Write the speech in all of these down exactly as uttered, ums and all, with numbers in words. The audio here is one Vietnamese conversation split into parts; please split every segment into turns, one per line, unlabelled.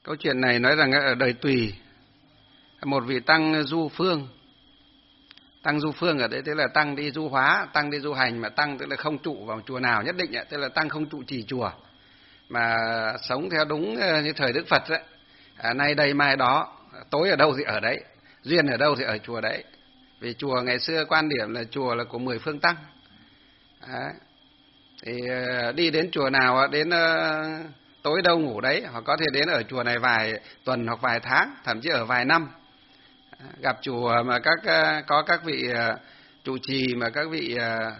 Câu chuyện này nói rằng ở đời Tùy, một vị tăng du phương, tăng du phương ở đấy tức là tăng đi du hóa, tăng đi du hành, mà tăng tức là không trụ vào chùa nào nhất định, tức là tăng không trụ trì chùa, mà sống theo đúng như thời Đức Phật đấy. À, nay đây mai đó, tối ở đâu thì ở đấy, duyên ở đâu thì ở chùa đấy. Vì chùa ngày xưa quan điểm là chùa là của mười phương tăng. Đấy. Thì đi đến chùa nào, đến tối đâu ngủ đấy, hoặc có thể đến ở chùa này vài tuần hoặc vài tháng, thậm chí ở vài năm. Gặp chùa mà các có các vị trụ trì mà các vị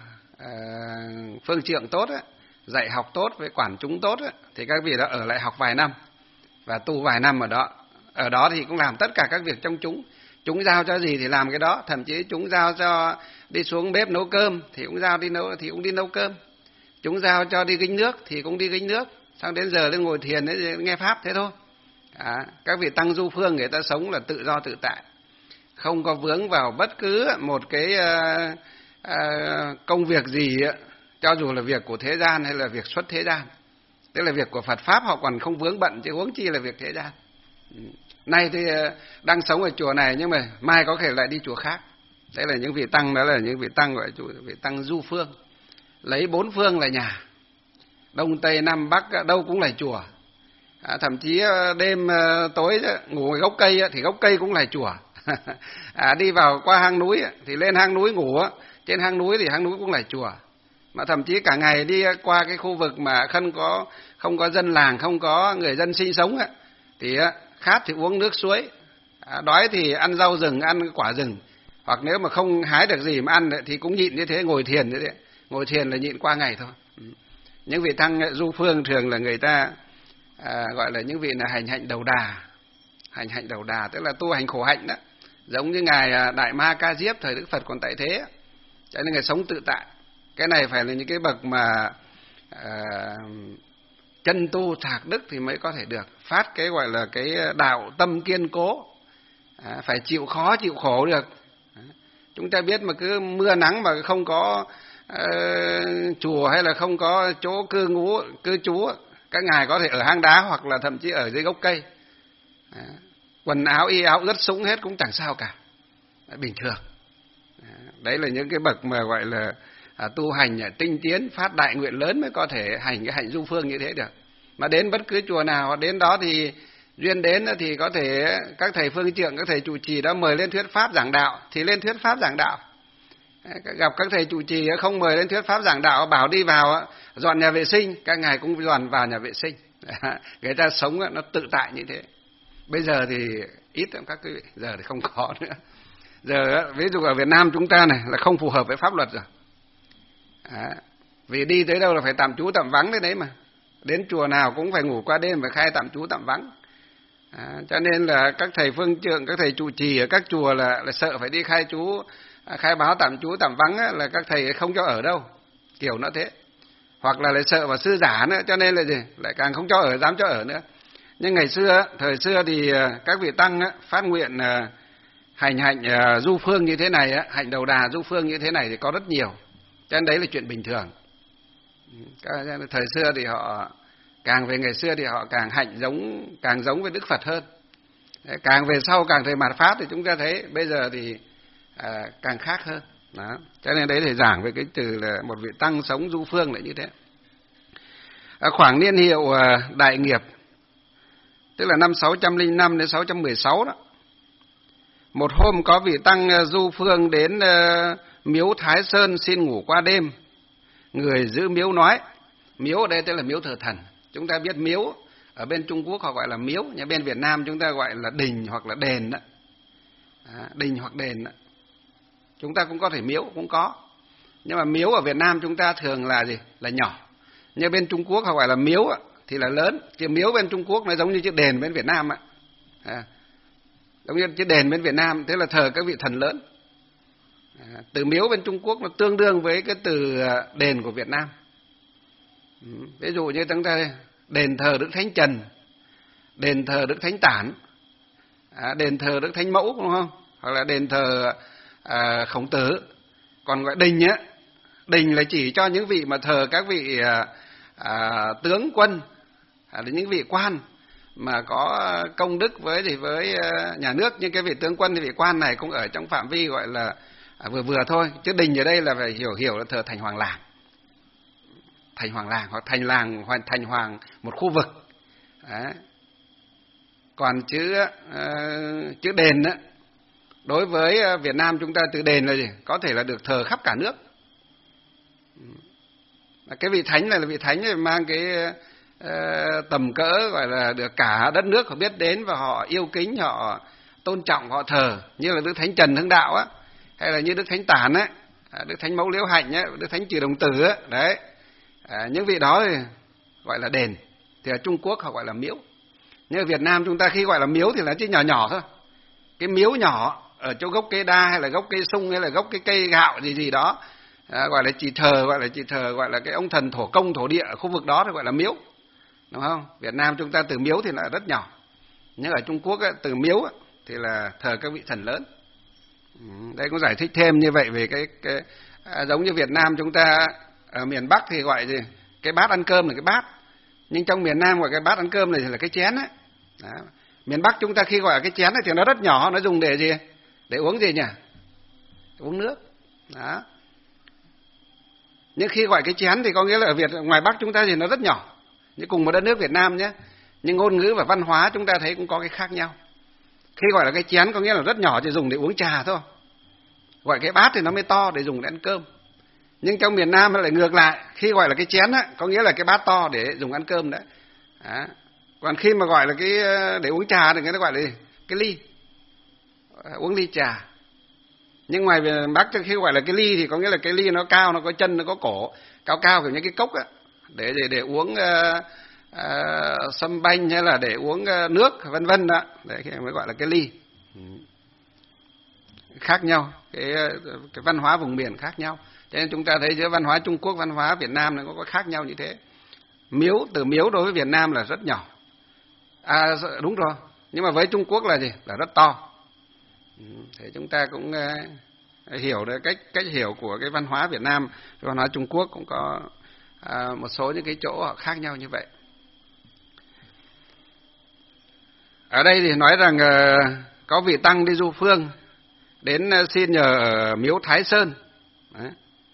phương trượng tốt ấy, dạy học tốt với quản chúng tốt ấy, thì các vị đó ở lại học vài năm và tu vài năm ở đó. Ở đó thì cũng làm tất cả các việc trong chúng. Chúng giao cho gì thì làm cái đó, thậm chí chúng giao cho đi xuống bếp nấu cơm thì cũng giao đi nấu thì cũng đi nấu cơm. Chúng giao cho đi gánh nước thì cũng đi gánh nước. Xong đến giờ lên ngồi thiền đấy nghe pháp thế thôi. À, các vị tăng du phương người ta sống là tự do tự tại, không có vướng vào bất cứ một cái uh, uh, công việc gì, cho dù là việc của thế gian hay là việc xuất thế gian. Tức là việc của Phật pháp họ còn không vướng bận, chứ huống chi là việc thế gian. Nay thì đang sống ở chùa này nhưng mà mai có thể lại đi chùa khác. Đấy là những vị tăng, đó là những vị tăng gọi là vị tăng du phương, lấy bốn phương là nhà, đông tây nam bắc đâu cũng là chùa. À, thậm chí đêm tối ngủ ở gốc cây thì gốc cây cũng là chùa. À, đi vào qua hang núi thì lên hang núi ngủ, trên hang núi thì hang núi cũng là chùa. Mà thậm chí cả ngày đi qua cái khu vực mà không có không có dân làng, không có người dân sinh sống thì khát thì uống nước suối, à, đói thì ăn rau rừng, ăn quả rừng, hoặc nếu mà không hái được gì mà ăn thì cũng nhịn như thế, ngồi thiền như thế. Ngồi thiền là nhịn qua ngày thôi. Những vị tăng du phương thường là người ta à, gọi là những vị là hành hạnh đầu đà. Hành hạnh đầu đà tức là tu hành khổ hạnh đó, giống như ngài Đại Ma Ca Diếp thời Đức Phật còn tại thế, cho nên ngài sống tự tại. Cái này phải là những cái bậc mà à, chân tu thạc đức thì mới có thể được phát cái gọi là cái đạo tâm kiên cố. À, phải chịu khó chịu khổ được. À, chúng ta biết mà cứ mưa nắng mà không có uh, chùa hay là không có chỗ cư ngụ cư trú, các ngài có thể ở hang đá hoặc là thậm chí ở dưới gốc cây. À, quần áo y áo rất sũng hết cũng chẳng sao cả, à, bình thường. À, đấy là những cái bậc mà gọi là à, tu hành tinh tiến, phát đại nguyện lớn mới có thể hành cái hạnh du phương như thế được. Mà đến bất cứ chùa nào đến đó thì duyên đến thì có thể các thầy phương trượng, các thầy trụ trì đó mời lên thuyết pháp giảng đạo thì lên thuyết pháp giảng đạo. Gặp các thầy trụ trì không mời lên thuyết pháp giảng đạo, bảo đi vào dọn nhà vệ sinh, các ngài cũng dọn vào nhà vệ sinh. Người ta sống nó tự tại như thế. Bây giờ thì ít lắm các quý vị, giờ thì không có nữa. Giờ ví dụ ở Việt Nam chúng ta này là không phù hợp với pháp luật rồi. À, vì đi tới đâu là phải tạm trú tạm vắng đấy đấy mà. Đến chùa nào cũng phải ngủ qua đêm và khai tạm trú tạm vắng. À, cho nên là các thầy phương trượng, các thầy trụ trì ở các chùa là, là sợ phải đi khai trú, khai báo tạm trú tạm vắng á, là các thầy không cho ở đâu, kiểu nó thế. Hoặc là lại sợ vào sư giả nữa, cho nên là gì? Lại càng không cho ở, dám cho ở nữa. Nhưng ngày xưa, thời xưa thì các vị tăng á, phát nguyện hành hạnh du phương như thế này, á, hạnh đầu đà du phương như thế này thì có rất nhiều. Cho nên đấy là chuyện bình thường. Thời xưa thì họ càng về ngày xưa thì họ càng hạnh giống càng giống với Đức Phật hơn. Càng về sau càng thời mạt Pháp thì chúng ta thấy bây giờ thì à, càng khác hơn. Đó. Cho nên đấy thì giảng về cái từ là một vị tăng sống du phương lại như thế. À, khoảng niên hiệu à, Đại Nghiệp, tức là năm sáu trăm lẻ năm đến sáu trăm mười sáu đó. Một hôm có vị tăng du phương đến uh, miếu Thái Sơn xin ngủ qua đêm. Người giữ miếu nói, miếu ở đây tức là miếu thờ thần. Chúng ta biết miếu ở bên Trung Quốc họ gọi là miếu, nhưng bên Việt Nam chúng ta gọi là đình hoặc là đền đó. À, đình hoặc đền đó. Chúng ta cũng có thể miếu cũng có, nhưng mà miếu ở Việt Nam chúng ta thường là gì? Là nhỏ. Nhưng bên Trung Quốc họ gọi là miếu thì là lớn. Chứ miếu bên Trung Quốc nó giống như chữ đền bên Việt Nam ạ. À, giống như chữ đền bên Việt Nam, thế là thờ các vị thần lớn. À, từ miếu bên Trung Quốc nó tương đương với cái từ đền của Việt Nam. Ví dụ như chúng ta đền thờ Đức Thánh Trần, đền thờ Đức Thánh Tản, à, đền thờ Đức Thánh Mẫu, đúng không? Hoặc là đền thờ à, Khổng Tử. Còn gọi đình á, đình là chỉ cho những vị mà thờ các vị à, à, tướng quân, à, những vị quan mà có công đức với thì với nhà nước, nhưng cái vị tướng quân thì vị quan này cũng ở trong phạm vi gọi là vừa vừa thôi, chứ đình ở đây là phải hiểu hiểu là thờ thành hoàng làng, thành hoàng làng hoặc thành làng hoặc thành hoàng một khu vực. Đấy. Còn chữ uh, chữ đền đó, đối với Việt Nam chúng ta từ đền là gì? Có thể là được thờ khắp cả nước. Cái vị thánh này là vị thánh mang cái uh, tầm cỡ gọi là được cả đất nước họ biết đến và họ yêu kính, họ tôn trọng, họ thờ, như là Đức Thánh Trần Hưng Đạo á, hay là như Đức Thánh Tản á, Đức Thánh Mẫu Liễu Hạnh á, Đức Thánh Trừ Đồng Tử á, đấy. À, những vị đó thì gọi là đền, thì ở Trung Quốc họ gọi là miếu. Nhưng ở Việt Nam chúng ta khi gọi là miếu thì là chỉ nhỏ nhỏ thôi. Cái miếu nhỏ ở chỗ gốc cây đa hay là gốc cây sung hay là gốc cái cây gạo gì gì đó, à, gọi là chỉ thờ, gọi là chỉ thờ, gọi là cái ông thần thổ công thổ địa ở khu vực đó thì gọi là miếu, đúng không? Việt Nam chúng ta từ miếu thì là rất nhỏ, nhưng ở Trung Quốc ấy, từ miếu ấy, thì là thờ các vị thần lớn. Đây cũng giải thích thêm như vậy về cái, cái à, giống như Việt Nam chúng ta ở miền Bắc thì gọi gì? Cái bát ăn cơm là cái bát, nhưng trong miền Nam gọi cái bát ăn cơm này là cái chén ấy. Đó. Miền Bắc chúng ta khi gọi cái chén này thì nó rất nhỏ, nó dùng để gì? Để uống gì nhỉ? Uống nước. Đó. Nhưng khi gọi cái chén thì có nghĩa là ở Việt ngoài Bắc chúng ta thì nó rất nhỏ, như cùng một đất nước Việt Nam nhé. Nhưng ngôn ngữ và văn hóa chúng ta thấy cũng có cái khác nhau. Khi gọi là cái chén có nghĩa là rất nhỏ, chỉ dùng để uống trà thôi. Gọi cái bát thì nó mới to để dùng để ăn cơm. Nhưng trong miền Nam lại ngược lại, khi gọi là cái chén á, có nghĩa là cái bát to để dùng ăn cơm đấy. Đó. Còn khi mà gọi là cái để uống trà thì người ta gọi là cái ly, uống ly trà. Nhưng ngoài miền Bắc khi gọi là cái ly thì có nghĩa là cái ly nó cao, nó có chân, nó có cổ, cao cao kiểu như cái cốc á, để để để uống uh, uh, sâm banh hay là để uống uh, nước vân vân đó, để mới gọi là cái ly. Khác nhau, cái cái văn hóa vùng miền khác nhau. Cho nên chúng ta thấy giữa văn hóa Trung Quốc, văn hóa Việt Nam nó có khác nhau như thế. Miếu, từ miếu đối với Việt Nam là rất nhỏ. À đúng rồi, nhưng mà với Trung Quốc là gì? Là rất to. Thì chúng ta cũng uh, hiểu được cách cách hiểu của cái văn hóa Việt Nam, văn hóa Trung Quốc cũng có uh, một số những cái chỗ họ khác nhau như vậy. Ở đây thì nói rằng uh, có vị tăng đi du phương đến uh, xin nhờ ở miếu Thái Sơn. Đấy.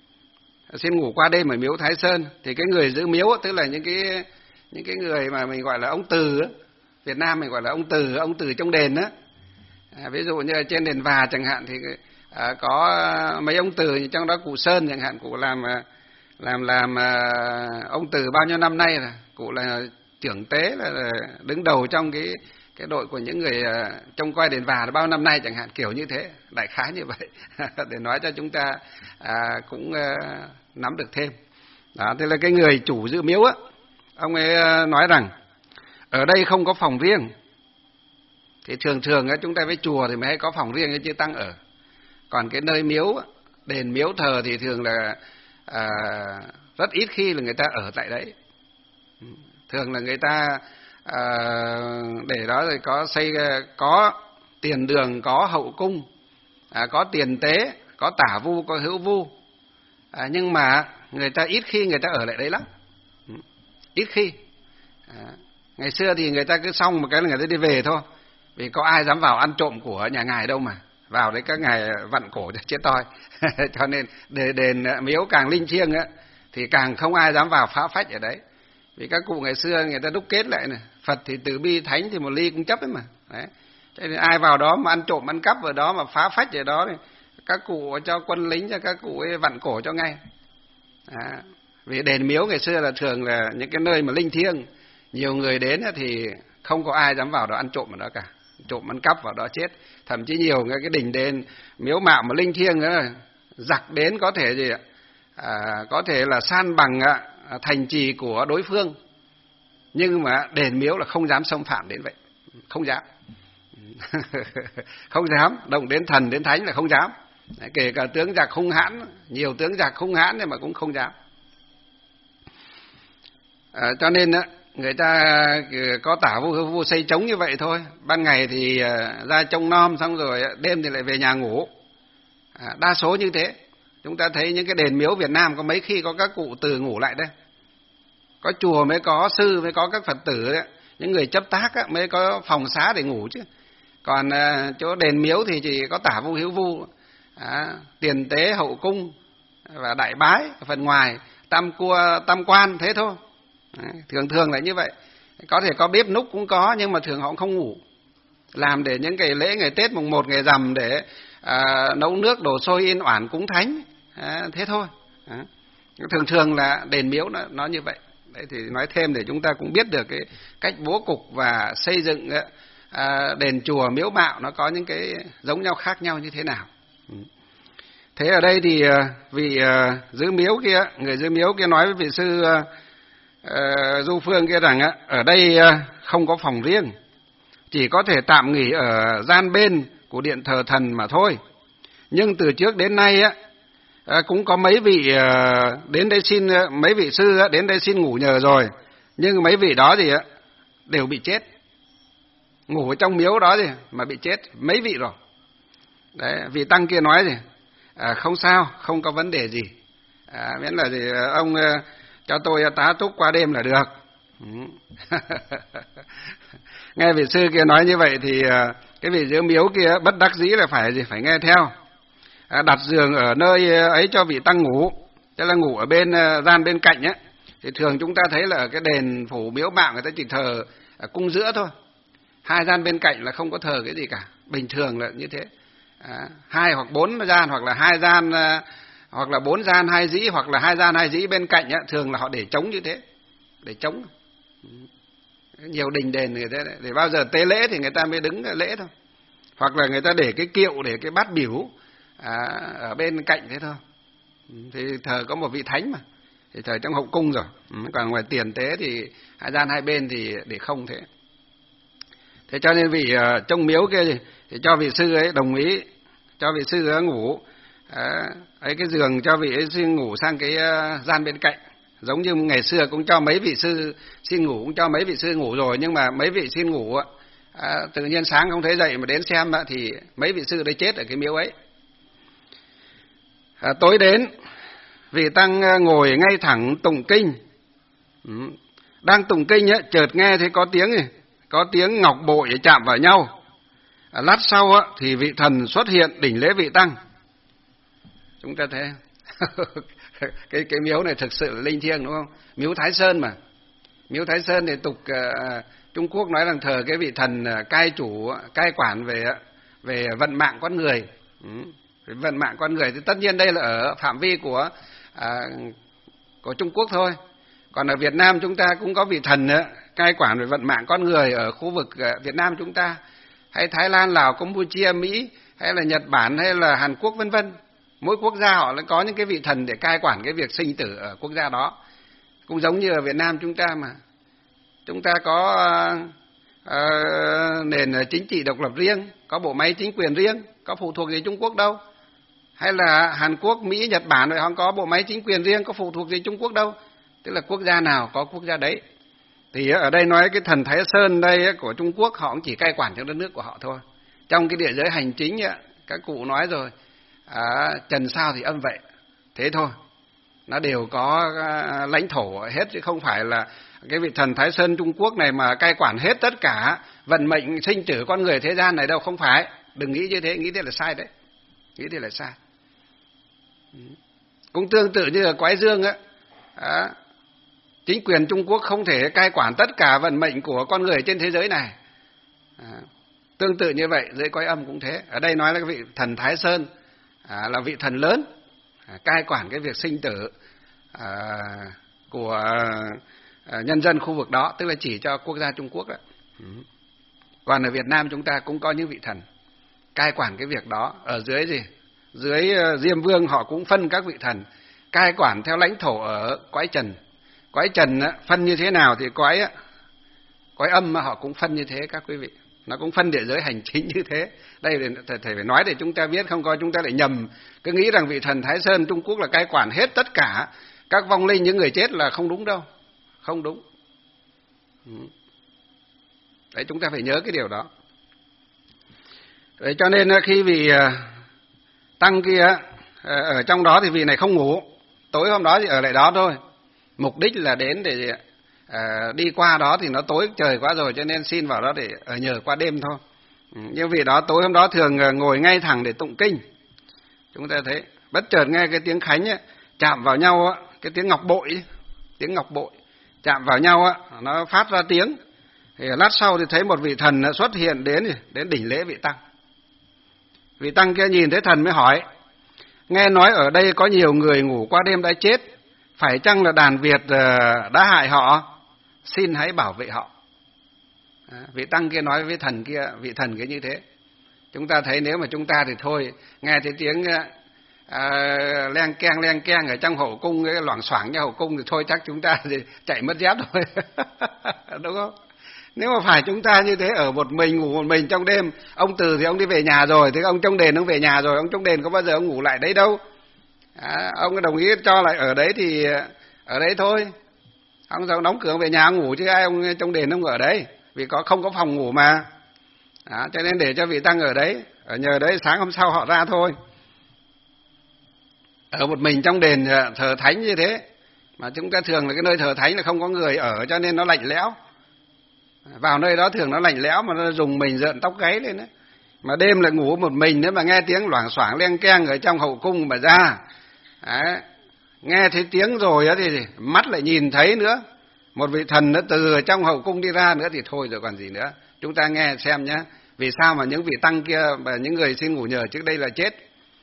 Xin ngủ qua đêm ở miếu Thái Sơn, thì cái người giữ miếu tức là những cái những cái người mà mình gọi là ông từ á, Việt Nam mình gọi là ông từ, ông từ trong đền á. À, ví dụ như ở trên đền Và chẳng hạn thì à, có mấy ông từ, trong đó cụ Sơn chẳng hạn, cụ làm làm làm à, ông từ bao nhiêu năm nay rồi, cụ là trưởng tế, là, là đứng đầu trong cái cái đội của những người à, trông coi đền Và bao năm nay chẳng hạn, kiểu như thế, đại khái như vậy để nói cho chúng ta à, cũng à, nắm được thêm. Đó, thế là cái người chủ giữ miếu á, ông ấy nói rằng ở đây không có phòng riêng. Thì thường thường á, chúng ta với chùa thì mới hay có phòng riêng chứ tăng ở. Còn cái nơi miếu, đền miếu thờ thì thường là à, rất ít khi là người ta ở tại đấy. Thường là người ta à, để đó rồi có xây, có tiền đường, có hậu cung, à, có tiền tế, có tả vu, có hữu vu. À, nhưng mà người ta ít khi người ta ở lại đấy lắm. Ít khi. À, ngày xưa thì người ta cứ xong một cái là người ta đi về thôi. Vì có ai dám vào ăn trộm của nhà ngài đâu mà. Vào đấy các ngài vặn cổ cho chết toi. Cho nên đền, đền miếu càng linh thiêng á, thì càng không ai dám vào phá phách ở đấy. Vì các cụ ngày xưa người ta đúc kết lại này, Phật thì từ bi, thánh thì một ly cũng chấp ấy mà. Đấy. Cho nên ai vào đó mà ăn trộm ăn cắp ở đó mà phá phách ở đó thì các cụ cho quân lính, cho các cụ ấy vặn cổ cho ngay. À, vì đền miếu ngày xưa là thường là những cái nơi mà linh thiêng, nhiều người đến thì không có ai dám vào đó ăn trộm ở đó cả, trộm ăn cắp vào đó chết. Thậm chí nhiều cái đỉnh đền miếu mạo mà linh thiêng nữa, giặc đến có thể gì ạ, à, có thể là san bằng thành trì của đối phương, nhưng mà đền miếu là không dám xâm phạm đến vậy, không dám. Không dám động đến thần đến thánh là không dám. Đấy, kể cả tướng giặc hung hãn, nhiều tướng giặc hung hãn nhưng mà cũng không dám. À, cho nên á, người ta có tả vu hữu vu xây trống như vậy thôi. Ban ngày thì ra trông nom, xong rồi đêm thì lại về nhà ngủ. À, đa số như thế. Chúng ta thấy những cái đền miếu Việt Nam có mấy khi có các cụ từ ngủ lại đây. Có chùa mới có sư, mới có các Phật tử đấy. những người chấp tác á, mới có phòng xá để ngủ chứ. Còn à, chỗ đền miếu thì chỉ có tả vu hiếu vu, à, tiền tế hậu cung và đại bái phần ngoài, tam cua tam quan thế thôi. Đấy, thường thường là như vậy. Có thể có bếp núc cũng có, nhưng mà thường họ cũng không ngủ, làm để những ngày lễ, ngày Tết mùng một, ngày rằm để à, nấu nước đổ xôi yên oản cúng thánh, à, thế thôi. À, thường thường là đền miếu nó, nó như vậy. Đấy thì nói thêm để chúng ta cũng biết được cái cách bố cục và xây dựng à, đền chùa miếu mạo nó có những cái giống nhau khác nhau như thế nào. Thế ở đây thì vị uh, giữ miếu kia, người giữ miếu kia nói với vị sư uh, Du Phương kia rằng uh, ở đây uh, không có phòng riêng, chỉ có thể tạm nghỉ ở gian bên của điện thờ thần mà thôi. Nhưng từ trước đến nay uh, uh, cũng có mấy vị uh, đến đây xin uh, mấy vị sư uh, đến đây xin ngủ nhờ rồi, nhưng mấy vị đó thì uh, đều bị chết, ngủ ở trong miếu đó thì mà bị chết mấy vị rồi. Đấy, vị tăng kia nói gì? À, không sao, không có vấn đề gì, à, miễn là gì ông uh, cho tôi tá túc qua đêm là được. Ừ. Nghe vị sư kia nói như vậy thì uh, cái vị giữ miếu kia bất đắc dĩ là phải gì phải nghe theo, à, đặt giường ở nơi ấy cho vị tăng ngủ, tức là ngủ ở bên uh, gian bên cạnh ấy. Thì thường chúng ta thấy là ở cái đền phủ miếu mạo người ta chỉ thờ uh, cung giữa thôi, hai gian bên cạnh là không có thờ cái gì cả, bình thường là như thế. À, hai hoặc bốn gian, hoặc là hai gian, uh, hoặc là bốn gian hai dĩ, hoặc là hai gian hai dĩ bên cạnh á, thường là họ để trống như thế, để trống. Nhiều đình đền người ta để bao giờ tế lễ thì người ta mới đứng lễ thôi, hoặc là người ta để cái kiệu, để cái bát biểu à, ở bên cạnh thế thôi. Thì thờ có một vị thánh mà, thì thờ trong hậu cung rồi. Còn ngoài tiền tế thì hai gian hai bên thì để không thế. Thế cho nên vị uh, trong miếu kia thì, thì cho vị sư ấy đồng ý, cho vị sư ấy ngủ à, ấy cái giường cho vị ấy xin ngủ sang cái uh, gian bên cạnh, giống như ngày xưa cũng cho mấy vị sư xin ngủ, cũng cho mấy vị sư ngủ rồi, nhưng mà mấy vị xin ngủ à, tự nhiên sáng không thấy dậy mà đến xem thì mấy vị sư đấy chết ở cái miếu ấy. À, tối đến vị tăng ngồi ngay thẳng tụng kinh, ừ. đang tụng kinh ấy, chợt nghe thấy có tiếng gì, có tiếng ngọc bội chạm vào nhau. À, lát sau á, thì vị thần xuất hiện đỉnh lễ vị tăng. Chúng ta thấy cái cái miếu này thực sự là linh thiêng đúng không? Miếu Thái Sơn mà. Miếu Thái Sơn thì tục uh, Trung Quốc nói rằng thờ cái vị thần uh, cai chủ, cai quản về về vận mạng con người. Ừ. Vận mạng con người thì tất nhiên đây là ở phạm vi của uh, của Trung Quốc thôi. Còn ở Việt Nam chúng ta cũng có vị thần uh, cai quản về vận mạng con người ở khu vực uh, Việt Nam chúng ta, hay Thái Lan, Lào, Campuchia, Mỹ, hay là Nhật Bản, hay là Hàn Quốc vân vân. Mỗi quốc gia họ có những cái vị thần để cai quản cái việc sinh tử ở quốc gia đó. Cũng giống như ở Việt Nam chúng ta mà. Chúng ta có uh, uh, nền chính trị độc lập riêng, có bộ máy chính quyền riêng, có phụ thuộc gì Trung Quốc đâu. Hay là Hàn Quốc, Mỹ, Nhật Bản rồi họ có bộ máy chính quyền riêng, có phụ thuộc gì Trung Quốc đâu. Tức là quốc gia nào có quốc gia đấy. Thì ở đây nói cái thần Thái Sơn đây của Trung Quốc họ cũng chỉ cai quản cho đất nước của họ thôi. Trong cái địa giới hành chính các cụ nói rồi, à, trần sao thì âm vậy, thế thôi. Nó đều có lãnh thổ hết, chứ không phải là cái vị thần Thái Sơn Trung Quốc này mà cai quản hết tất cả vận mệnh sinh tử con người thế gian này đâu, không phải. Đừng nghĩ như thế, nghĩ thế là sai đấy. Nghĩ thế là sai. Cũng tương tự như là Quái Dương á, à, chính quyền Trung Quốc không thể cai quản tất cả vận mệnh của con người trên thế giới này. À, tương tự như vậy, dưới Quái Âm cũng thế. Ở đây nói là cái vị thần Thái Sơn à, là vị thần lớn, à, cai quản cái việc sinh tử à, của à, nhân dân khu vực đó, tức là chỉ cho quốc gia Trung Quốc đó. Ừ. Còn ở Việt Nam chúng ta cũng có những vị thần cai quản cái việc đó. Ở dưới gì? Dưới uh, Diêm Vương họ cũng phân các vị thần cai quản theo lãnh thổ ở Quái Trần. Quái Trần á, phân như thế nào thì Quái á, Quái Âm mà họ cũng phân như thế các quý vị. Nó cũng phân địa giới hành chính như thế. Đây thầy, thầy phải nói để chúng ta biết, không coi chúng ta lại nhầm, cứ nghĩ rằng vị thần Thái Sơn Trung Quốc là cai quản hết tất cả các vong linh những người chết là không đúng đâu. Không đúng. Đấy, chúng ta phải nhớ cái điều đó. Đấy, cho nên khi vị tăng kia ở trong đó thì vị này không ngủ, tối hôm đó thì ở lại đó thôi. Mục đích là đến để à, đi qua đó thì nó tối trời quá rồi, cho nên xin vào đó để ở nhờ qua đêm thôi. Ừ, nhưng vị đó tối hôm đó thường ngồi ngay thẳng để tụng kinh. Chúng ta thấy bất chợt nghe cái tiếng khánh ấy, chạm vào nhau á, cái tiếng ngọc bội ấy, tiếng ngọc bội chạm vào nhau á, nó phát ra tiếng. Thì lát sau thì thấy một vị thần xuất hiện đến đến đỉnh lễ vị tăng. Vị tăng kia nhìn thấy thần mới hỏi: nghe nói ở đây có nhiều người ngủ qua đêm đã chết, phải chăng là đàn Việt đã hại họ? Xin hãy bảo vệ họ. À, vị tăng kia nói với thần kia, vị thần kia như thế. Chúng ta thấy nếu mà chúng ta thì thôi, nghe thấy tiếng à, len keng len keng ở trong hậu cung, cái loảng xoảng trong hậu cung thì thôi chắc chúng ta thì chạy mất dép rồi. Đúng không? Nếu mà phải chúng ta như thế, ở một mình, ngủ một mình trong đêm, ông Từ thì ông đi về nhà rồi, thì ông trong đền ông về nhà rồi, ông trong đền có bao giờ ông ngủ lại đấy đâu. À, ông đồng ý cho lại ở đấy thì ở đấy thôi. Ông sao đóng cửa về nhà ông ngủ chứ ai ông trong đền ông ở đấy, vì có không có phòng ngủ mà. À, cho nên để cho vị tăng ở đấy, ở nhờ đấy sáng hôm sau họ ra thôi. Ở một mình trong đền thờ thánh như thế, mà chúng ta thường là cái nơi thờ thánh là không có người ở, cho nên nó lạnh lẽo. Vào nơi đó thường nó lạnh lẽo mà nó rùng mình rợn tóc gáy lên đấy. Mà đêm lại ngủ một mình nữa mà nghe tiếng loảng xoảng len keng ở trong hậu cung mà ra. Đấy. Nghe thấy tiếng rồi á thì mắt lại nhìn thấy nữa. Một vị thần nó từ trong hậu cung đi ra nữa thì thôi rồi còn gì nữa. Chúng ta nghe xem nhé. Vì sao mà những vị tăng kia và những người xin ngủ nhờ trước đây là chết.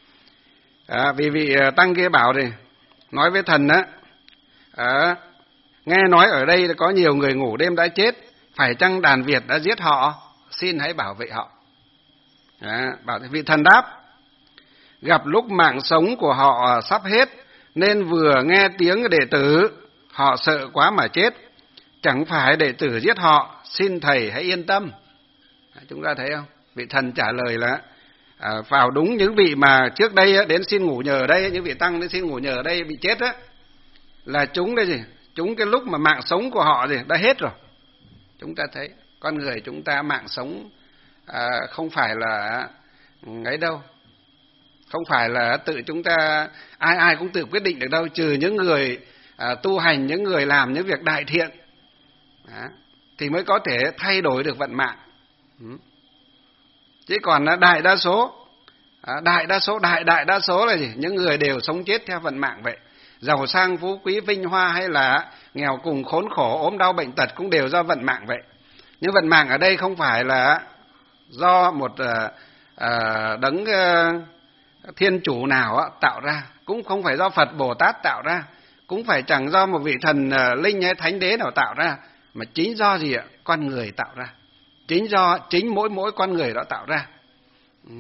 À, vì vị tăng kia bảo thì nói với thần á, à, nghe nói ở đây có nhiều người ngủ đêm đã chết, phải chăng đàn Việt đã giết họ? Xin hãy bảo vệ họ. À, bảo vị thần đáp: gặp lúc mạng sống của họ sắp hết, nên vừa nghe tiếng đệ tử, họ sợ quá mà chết. Chẳng phải đệ tử giết họ, xin thầy hãy yên tâm. À, chúng ta thấy không? Vị thần trả lời là à, vào đúng những vị mà trước đây đến xin ngủ nhờ ở đây, những vị tăng đến xin ngủ nhờ ở đây bị chết á, là chúng đây gì? Chúng cái lúc mà mạng sống của họ gì đã hết rồi. Chúng ta thấy con người chúng ta mạng sống à, không phải là ấy đâu, không phải là tự chúng ta ai ai cũng tự quyết định được đâu, trừ những người à, tu hành, những người làm những việc đại thiện. Đó, thì mới có thể thay đổi được vận mạng. Ừ. Chứ còn đại đa số, à, đại đa số, đại đại đa số là gì? Những người đều sống chết theo vận mạng vậy. Giàu sang phú quý vinh hoa hay là nghèo cùng khốn khổ ốm đau bệnh tật cũng đều do vận mạng vậy. Nhưng vận mạng ở đây không phải là do một à, à, đấng à, thiên chủ nào á, tạo ra, cũng không phải do Phật Bồ Tát tạo ra, cũng phải chẳng do một vị thần à, linh hay thánh đế nào tạo ra, mà chính do gì ạ? Con người tạo ra. Chính do chính mỗi mỗi con người đó tạo ra. Ừ.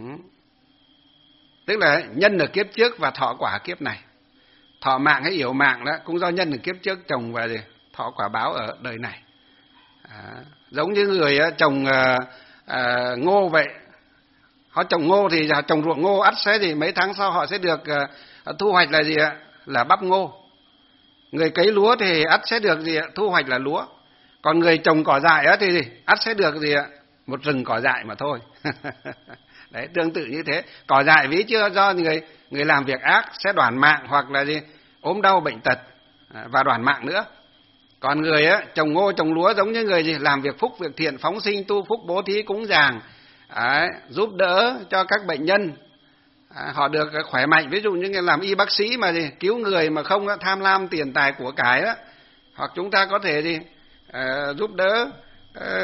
Tức là nhân ở kiếp trước và thọ quả kiếp này. Thọ mạng hay yểu mạng đó cũng do nhân ở kiếp trước trồng và gì? Thọ quả báo ở đời này. À, giống như người trồng à, à, ngô vậy. Họ trồng ngô thì trồng ruộng ngô ắt sẽ gì mấy tháng sau họ sẽ được à, thu hoạch là gì ạ? Là bắp ngô. Người cấy lúa thì ắt sẽ được gì ạ? Thu hoạch là lúa. Còn người trồng cỏ dại á thì gì? Ắt sẽ được gì ạ? Một rừng cỏ dại mà thôi. Đấy, tương tự như thế. Cỏ dại ví chưa do người người làm việc ác sẽ đoản mạng hoặc là gì? Ốm đau bệnh tật và đoản mạng nữa. Còn người á trồng ngô trồng lúa giống như người gì? Làm việc phúc việc thiện, phóng sinh tu phúc, bố thí cúng dường, đấy, giúp đỡ cho các bệnh nhân. À, họ được khỏe mạnh. Ví dụ như người làm y bác sĩ mà gì? Cứu người mà không tham lam tiền tài của cải đó. Hoặc chúng ta có thể gì? À, giúp đỡ à,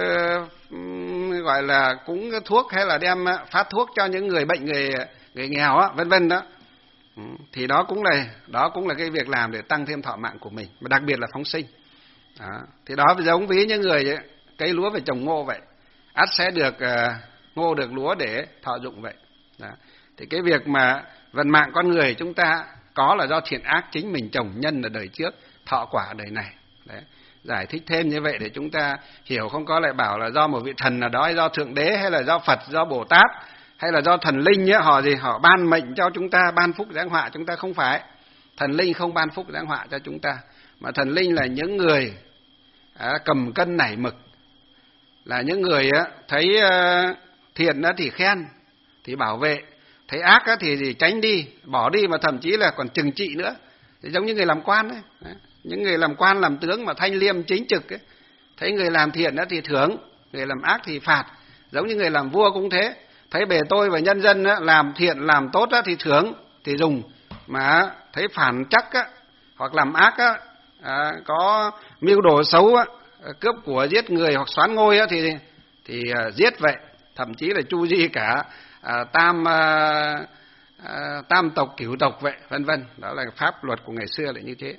gọi là cúng thuốc hay là đem phát thuốc cho những người bệnh, người người nghèo á, vân vân đó. Thì đó cũng là đó cũng là cái việc làm để tăng thêm thọ mạng của mình, mà đặc biệt là phóng sinh. Đó. Thì đó giống ví những người ấy, cấy lúa về trồng ngô vậy, ắt sẽ được uh, ngô được lúa để thọ dụng vậy. Đó. Thì cái việc mà vận mạng con người chúng ta có là do thiện ác chính mình trồng nhân ở đời trước, thọ quả ở đời này. Đấy. Giải thích thêm như vậy để chúng ta hiểu, không có lại bảo là do một vị thần nào đó, hay do Thượng Đế, hay là do Phật, do Bồ Tát, hay là do thần linh ấy, họ gì họ ban mệnh cho chúng ta, ban phúc giáng họa chúng ta. Không phải, thần linh không ban phúc giáng họa cho chúng ta, mà thần linh là những người à, cầm cân nảy mực, là những người á, thấy uh, thiện á, thì khen, thì bảo vệ, thấy ác á, thì, thì tránh đi, bỏ đi, mà thậm chí là còn trừng trị nữa. Thì giống như người làm quan ấy. Những người làm quan làm tướng mà thanh liêm chính trực ấy, thấy người làm thiện đó thì thưởng, người làm ác thì phạt. Giống như người làm vua cũng thế, thấy bề tôi và nhân dân đó, làm thiện làm tốt đó thì thưởng thì dùng, mà thấy phản trắc á, hoặc làm ác á, à, có mưu đồ xấu á, cướp của giết người hoặc soán ngôi á, thì thì à, giết vậy, thậm chí là chu di cả à, tam à, à, tam tộc cửu tộc vậy, vân vân. Đó là pháp luật của ngày xưa là như thế.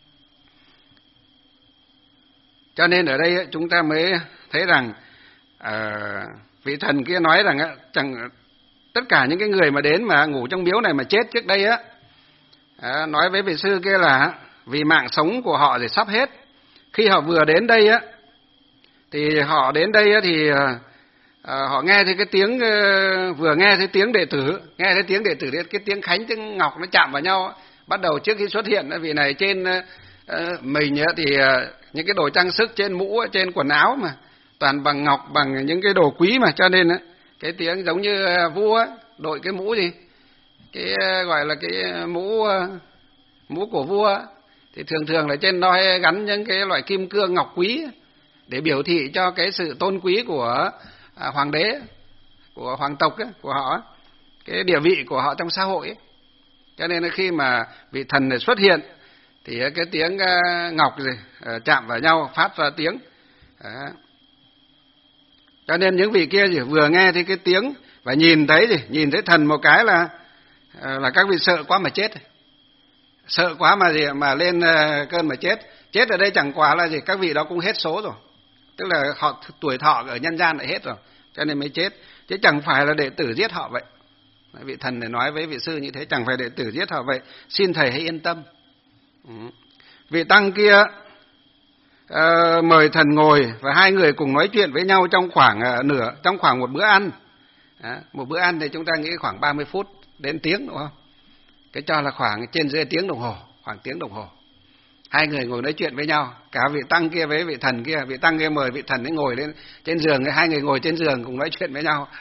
Cho nên ở đây chúng ta mới thấy rằng à, vị thần kia nói rằng chẳng tất cả những cái người mà đến mà ngủ trong miếu này mà chết trước đây á, à, nói với vị sư kia là vì mạng sống của họ thì sắp hết. Khi họ vừa đến đây á, thì họ đến đây á, thì à, họ nghe thấy cái tiếng, vừa nghe thấy tiếng đệ tử, nghe thấy tiếng đệ tử, cái tiếng khánh, tiếng ngọc nó chạm vào nhau. Bắt đầu trước khi xuất hiện, vị này trên uh, mình thì uh, những cái đồ trang sức trên mũ, trên quần áo mà toàn bằng ngọc, bằng những cái đồ quý mà, cho nên uh, cái tiếng giống như uh, vua đội cái mũ gì, cái uh, gọi là cái mũ uh, mũ của vua thì thường thường là trên đó gắn những cái loại kim cương ngọc quý để biểu thị cho cái sự tôn quý của à, hoàng đế, của hoàng tộc ấy, của họ, cái địa vị của họ trong xã hội ấy. Cho nên khi mà vị thần này xuất hiện thì cái tiếng uh, ngọc gì uh, chạm vào nhau phát ra tiếng. Đó. Cho nên những vị kia gì vừa nghe thấy cái tiếng và nhìn thấy gì, nhìn thấy thần một cái là uh, là các vị sợ quá mà chết. Sợ quá mà gì mà lên uh, cơn mà chết. Chết ở đây chẳng qua là gì, các vị đó cũng hết số rồi. Tức là họ tuổi thọ ở nhân gian lại hết rồi, cho nên mới chết, chứ chẳng phải là đệ tử giết họ vậy. Vị thần này nói với vị sư như thế, chẳng phải đệ tử giết họ vậy, xin thầy hãy yên tâm. Ừ. Vị tăng kia uh, mời thần ngồi và hai người cùng nói chuyện với nhau trong khoảng uh, nửa, trong khoảng một bữa ăn. Đó. Một bữa ăn thì chúng ta nghĩ khoảng ba mươi phút đến tiếng, đúng không? Cái cho là khoảng trên dưới tiếng đồng hồ, khoảng tiếng đồng hồ. Hai người ngồi nói chuyện với nhau, cả vị tăng kia với vị thần kia, vị tăng kia mời vị thần ấy ngồi lên trên giường, hai người ngồi trên giường cùng nói chuyện với nhau.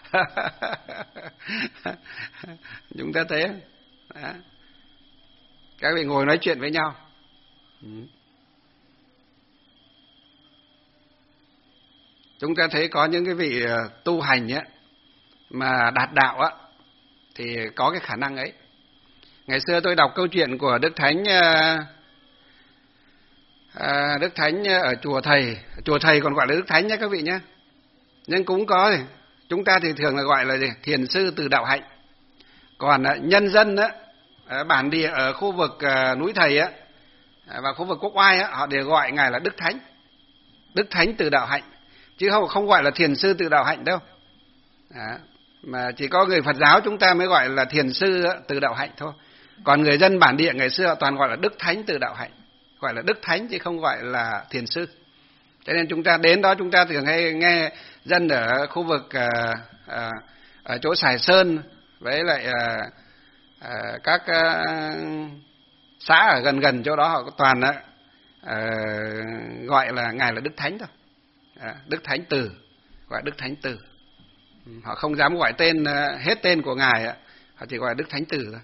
Chúng ta thấy đó. Các vị ngồi nói chuyện với nhau. Chúng ta thấy có những cái vị tu hành ấy, mà đạt đạo á, thì có cái khả năng ấy. Ngày xưa tôi đọc câu chuyện của Đức Thánh À, Đức Thánh ở chùa Thầy, chùa Thầy còn gọi là Đức Thánh nhé các vị nhé. Nhưng cũng có thì chúng ta thì thường là gọi là gì? Thiền sư từ đạo hạnh. Còn nhân dân á, bản địa ở khu vực núi Thầy á và khu vực Quốc Oai á, họ đều gọi ngài là Đức Thánh. Đức Thánh từ đạo hạnh, chứ không không gọi là thiền sư từ đạo hạnh đâu. Đó. Mà chỉ có người Phật giáo chúng ta mới gọi là thiền sư từ đạo hạnh thôi. Còn người dân bản địa ngày xưa toàn gọi là Đức Thánh từ đạo hạnh, gọi là Đức Thánh chứ không gọi là thiền sư. Cho nên chúng ta đến đó chúng ta thường hay nghe dân ở khu vực à, à, ở chỗ Sài Sơn với lại à, à, các à, xã ở gần gần chỗ đó họ toàn à, à, gọi là ngài là Đức Thánh thôi. À, Đức Thánh Từ, gọi Đức Thánh Từ. Họ không dám gọi tên hết tên của ngài, họ chỉ gọi Đức Thánh Từ thôi.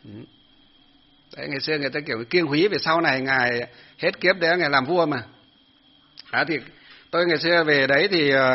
Đấy, ngày xưa người ta kiểu kiêng húy, về sau này ngài hết kiếp đấy ngài làm vua mà. À, thì tôi ngày xưa về đấy thì uh,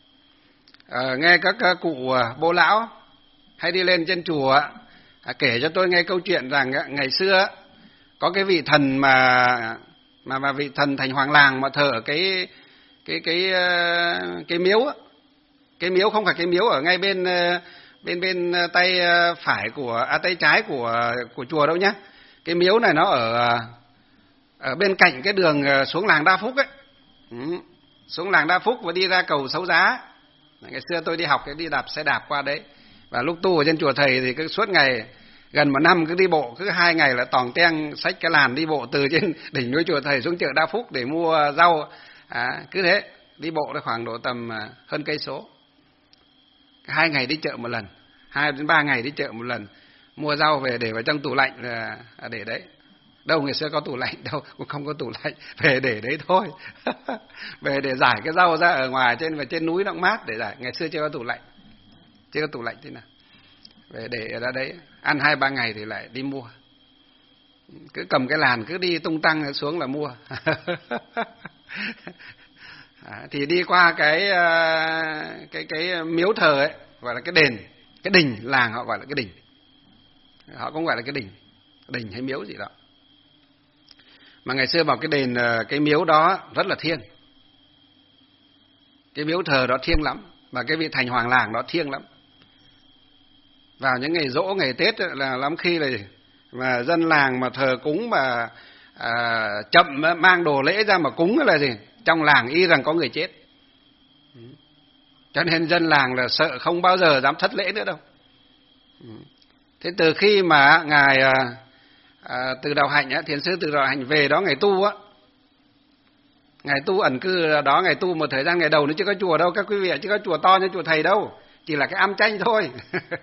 uh, nghe các uh, cụ uh, bố lão hay đi lên trên chùa uh, kể cho tôi nghe câu chuyện rằng uh, ngày xưa uh, có cái vị thần mà mà mà vị thần thành hoàng làng mà thờ ở cái cái cái uh, cái miếu uh. Cái miếu không phải cái miếu ở ngay bên uh, bên bên tay uh, phải của à, tay trái của của chùa đâu nhá. Cái miếu này nó ở ở bên cạnh cái đường xuống làng Đa Phúc ấy. Ừ. Xuống làng Đa Phúc và đi ra cầu Xấu Giá. Ngày xưa tôi đi học cái đi đạp xe đạp qua đấy. Và lúc tu ở trên chùa Thầy thì cứ suốt ngày gần một năm cứ đi bộ, cứ hai ngày là tòng teng xách cái làn đi bộ từ trên đỉnh núi chùa Thầy xuống chợ Đa Phúc để mua rau. À, cứ thế đi bộ là khoảng độ tầm hơn cây số. Hai ngày đi chợ một lần, hai đến ba ngày đi chợ một lần, mua rau về để vào trong tủ lạnh là để đấy. Đâu ngày xưa có tủ lạnh đâu, cũng không có tủ lạnh, về để đấy thôi. Về để giải cái rau ra ở ngoài trên và trên núi nó cũng mát để giải. Ngày xưa chưa có tủ lạnh, chưa có tủ lạnh thế nào. Về để ra đấy, ăn hai ba ngày thì lại đi mua. cứ cầm cái làn cứ đi tung tăng xuống là mua. À, thì đi qua cái cái cái miếu thờ ấy, gọi là cái đền, cái đình, làng họ gọi là cái đình, họ cũng gọi là cái đình, đình hay miếu gì đó. Mà ngày xưa bảo cái đền, cái miếu đó rất là thiêng, cái miếu thờ đó thiêng lắm, và cái vị thành hoàng làng đó thiêng lắm. Vào những ngày giỗ, ngày Tết là lắm khi là mà dân làng mà thờ cúng mà à, chậm mang đồ lễ ra mà cúng là gì, trong làng y rằng có người chết. Cho nên dân làng là sợ không bao giờ dám thất lễ nữa đâu. Thế từ khi mà ngài à, à, Từ Đạo Hạnh á, thiền sư Từ Đạo Hạnh về đó ngày tu á, ngày tu ẩn cư đó, ngày tu một thời gian, ngày đầu nó chưa có chùa đâu các quý vị, chưa có chùa to như chùa thầy đâu, chỉ là cái am tranh thôi.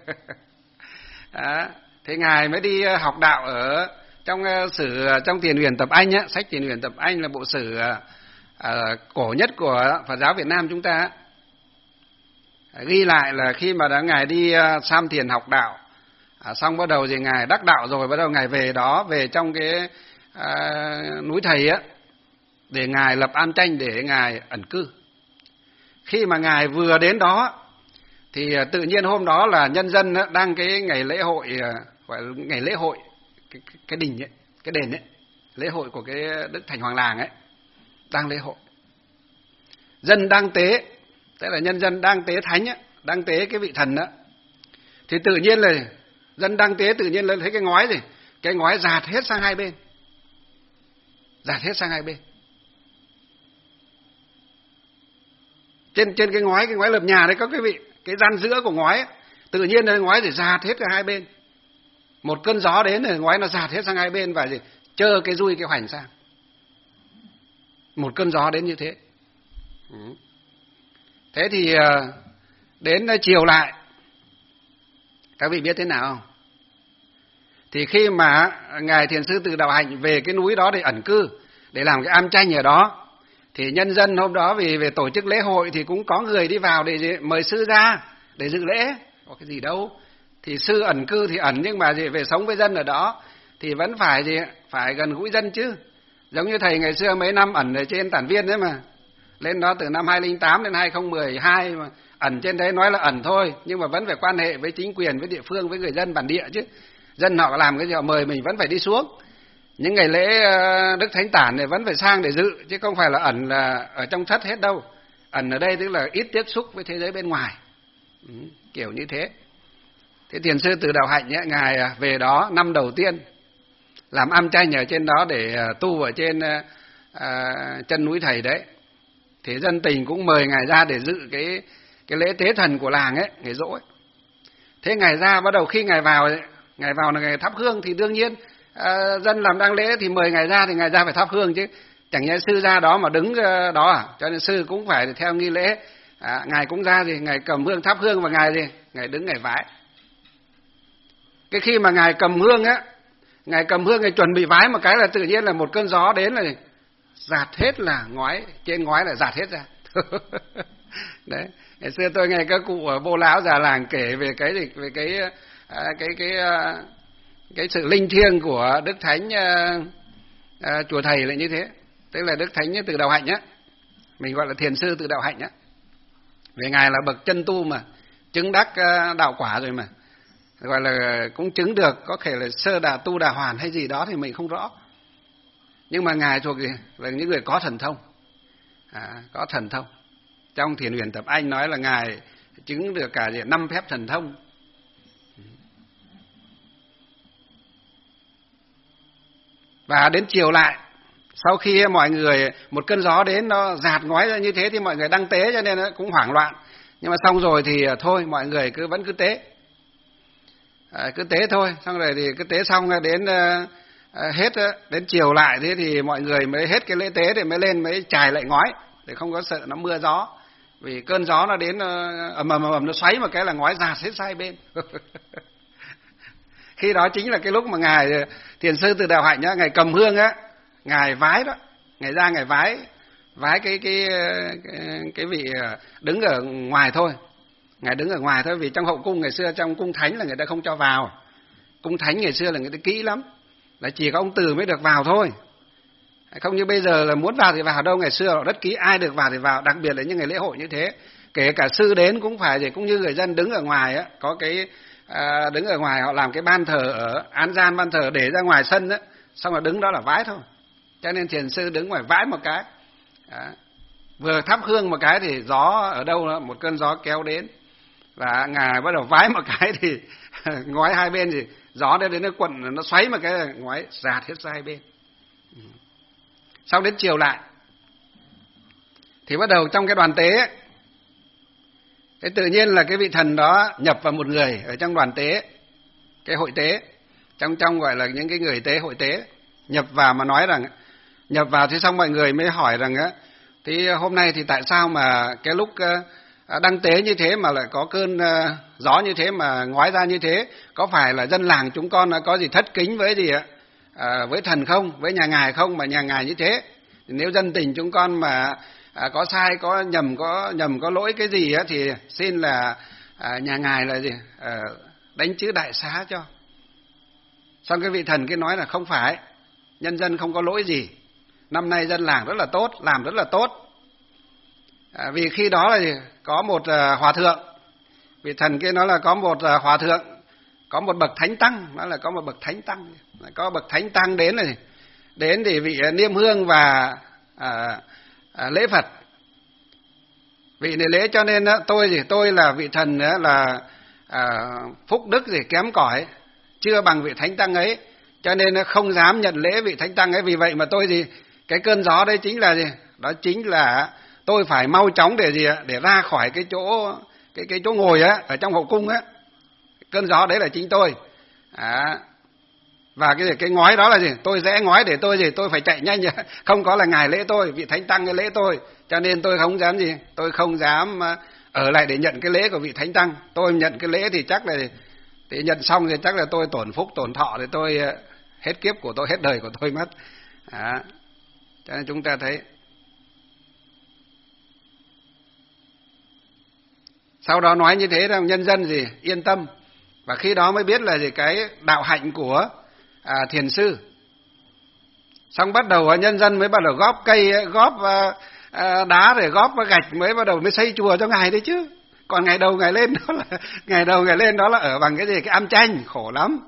Đó. Thế ngài mới đi học đạo ở trong sử, trong Tiền Huyền Tập Anh á, sách Tiền Huyền Tập Anh là bộ sử uh, cổ nhất của Phật giáo Việt Nam chúng ta. Ghi lại là khi mà đã ngài đi uh, Sam Thiền học đạo, à, xong bắt đầu thì ngài đắc đạo rồi, bắt đầu ngài về đó, về trong cái uh, núi thầy á, để ngài lập am tranh để ngài ẩn cư. Khi mà ngài vừa đến đó thì tự nhiên hôm đó là nhân dân đang cái ngày lễ hội, gọi là ngày lễ hội cái, cái đình ấy, cái đền ấy, lễ hội của cái Đức Thành Hoàng làng ấy, đang lễ hội. Dân đang tế, tức là nhân dân đang tế thánh ấy, đang tế cái vị thần đó. Thì tự nhiên là dân đang tế, tự nhiên là thấy cái ngói gì, cái ngói dạt hết sang hai bên, dạt hết sang hai bên. Trên trên cái ngói, cái ngói lợp nhà đấy các quý vị, cái gian giữa của ngói ấy, tự nhiên là ngói để dạt hết cả hai bên. Một cơn gió đến rồi ngói nó dạt hết sang hai bên và gì chơ cái dui cái hoành sang. Một cơn gió đến như thế. Thế thì đến chiều lại, các vị biết thế nào không? Thì khi mà ngài thiền sư Từ Đạo Hạnh về cái núi đó để ẩn cư, để làm cái am tranh ở đó, thì nhân dân hôm đó vì về tổ chức lễ hội thì cũng có người đi vào để mời sư ra để dự lễ. Có cái gì đâu, thì sư ẩn cư thì ẩn, nhưng mà gì về sống với dân ở đó thì vẫn phải gì phải gần gũi dân chứ. Giống như thầy ngày xưa mấy năm ẩn ở trên Tản Viên đấy mà, lên đó từ năm hai không không tám đến hai không một hai mà ẩn trên đấy, nói là ẩn thôi nhưng mà vẫn phải quan hệ với chính quyền, với địa phương, với người dân bản địa chứ. Dân họ làm cái gì họ mời mình vẫn phải đi xuống. Những ngày lễ Đức Thánh Tản này vẫn phải sang để dự, chứ không phải là ẩn là ở trong thất hết đâu. Ẩn ở đây tức là ít tiếp xúc với thế giới bên ngoài, ừ, kiểu như thế. Thế thiền sư Từ Đạo Hạnh ấy, ngài về đó năm đầu tiên làm am tranh ở trên đó để tu ở trên à, chân núi thầy đấy. Thì dân tình cũng mời ngài ra để dự cái cái lễ tế thần của làng ấy, ngày giỗ ấy. Thế ngài ra, bắt đầu khi ngài vào ấy, ngài vào là ngài thắp hương thì đương nhiên à, dân làm đang lễ thì mời ngài ra thì ngài ra phải thắp hương chứ. Chẳng nhẽ sư ra đó mà đứng đó à? Cho nên sư cũng phải theo nghi lễ. À, ngài cũng ra thì ngài cầm hương thắp hương, và ngài gì ngài đứng ngài vái. Cái khi mà ngài cầm hương á, ngài cầm hương ngài chuẩn bị vái một cái là tự nhiên là một cơn gió đến là dạt hết là ngói, trên ngói là dạt hết ra. Đấy, ngày xưa tôi nghe các cụ ở Bô Lão già làng kể về cái gì, về cái à, cái cái cái, cái sự linh thiêng của Đức Thánh à, à, chùa thầy là như thế, tức là Đức Thánh Từ Đạo Hạnh á, mình gọi là thiền sư Từ Đạo Hạnh á. Về ngài là bậc chân tu mà, chứng đắc đạo quả rồi mà, gọi là cũng chứng được, có thể là sơ đà tu đà hoàn hay gì đó thì mình không rõ, nhưng mà ngài thuộc là những người có thần thông, à, có thần thông. Trong Thiền Huyền Tập Anh nói là ngài chứng được cả năm phép thần thông. Và đến chiều lại, sau khi mọi người một cơn gió đến nó dạt ngói ra như thế thì mọi người đang tế cho nên nó cũng hoảng loạn. Nhưng mà xong rồi thì thôi, mọi người cứ vẫn cứ tế, à, cứ tế thôi. Xong rồi thì cứ tế xong đến uh, uh, hết đến chiều lại thế thì mọi người mới hết cái lễ tế thì mới lên mới chài lại ngói để không có sợ nó mưa gió. Vì cơn gió nó đến ầm ầm ầm nó xoáy một cái là ngói dạt hết hai bên. Khi đó chính là cái lúc mà ngài thiền sư Từ Đạo Hạnh á, ngài cầm hương á, ngài vái đó, ngài ra ngài vái vái cái cái cái, cái vị đứng ở ngoài thôi, ngài đứng ở ngoài thôi, vì trong hậu cung ngày xưa, trong cung thánh là người ta không cho vào. Cung thánh ngày xưa là người ta kỹ lắm, là chỉ có ông Từ mới được vào thôi. Không như bây giờ là muốn vào thì vào đâu, ngày xưa ở đất Ký ai được vào thì vào, đặc biệt là những ngày lễ hội như thế. Kể cả sư đến cũng phải thì cũng như người dân đứng ở ngoài á, có cái à, đứng ở ngoài họ làm cái ban thờ ở án gian, ban thờ để ra ngoài sân á, xong rồi đứng đó là vái thôi. Cho nên thiền sư đứng ngoài vái một cái, à, vừa thắp hương một cái thì gió ở đâu đó, một cơn gió kéo đến, và ngài bắt đầu vái một cái thì ngói hai bên thì gió đến nó quận, nó xoáy một cái ngói rạt hết ra hai bên. Sau đến chiều lại thì bắt đầu trong cái đoàn tế ấy, thế tự nhiên là cái vị thần đó nhập vào một người ở trong đoàn tế, cái hội tế, trong trong gọi là những cái người tế, hội tế, nhập vào mà nói rằng, nhập vào thì xong mọi người mới hỏi rằng á, thì hôm nay thì tại sao mà cái lúc đăng tế như thế mà lại có cơn gió như thế mà ngói ra như thế, có phải là dân làng chúng con có gì thất kính với gì ạ? À, với thần không, với nhà ngài không mà nhà ngài như thế? Nếu dân tình chúng con mà à, có sai, có nhầm, có nhầm, có lỗi cái gì á, thì xin là à, nhà ngài là gì à, đánh chữ đại xá cho. Xong cái vị thần kia nói là không phải, nhân dân không có lỗi gì, năm nay dân làng rất là tốt, làm rất là tốt. À, vì khi đó là gì? Có một à, hòa thượng, vị thần kia nói là có một à, hòa thượng, có một bậc thánh tăng, nói là có một bậc thánh tăng, có bậc thánh tăng đến này, đến thì vị niêm hương và à, à, lễ Phật. Vị này lễ cho nên đó, tôi gì tôi là vị thần đó, là à, phúc đức gì kém cỏi, chưa bằng vị thánh tăng ấy, cho nên nó không dám nhận lễ vị thánh tăng ấy. Vì vậy mà tôi gì cái cơn gió đấy chính là gì? Đó chính là tôi phải mau chóng để gì ạ? Để ra khỏi cái chỗ cái cái chỗ ngồi á ở trong hậu cung á. Cơn gió đấy là chính tôi. À, và cái cái ngói đó là gì? Tôi rẽ ngói để tôi gì? Tôi phải chạy nhanh, không có là ngài lễ tôi, vị thánh tăng cái lễ tôi, cho nên tôi không dám gì? Tôi không dám ở lại để nhận cái lễ của vị thánh tăng. Tôi nhận cái lễ thì chắc là thì nhận xong thì chắc là tôi tổn phúc tổn thọ, thì tôi hết kiếp của tôi, hết đời của tôi mất. À, cho nên chúng ta thấy. Sau đó nói như thế rằng nhân dân gì yên tâm, và khi đó mới biết là gì cái đạo hạnh của à, thiền sư. Xong bắt đầu nhân dân mới bắt đầu góp cây, góp à, à, đá để góp gạch, mới bắt đầu mới xây chùa cho ngài đấy chứ. Còn ngày đầu ngày lên đó là ngày đầu ngày lên đó là ở bằng cái gì? Cái am chanh, khổ lắm.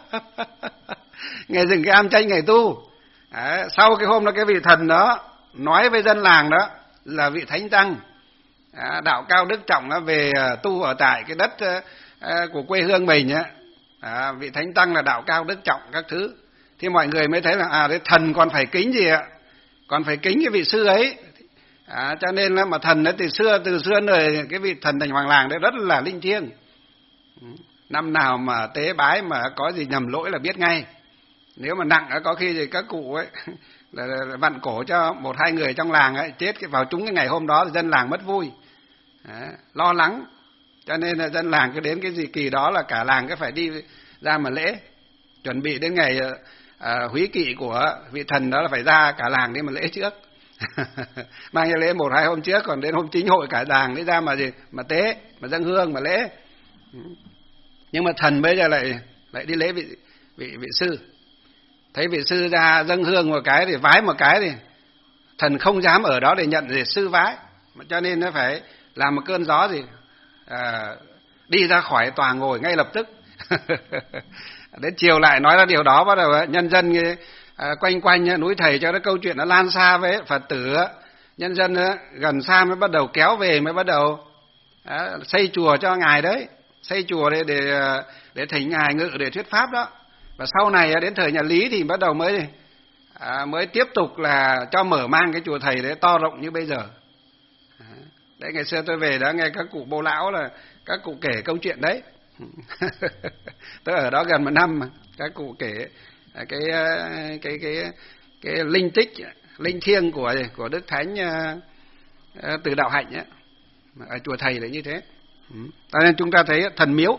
Ngày dừng cái am chanh ngày tu. Đấy, sau cái hôm đó cái vị thần đó nói với dân làng đó là vị thánh tăng à, đạo cao đức trọng đó, về tu ở tại cái đất à, của quê hương mình á. À, vị thánh tăng là đạo cao đức trọng các thứ. Thì mọi người mới thấy là à đấy, thần còn phải kính gì ạ? Còn phải kính cái vị sư ấy. À, cho nên là mà thần ấy từ xưa từ xưa đời cái vị thần thành hoàng làng đấy rất là linh thiêng. Năm nào mà tế bái mà có gì nhầm lỗi là biết ngay. Nếu mà nặng có khi thì các cụ ấy là, là vặn cổ cho một hai người trong làng ấy chết vào trúng cái ngày hôm đó thì dân làng mất vui. À, lo lắng. Cho nên là dân làng cứ đến cái gì kỳ đó là cả làng cứ phải đi ra mà lễ, chuẩn bị đến ngày à, húy kỵ của vị thần đó là phải ra cả làng đi mà lễ trước. Mang cái lễ một hai hôm trước, còn đến hôm chính hội cả làng đi ra mà gì mà tế, mà dâng hương mà lễ. Nhưng mà thần bây giờ lại lại đi lễ vị vị vị sư. Thấy vị sư ra dâng hương một cái thì vái một cái thì thần không dám ở đó để nhận để sư vái, cho nên nó phải làm một cơn gió gì à, đi ra khỏi tòa ngồi ngay lập tức. Đến chiều lại nói ra điều đó, bắt đầu nhân dân à, quanh quanh núi thầy cho nó câu chuyện nó lan xa với Phật tử, nhân dân gần xa mới bắt đầu kéo về, mới bắt đầu à, xây chùa cho ngài đấy, xây chùa để để để thỉnh ngài ngự để thuyết pháp đó. Và sau này đến thời nhà Lý thì bắt đầu mới à, mới tiếp tục là cho mở mang cái chùa thầy đấy to rộng như bây giờ. Đấy, ngày xưa tôi về đã nghe các cụ bố lão là các cụ kể câu chuyện đấy. Tôi ở đó gần một năm mà các cụ kể cái cái cái cái, cái linh tích, linh thiêng của của Đức Thánh uh, Từ Đạo Hạnh ấy. Ở chùa thầy là như thế. Cho nên chúng ta thấy thần miếu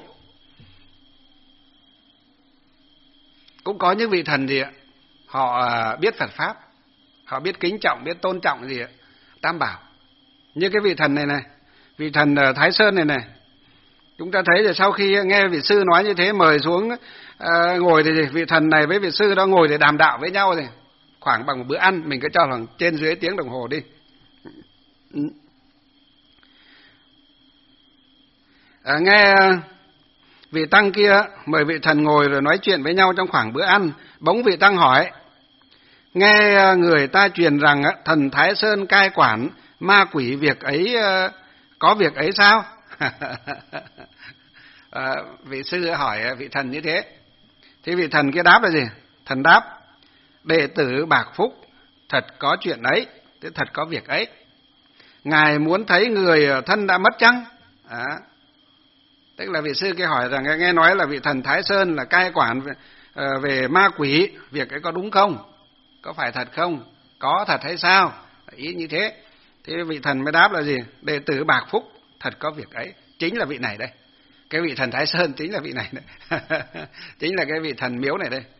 cũng có những vị thần gì ạ, họ biết Phật pháp, họ biết kính trọng, biết tôn trọng gì ạ, Tam Bảo. Như cái vị thần này này, vị thần Thái Sơn này này, Chúng ta thấy là sau khi nghe vị sư nói như thế, mời xuống à, ngồi thì vị thần này với vị sư đó ngồi để đàm đạo với nhau thì khoảng bằng một bữa ăn, mình cứ cho khoảng trên dưới tiếng đồng hồ đi. À, nghe vị tăng kia mời vị thần ngồi rồi nói chuyện với nhau trong khoảng bữa ăn, bỗng vị tăng hỏi: nghe người ta truyền rằng thần Thái Sơn cai quản ma quỷ, việc ấy có việc ấy sao? À, vị sư hỏi vị thần như thế. Thì vị thần kia đáp là gì? Thần đáp: đệ tử Bạc Phúc thật có chuyện ấy, tức thật có việc ấy. Ngài muốn thấy người thân đã mất chăng? À, tức là vị sư kia hỏi rằng nghe nói là vị thần Thái Sơn là cai quản về, về ma quỷ, việc ấy có đúng không? Có phải thật không? Có thật hay sao? Ý như thế. Thế vị thần mới đáp là gì? Đệ tử Bạc Phúc thật có việc ấy. Chính là vị này đây. Cái vị thần Thái Sơn chính là vị này đây. Chính là cái vị thần miếu này đây.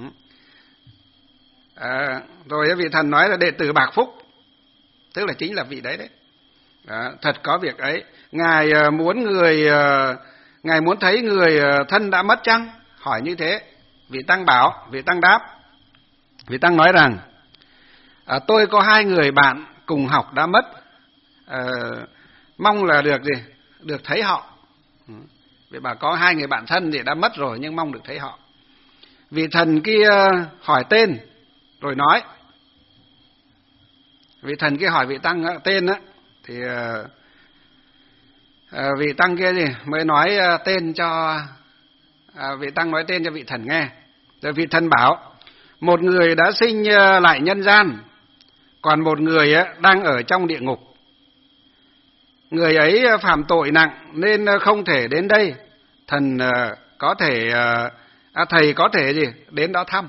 À, rồi vị thần nói là đệ tử Bạc Phúc, tức là chính là vị đấy đấy. À, thật có việc ấy. Ngài muốn người ngài muốn thấy người thân đã mất chăng? Hỏi như thế. Vị tăng bảo, vị tăng đáp. Vị tăng nói rằng: à, tôi có hai người bạn cùng học đã mất, à, mong là được gì? Được thấy họ. Vậy bà có hai người bạn thân thì đã mất rồi, nhưng mong được thấy họ. Vị thần kia hỏi tên rồi nói. Vị thần kia hỏi vị tăng tên á, thì à, vị tăng kia gì mới nói tên cho à, vị tăng nói tên cho vị thần nghe. Rồi vị thần bảo: một người đã sinh lại nhân gian, còn một người đang ở trong địa ngục. Người ấy phạm tội nặng nên không thể đến đây. Thần có thể à, thầy có thể gì đến đó thăm.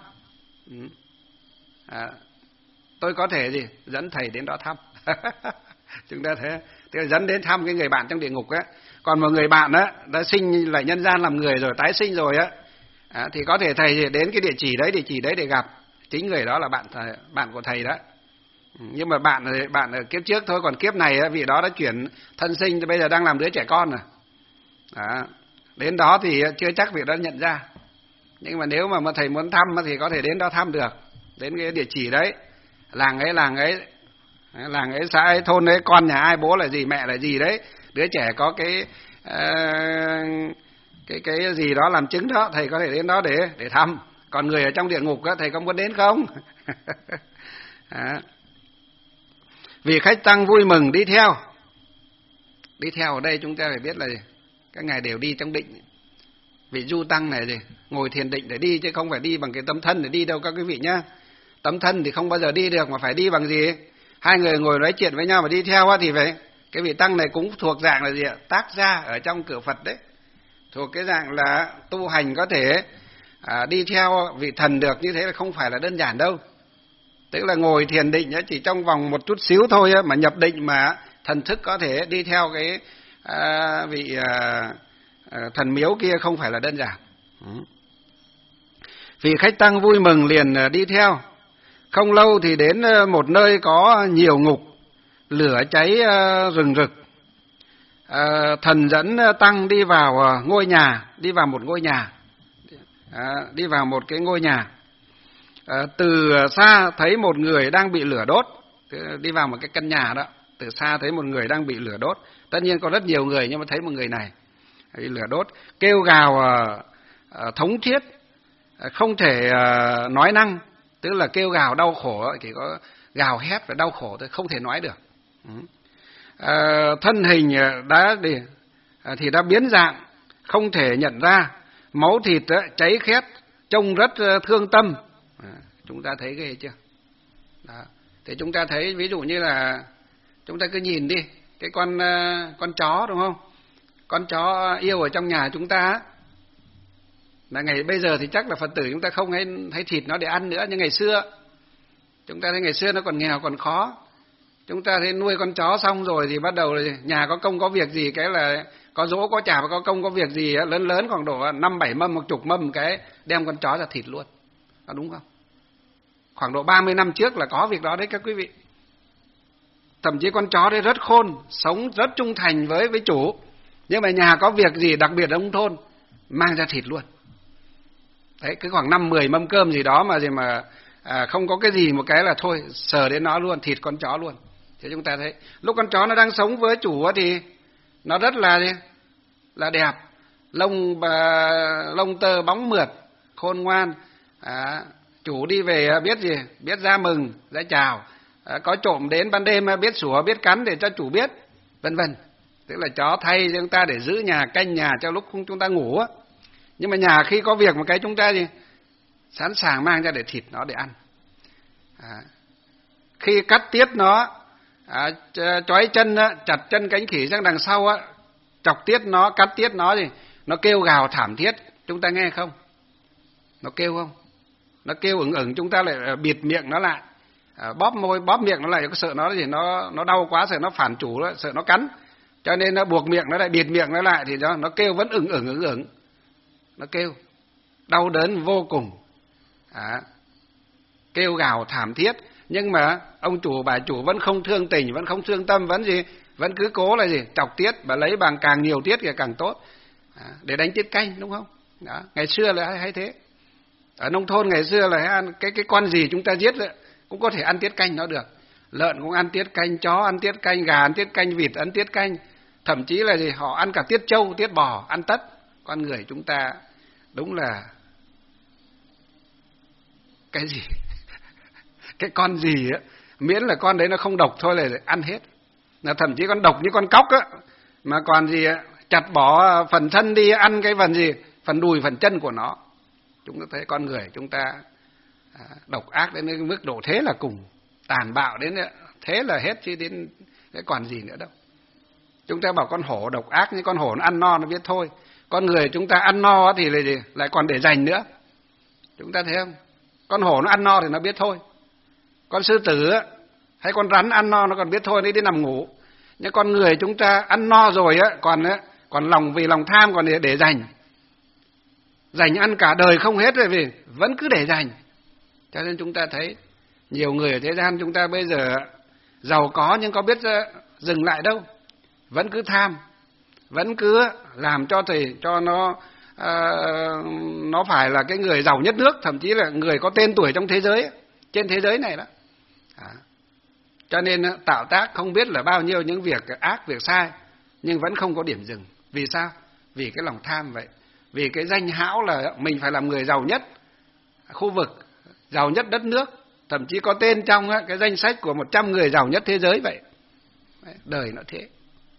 À, tôi có thể gì dẫn thầy đến đó thăm. Chúng ta thế, tức là dẫn đến thăm cái người bạn trong địa ngục á. Còn một người bạn á đã sinh lại nhân gian làm người rồi, tái sinh rồi á, à, thì có thể thầy đến cái địa chỉ đấy, địa chỉ đấy để gặp. Chính người đó là bạn thầy, bạn của thầy đó. Nhưng mà bạn bạn ở kiếp trước thôi, còn kiếp này vị đó đã chuyển thân sinh, bây giờ đang làm đứa trẻ con rồi. Đó. Đến đó thì chưa chắc vị đó nhận ra. Nhưng mà nếu mà, mà thầy muốn thăm thì có thể đến đó thăm được. Đến cái địa chỉ đấy, làng ấy, làng ấy, làng ấy, xã ấy, thôn ấy, con nhà ai, bố là gì, mẹ là gì đấy. Đứa trẻ có cái uh, cái cái gì đó làm chứng đó, thầy có thể đến đó để để thăm. Còn người ở trong địa ngục đó, thầy có muốn đến không? Đó. Vì khách tăng vui mừng đi theo. Đi theo ở đây chúng ta phải biết là gì? Các ngài đều đi trong định. Vị du tăng này gì? Ngồi thiền định để đi, chứ không phải đi bằng cái tấm thân để đi đâu các quý vị nhá. Tấm thân thì không bao giờ đi được, mà phải đi bằng gì? Hai người ngồi nói chuyện với nhau mà đi theo á, thì phải cái vị tăng này cũng thuộc dạng là gì ạ? Tác gia ở trong cửa Phật đấy. Thuộc cái dạng là tu hành có thể à, đi theo vị thần được, như thế là không phải là đơn giản đâu. Tức là ngồi thiền định chỉ trong vòng một chút xíu thôi mà nhập định mà thần thức có thể đi theo cái à, vị à, thần miếu kia, không phải là đơn giản. Vị khách tăng vui mừng liền đi theo. Không lâu thì đến một nơi có nhiều ngục, lửa cháy rừng rực. À, thần dẫn tăng đi vào ngôi nhà, đi vào một ngôi nhà, à, đi vào một cái ngôi nhà. À, từ xa thấy một người đang bị lửa đốt, đi vào một cái căn nhà đó, từ xa thấy một người đang bị lửa đốt. Tất nhiên có rất nhiều người, nhưng mà thấy một người này bị lửa đốt, kêu gào uh, thống thiết, uh, không thể uh, nói năng, tức là kêu gào đau khổ, chỉ có gào hét và đau khổ thôi, không thể nói được. Uh, thân hình đã đi, uh, thì đã biến dạng, không thể nhận ra, máu thịt uh, cháy khét, trông rất uh, thương tâm. À, chúng ta thấy ghê chưa? Đó. Thì chúng ta thấy ví dụ như là chúng ta cứ nhìn đi, cái con uh, con chó đúng không? Con chó yêu ở trong nhà chúng ta là ngày bây giờ thì chắc là Phật tử chúng ta không hay thấy thịt nó để ăn nữa, nhưng ngày xưa chúng ta thấy ngày xưa nó còn nghèo còn khó. Chúng ta thấy nuôi con chó xong rồi thì bắt đầu là nhà có công có việc gì, cái là có dỗ có chả và có công có việc gì lớn lớn khoảng độ năm bảy mâm, một chục mâm, cái đem con chó ra thịt luôn. Đó, đúng không? Khoảng độ ba mươi năm trước là có việc đó đấy các quý vị. Thậm chí con chó đấy rất khôn, sống rất trung thành với với chủ. Nhưng mà nhà có việc gì, đặc biệt ở nông thôn, mang ra thịt luôn. Đấy, cứ khoảng năm mười mâm cơm gì đó mà gì mà à, không có cái gì một cái là thôi, sờ đến nó luôn, thịt con chó luôn. Thế chúng ta thấy, lúc con chó nó đang sống với chủ thì nó rất là gì? Là đẹp, lông bà, lông tơ bóng mượt, khôn ngoan. À, chủ đi về biết gì? Biết ra mừng, ra chào. À, có trộm đến ban đêm biết sủa, biết cắn để cho chủ biết, vân vân. Tức là chó thay cho chúng ta để giữ nhà, canh nhà cho lúc không chúng ta ngủ á. Nhưng mà nhà khi có việc một cái chúng ta gì? Sẵn sàng mang ra để thịt nó để ăn. À, khi cắt tiết nó, à, chói chân á, chặt chân cánh khỉ sang đằng sau á, chọc tiết nó, cắt tiết nó gì? Nó kêu gào thảm thiết, chúng ta nghe không? Nó kêu không? Nó kêu ửng ửng, chúng ta lại bịt miệng nó lại, à, bóp môi, bóp miệng nó lại, sợ nó gì? Nó nó đau quá, sợ nó phản chủ đó, sợ nó cắn. Cho nên nó buộc miệng nó lại, bịt miệng nó lại thì nó nó kêu vẫn ửng ửng ửng ửng. Nó kêu đau đớn vô cùng. À, kêu gào thảm thiết, nhưng mà ông chủ bà chủ vẫn không thương tình, vẫn không thương tâm, vẫn gì? Vẫn cứ cố là gì? Chọc tiết, bà lấy bằng càng nhiều tiết thì càng tốt. À, để đánh tiết canh, đúng không? Đó, ngày xưa là hay, hay thế. Ở nông thôn ngày xưa là hay ăn cái cái con gì chúng ta giết ấy, cũng có thể ăn tiết canh nó được. Lợn cũng ăn tiết canh, chó ăn tiết canh, gà ăn tiết canh, vịt ăn tiết canh, thậm chí là gì? Họ ăn cả tiết trâu, tiết bò, ăn tất. Con người chúng ta đúng là cái gì? Cái con gì á, miễn là con đấy nó không độc thôi là ăn hết. Là thậm chí con độc như con cóc á, mà còn gì á, chặt bỏ phần thân đi, ăn cái phần gì? Phần đùi, phần chân của nó. Chúng ta thấy con người chúng ta à, độc ác đến cái mức độ thế là cùng, tàn bạo đến thế là hết, chứ đến cái còn gì nữa đâu. Chúng ta bảo con hổ độc ác, nhưng con hổ nó ăn no nó biết thôi. Con người chúng ta ăn no thì lại gì? Lại còn để dành nữa. Chúng ta thấy không? Con hổ nó ăn no thì nó biết thôi. Con sư tử hay con rắn ăn no nó còn biết thôi, đi đi nằm ngủ. Nhưng con người chúng ta ăn no rồi á, còn á, còn lòng vì lòng tham còn để, để dành. Dành ăn cả đời không hết rồi, vì vẫn cứ để dành. Cho nên chúng ta thấy nhiều người ở thế gian chúng ta bây giờ giàu có nhưng có biết dừng lại đâu. Vẫn cứ tham, vẫn cứ làm cho thì cho nó uh, nó phải là cái người giàu nhất nước, thậm chí là người có tên tuổi trong thế giới, trên thế giới này đó. À. Cho nên tạo tác không biết là bao nhiêu những việc ác, việc sai, nhưng vẫn không có điểm dừng. Vì sao? Vì cái lòng tham vậy. Vì cái danh hão là mình phải làm người giàu nhất khu vực, giàu nhất đất nước, thậm chí có tên trong cái danh sách của một trăm người giàu nhất thế giới vậy. Đời nó thế.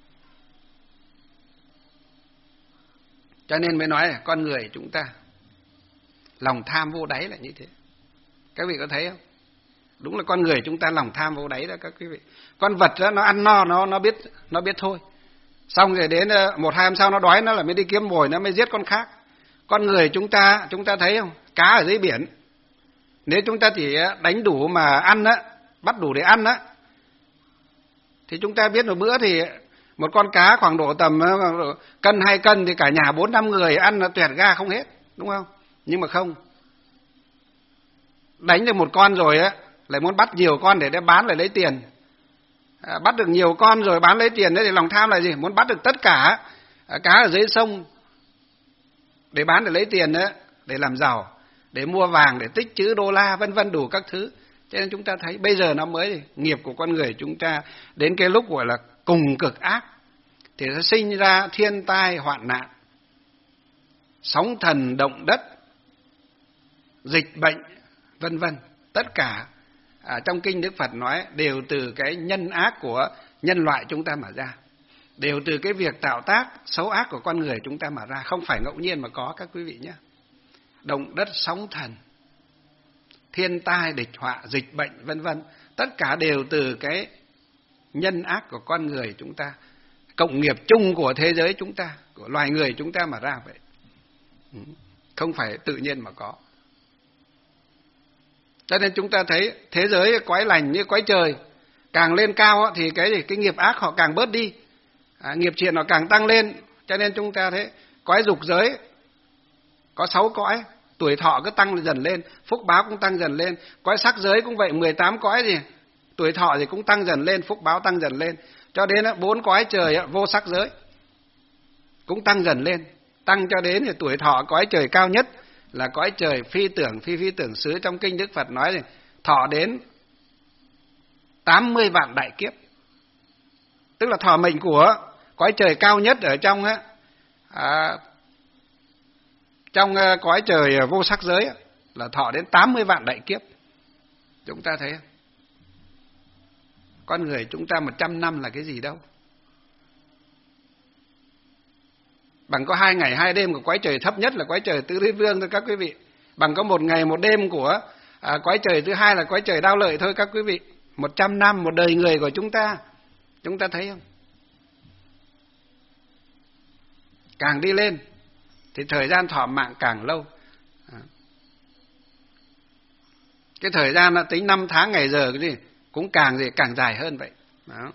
Cho nên mới nói là con người chúng ta lòng tham vô đáy là như thế. Các vị có thấy không? Đúng là con người chúng ta lòng tham vô đáy đó các quý vị. Con vật đó nó ăn no nó nó biết nó biết thôi. Xong rồi đến một hai hôm sau nó đói nó là mới đi kiếm mồi, nó mới giết con khác. Con người chúng ta chúng ta thấy không? Cá ở dưới biển, nếu chúng ta chỉ đánh đủ mà ăn á, bắt đủ để ăn á, thì chúng ta biết một bữa thì một con cá khoảng độ tầm cân hai cân thì cả nhà bốn năm người ăn là tuyệt ga không hết, đúng không? Nhưng mà không, đánh được một con rồi á, lại muốn bắt nhiều con để đem bán lại lấy tiền. À, bắt được nhiều con rồi bán lấy tiền đấy thì lòng tham là gì? Muốn bắt được tất cả à, cá ở dưới sông để bán để lấy tiền đấy, để làm giàu, để mua vàng, để tích trữ đô la, vân vân đủ các thứ. Cho nên chúng ta thấy bây giờ nó mới nghiệp của con người chúng ta đến cái lúc gọi là cùng cực ác, thì nó sinh ra thiên tai hoạn nạn, sóng thần động đất, dịch bệnh, vân vân. Tất cả à, trong kinh Đức Phật nói đều từ cái nhân ác của nhân loại chúng ta mà ra, đều từ cái việc tạo tác xấu ác của con người chúng ta mà ra, không phải ngẫu nhiên mà có các quý vị nhé. Động đất, sóng thần, thiên tai, địch họa, dịch bệnh, vân vân, tất cả đều từ cái nhân ác của con người chúng ta, cộng nghiệp chung của thế giới chúng ta, của loài người chúng ta mà ra vậy. Không phải tự nhiên mà có. Cho nên chúng ta thấy thế giới quái lành như quái trời, càng lên cao thì cái gì cái nghiệp ác họ càng bớt đi, à, nghiệp thiện nó càng tăng lên. Cho nên chúng ta thấy quái dục giới có sáu cõi, tuổi thọ cứ tăng dần lên, phúc báo cũng tăng dần lên. Quái sắc giới cũng vậy, mười tám cõi gì, tuổi thọ thì cũng tăng dần lên, phúc báo tăng dần lên, cho đến bốn cõi trời vô sắc giới. cũng tăng dần lên, tăng cho đến thì tuổi thọ cõi trời cao nhất là cõi trời phi tưởng phi phi tưởng xứ. Trong kinh Đức Phật nói thì thọ đến tám mươi vạn đại kiếp, tức là thọ mệnh của cõi trời cao nhất ở trong á, à, trong cõi trời vô sắc giới á, là thọ đến tám mươi vạn đại kiếp. Chúng ta thấy không? Con người chúng ta một trăm năm là cái gì đâu, bằng có hai ngày hai đêm của cõi trời thấp nhất là cõi trời Tứ Đế Vương thôi các quý vị, bằng có một ngày một đêm của à, cõi trời thứ hai là cõi trời Đao Lợi thôi các quý vị. Một trăm năm một đời người của chúng ta, chúng ta thấy không? Càng đi lên thì thời gian thọ mạng càng lâu. Cái thời gian nó tính năm tháng ngày giờ cái gì cũng càng gì càng dài hơn vậy. Đó.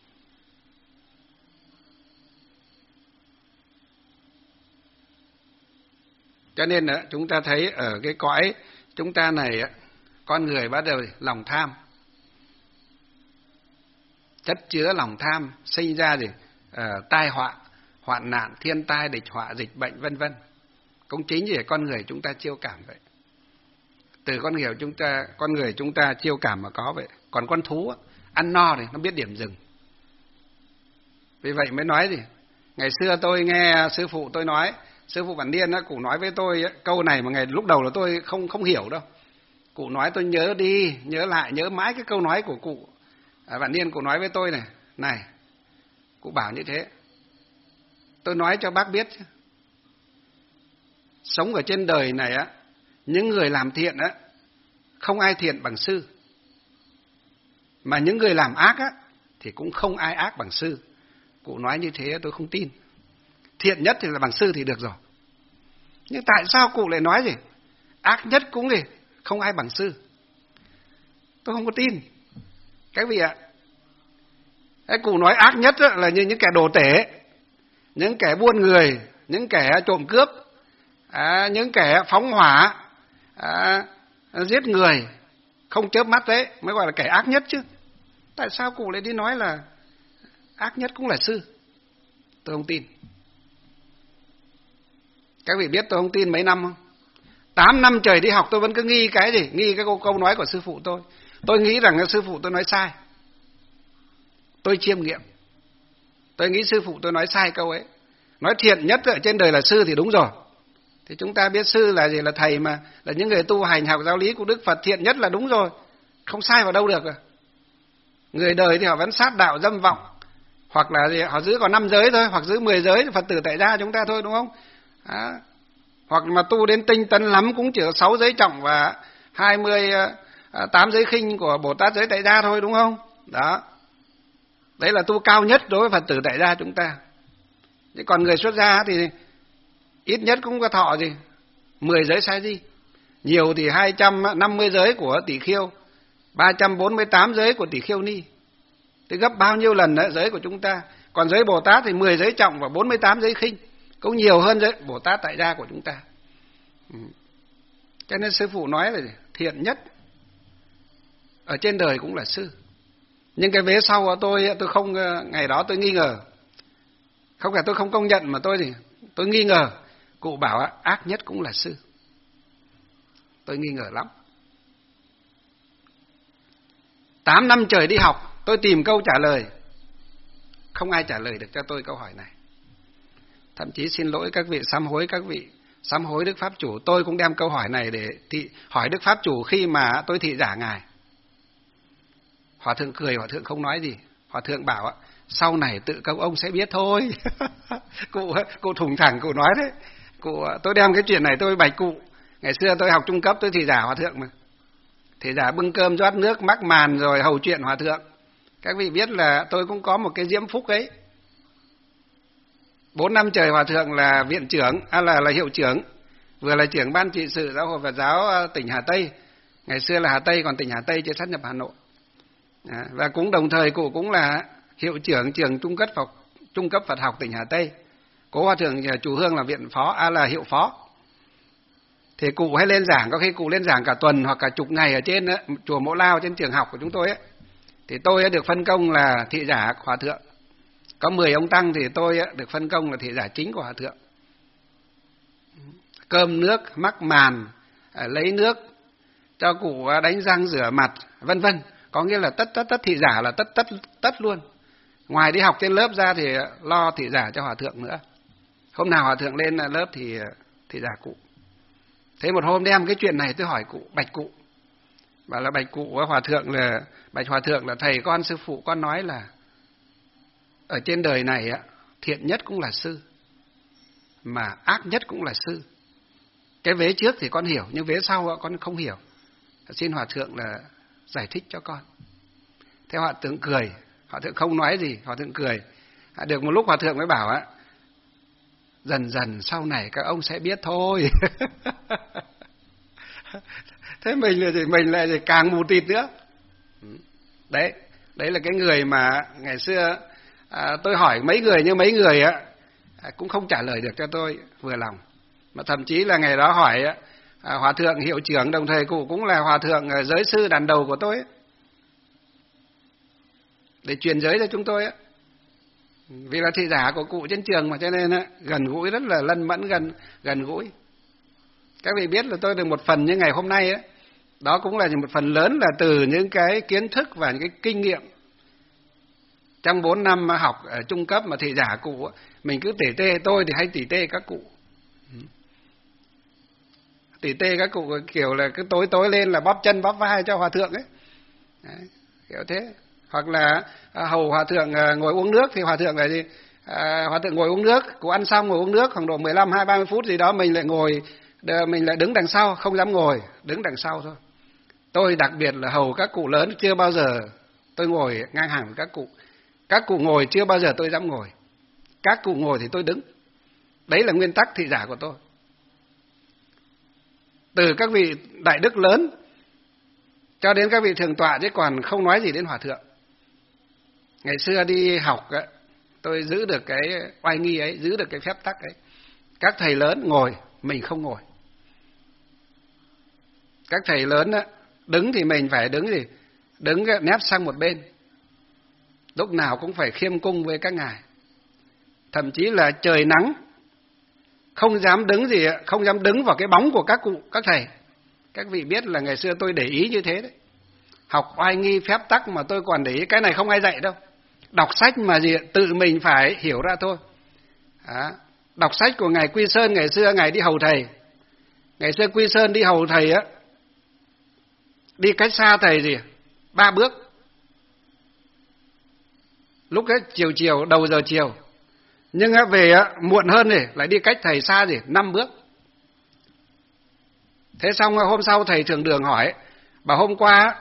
Cho nên đó, chúng ta thấy ở cái cõi chúng ta này, con người bắt đầu lòng tham, chất chứa lòng tham, sinh ra gì uh, tai họa, hoạn nạn, thiên tai, địch họa, dịch bệnh vân vân. Cũng chính vì con người chúng ta chiêu cảm vậy. Từ con người chúng ta, con người chúng ta chiêu cảm mà có vậy. Còn con thú ăn no thì nó biết điểm dừng. Vì vậy mới nói gì? Ngày xưa tôi nghe sư phụ tôi nói, sư phụ Bản Niên cụ nói với tôi câu này mà ngày lúc đầu là tôi không không hiểu đâu. Cụ nói tôi nhớ đi, nhớ lại, nhớ mãi cái câu nói của cụ. À, Bản Niên cụ nói với tôi này, này, cụ bảo như thế. Tôi nói cho bác biết, sống ở trên đời này á, những người làm thiện á, không ai thiện bằng sư. Mà những người làm ác á, thì cũng không ai ác bằng sư. Cụ nói như thế tôi không tin. Thiện nhất thì là bằng sư thì được rồi. Nhưng tại sao cụ lại nói gì? Ác nhất cũng gì? Không ai bằng sư. Tôi không có tin. Các vị ạ, cái cụ nói ác nhất là như những kẻ đồ tể, những kẻ buôn người, những kẻ trộm cướp, à, những kẻ phóng hỏa, à, giết người, không chớp mắt đấy mới gọi là kẻ ác nhất chứ. Tại sao cụ lại đi nói là ác nhất cũng là sư? Tôi không tin. Các vị biết tôi không tin mấy năm không? Tám năm trời đi học tôi vẫn cứ nghi cái gì? Nghi cái câu, câu nói của sư phụ tôi. Tôi nghĩ rằng sư phụ tôi nói sai. Tôi chiêm nghiệm. Tôi nghĩ sư phụ tôi nói sai câu ấy. Nói thiện nhất ở trên đời là sư thì đúng rồi. Thì chúng ta biết sư là gì? Là thầy mà, là những người tu hành học giáo lý của Đức Phật, thiện nhất là đúng rồi. Không sai vào đâu được à. Người đời thì họ vẫn sát đạo dâm vọng, hoặc là gì? Họ giữ còn năm giới thôi, hoặc giữ mười giới, Phật tử tại gia chúng ta thôi, đúng không? Đó. Hoặc mà tu đến tinh tấn lắm cũng chỉ có sáu giới trọng và hai mươi tám giới khinh của Bồ Tát giới tại gia thôi, đúng không? Đó. Đấy là tu cao nhất đối với Phật tử tại gia chúng ta. Chứ còn người xuất gia thì ít nhất cũng có thọ gì? mười giới sai di. Nhiều thì hai trăm năm mươi giới của Tỷ Khiêu, ba trăm bốn mươi tám giới của Tỷ Khiêu Ni. Thì gấp bao nhiêu lần đó, giới của chúng ta. Còn giới Bồ Tát thì mười giới trọng và bốn mươi tám giới khinh, cũng nhiều hơn giới Bồ Tát tại gia của chúng ta. Ừ. Cho nên sư phụ nói là thiện nhất ở trên đời cũng là sư. Nhưng cái vế sau của tôi, tôi không, ngày đó tôi nghi ngờ. Không phải tôi không công nhận mà tôi thì tôi nghi ngờ. Cụ bảo ác nhất cũng là sư. Tôi nghi ngờ lắm. Tám năm trời đi học, tôi tìm câu trả lời. Không ai trả lời được cho tôi câu hỏi này. Thậm chí xin lỗi các vị, sám hối các vị, sám hối Đức Pháp Chủ. Tôi cũng đem câu hỏi này để thị, hỏi Đức Pháp Chủ khi mà tôi thị giả Ngài. Hòa thượng cười, Hòa thượng không nói gì. Hòa thượng bảo sau này tự các ông sẽ biết thôi. cụ, cụ thủng thẳng cụ nói đấy. Cụ, tôi đem cái chuyện này tôi bạch cụ. Ngày xưa tôi học trung cấp tôi thị giả Hòa thượng mà. Thị giả bưng cơm rót nước mắc màn rồi hầu chuyện Hòa thượng. Các vị biết là tôi cũng có một cái diễm phúc ấy. Bốn năm trời Hòa thượng là viện trưởng, à là, là hiệu trưởng, vừa là trưởng ban trị sự giáo hội Phật giáo tỉnh Hà Tây. Ngày xưa là Hà Tây, còn tỉnh Hà Tây chưa sát nhập Hà Nội. À, và cũng đồng thời cụ cũng là hiệu trưởng trường trung cấp Phật, trung cấp Phật học tỉnh Hà Tây. Cố Hòa thượng Chủ Hương là viện phó, à là hiệu phó. Thì cụ hay lên giảng, có khi cụ lên giảng cả tuần hoặc cả chục ngày ở trên đó, chùa Mẫu Lao trên trường học của chúng tôi ấy. Thì tôi đã được phân công là thị giả Hòa thượng. có mười ông tăng thì tôi được phân công là thị giả chính của hòa thượng. Cơm nước, mắc màn, lấy nước cho cụ đánh răng rửa mặt, vân vân. Có nghĩa là tất tất tất thị giả là tất tất tất luôn. Ngoài đi học trên lớp ra thì lo thị giả cho hòa thượng nữa. Hôm nào hòa thượng lên lớp thì thị giả cụ. Thế một hôm đem cái chuyện này tôi hỏi cụ, bạch cụ. Bảo là bạch cụ hòa thượng là bạch hòa thượng là thầy con sư phụ con nói là ở trên đời này á, thiện nhất cũng là sư, mà ác nhất cũng là sư. Cái vế trước thì con hiểu, nhưng vế sau con không hiểu. Xin hòa thượng là giải thích cho con. Thế hòa thượng cười, hòa thượng không nói gì, hòa thượng cười. Được một lúc hòa thượng mới bảo á, dần dần sau này các ông sẽ biết thôi. Thế mình là gì? Mình lại càng mù tịt nữa. Đấy, đấy là cái người mà ngày xưa à, tôi hỏi mấy người, nhưng mấy người á cũng không trả lời được cho tôi vừa lòng. Mà thậm chí là ngày đó hỏi à, hòa thượng hiệu trưởng đồng thời cụ cũng là hòa thượng giới sư đàn đầu của tôi ấy, để truyền giới cho chúng tôi ấy. Vì là thị giả của cụ trên trường mà, cho nên á, gần gũi, rất là lân mẫn, gần gần gũi. Các vị biết là tôi được một phần như ngày hôm nay ấy, đó cũng là một phần lớn là từ những cái kiến thức và những cái kinh nghiệm trong bốn năm học ở trung cấp mà thị giả cụ ấy, mình cứ tỉ tê, tôi thì hay tỉ tê các cụ. Tỉ tê các cụ kiểu là cứ tối tối lên là bóp chân bóp vai cho hòa thượng ấy. Đấy, kiểu thế. Hoặc là à, hầu hòa thượng à, ngồi uống nước thì hòa thượng là gì? À, hòa thượng ngồi uống nước, cụ ăn xong ngồi uống nước khoảng độ mười lăm hai ba mươi phút gì đó mình lại ngồi, mình lại đứng đằng sau, không dám ngồi, đứng đằng sau thôi. Tôi đặc biệt là hầu các cụ lớn, chưa bao giờ tôi ngồi ngang hàng với các cụ. Các cụ ngồi chưa bao giờ tôi dám ngồi. Các cụ ngồi thì tôi đứng. Đấy là nguyên tắc thị giả của tôi. Từ các vị đại đức lớn cho đến các vị thường tọa, chứ còn không nói gì đến hòa thượng. Ngày xưa đi học tôi giữ được cái oai nghi ấy, giữ được cái phép tắc ấy. Các thầy lớn ngồi, mình không ngồi. Các thầy lớn đứng thì mình phải đứng gì? Đứng nép sang một bên. Lúc nào cũng phải khiêm cung với các ngài. Thậm chí là trời nắng, không dám đứng gì, không dám đứng vào cái bóng của các cụ, các thầy. Các vị biết là ngày xưa tôi để ý như thế đấy. Học oai nghi phép tắc mà tôi còn để ý, cái này không ai dạy đâu. Đọc sách mà gì, tự mình phải hiểu ra thôi. Đó. Đọc sách của ngài Quy Sơn, ngày xưa ngài đi hầu thầy. Ngày xưa Quy Sơn đi hầu thầy á, đi cách xa thầy gì, ba bước. Lúc ấy chiều chiều, đầu giờ chiều. Nhưng về muộn hơn thì lại đi cách thầy xa gì, năm bước. Thế xong hôm sau thầy trưởng đường hỏi, bảo hôm qua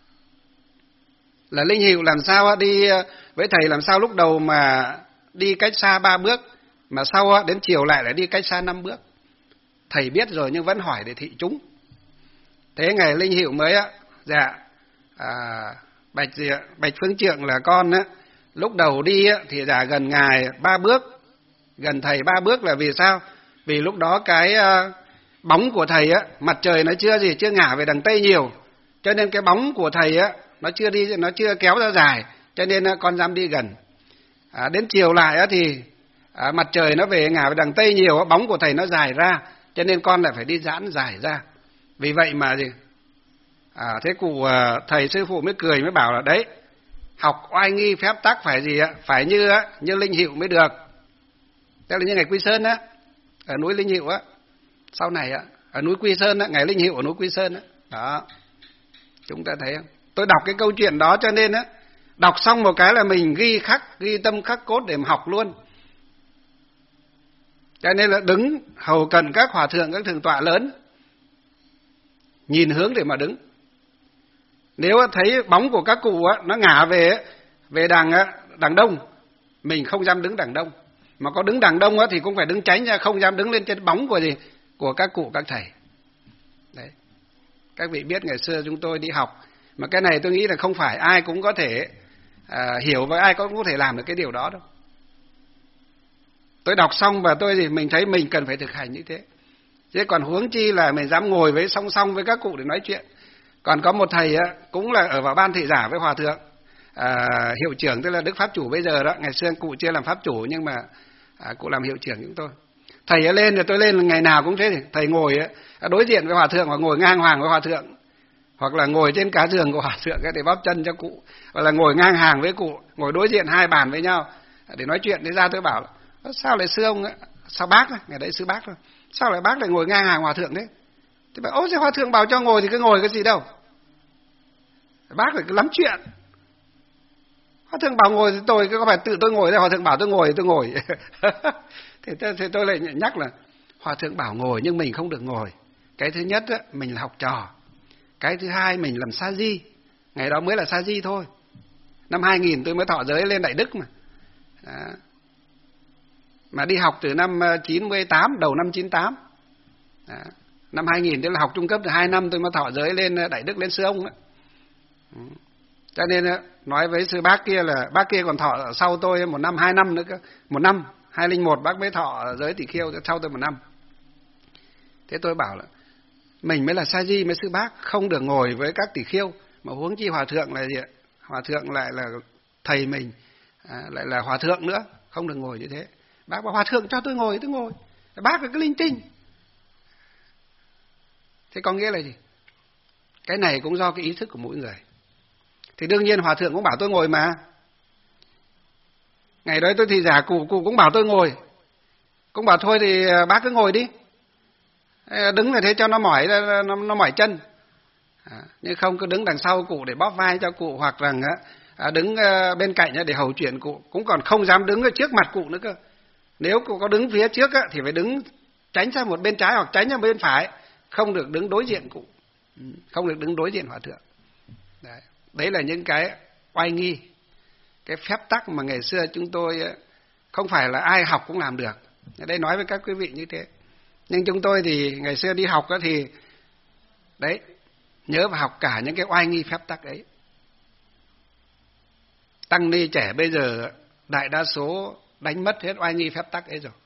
là Linh Hiệu làm sao đi với thầy, làm sao lúc đầu mà đi cách xa ba bước, mà sau đến chiều lại lại đi cách xa năm bước. Thầy biết rồi nhưng vẫn hỏi để thị chúng. Thế ngày Linh Hiệu mới á, dạ à, bạch gì ạ, bạch Phương Trượng là con á, lúc đầu đi á, thì đã gần ngài ba bước, gần thầy ba bước là vì sao? Vì lúc đó cái uh, bóng của thầy á, mặt trời nó chưa gì, chưa ngả về đằng tây nhiều, cho nên cái bóng của thầy á, nó chưa đi, nó chưa kéo ra dài, cho nên uh, con dám đi gần. À, đến chiều lại á thì à, mặt trời nó về ngả về đằng tây nhiều, bóng của thầy nó dài ra, cho nên con lại phải đi giãn dài ra. Vì vậy mà gì? À, thế cụ uh, thầy sư phụ mới cười mới bảo là đấy, học oai nghi phép tắc phải gì ạ? Phải như á, như Linh Hiệu mới được. Tức là như ngày Quy Sơn á, ở núi Linh Hiệu á, sau này á, ở núi Quy Sơn á, ngày Linh Hiệu ở núi Quy Sơn á, đó, chúng ta thấy không? Tôi đọc cái câu chuyện đó cho nên á, đọc xong một cái là mình ghi khắc, ghi tâm khắc cốt để mà học luôn. Cho nên là đứng hầu cận các hòa thượng, các thường tọa lớn, nhìn hướng để mà đứng. Nếu thấy bóng của các cụ á, nó ngả về về đằng đằng đông, mình không dám đứng đằng đông. Mà có đứng đằng đông á, thì cũng phải đứng tránh ra, không dám đứng lên trên bóng của gì, của các cụ các thầy. Đấy. Các vị biết ngày xưa chúng tôi đi học, mà cái này tôi nghĩ là không phải ai cũng có thể à, hiểu và ai cũng có thể làm được cái điều đó đâu. Tôi đọc xong và tôi gì mình thấy mình cần phải thực hành như thế. Chứ còn huống chi là mình dám ngồi với song song với các cụ để nói chuyện. Còn có một thầy á, cũng là ở vào ban thị giả với hòa thượng. à, hiệu trưởng, tức là Đức Pháp Chủ bây giờ đó. Ngày xưa cụ chưa làm Pháp Chủ nhưng mà à, cụ làm hiệu trưởng chúng tôi. Thầy ấy lên rồi tôi lên ngày nào cũng thế thì thầy ngồi ấy, đối diện với hòa thượng hoặc ngồi ngang hoàng với hòa thượng, hoặc là ngồi trên cá giường của hòa thượng để bóp chân cho cụ, hoặc là ngồi ngang hàng với cụ, ngồi đối diện hai bàn với nhau để nói chuyện. Thế ra tôi bảo là sao lại sư ông ấy, sao bác ấy, ngày đấy sư bác thôi, sao lại bác lại ngồi ngang hàng hòa thượng thế? Thì bảo ôi, hòa thượng bảo cho ngồi thì cứ ngồi cái gì đâu, bác lại cứ lắm chuyện. Hòa thượng bảo ngồi thì tôi có phải tự tôi ngồi đây, hòa thượng bảo tôi ngồi thì tôi ngồi. thì, tôi, thì tôi lại nhắc là hòa thượng bảo ngồi nhưng mình không được ngồi. Cái thứ nhất á, mình là học trò. Cái thứ hai mình làm sa di, ngày đó mới là sa di thôi. Năm hai nghìn tôi mới thọ giới lên Đại Đức mà. Đó. Mà đi học từ năm chín mươi tám, đầu năm chín mươi tám. Đó. Năm hai nghìn tôi là học trung cấp từ hai năm tôi mới thọ giới lên Đại Đức, lên sư ông đó. Ừ. Cho nên nói với sư bác kia là bác kia còn thọ sau tôi một năm, hai năm nữa cơ. Một năm, hai nghìn một bác mới thọ giới tỳ kheo, sau tôi một năm. Thế tôi bảo là mình mới là sa di, mới sư bác không được ngồi với các tỳ kheo, mà huống chi hòa thượng là gì ạ? Hòa thượng lại là thầy mình, à, lại là hòa thượng nữa, không được ngồi như thế. Bác bảo hòa thượng cho tôi ngồi, tôi ngồi. Bác là cái linh tinh. Thế có nghĩa là gì? Cái này cũng do cái ý thức của mỗi người. Thì đương nhiên hòa thượng cũng bảo tôi ngồi mà. Ngày đó tôi thì giả cụ, cụ cũng bảo tôi ngồi. Cũng bảo thôi thì bác cứ ngồi đi. Đứng là thế cho nó mỏi, nó, nó mỏi chân. À, nhưng không cứ đứng đằng sau cụ để bóp vai cho cụ, hoặc rằng à, đứng bên cạnh để hầu chuyện cụ. Cũng còn không dám đứng ở trước mặt cụ nữa cơ. Nếu cụ có đứng phía trước á, thì phải đứng tránh sang một bên trái hoặc tránh sang bên phải. Không được đứng đối diện cụ. Không được đứng đối diện hòa thượng. Đấy. Đấy là những cái oai nghi, cái phép tắc mà ngày xưa chúng tôi không phải là ai học cũng làm được. Ở đây nói với các quý vị như thế. Nhưng chúng tôi thì ngày xưa đi học đó thì đấy, nhớ và học cả những cái oai nghi phép tắc ấy. Tăng ni trẻ bây giờ đại đa số đánh mất hết oai nghi phép tắc ấy rồi.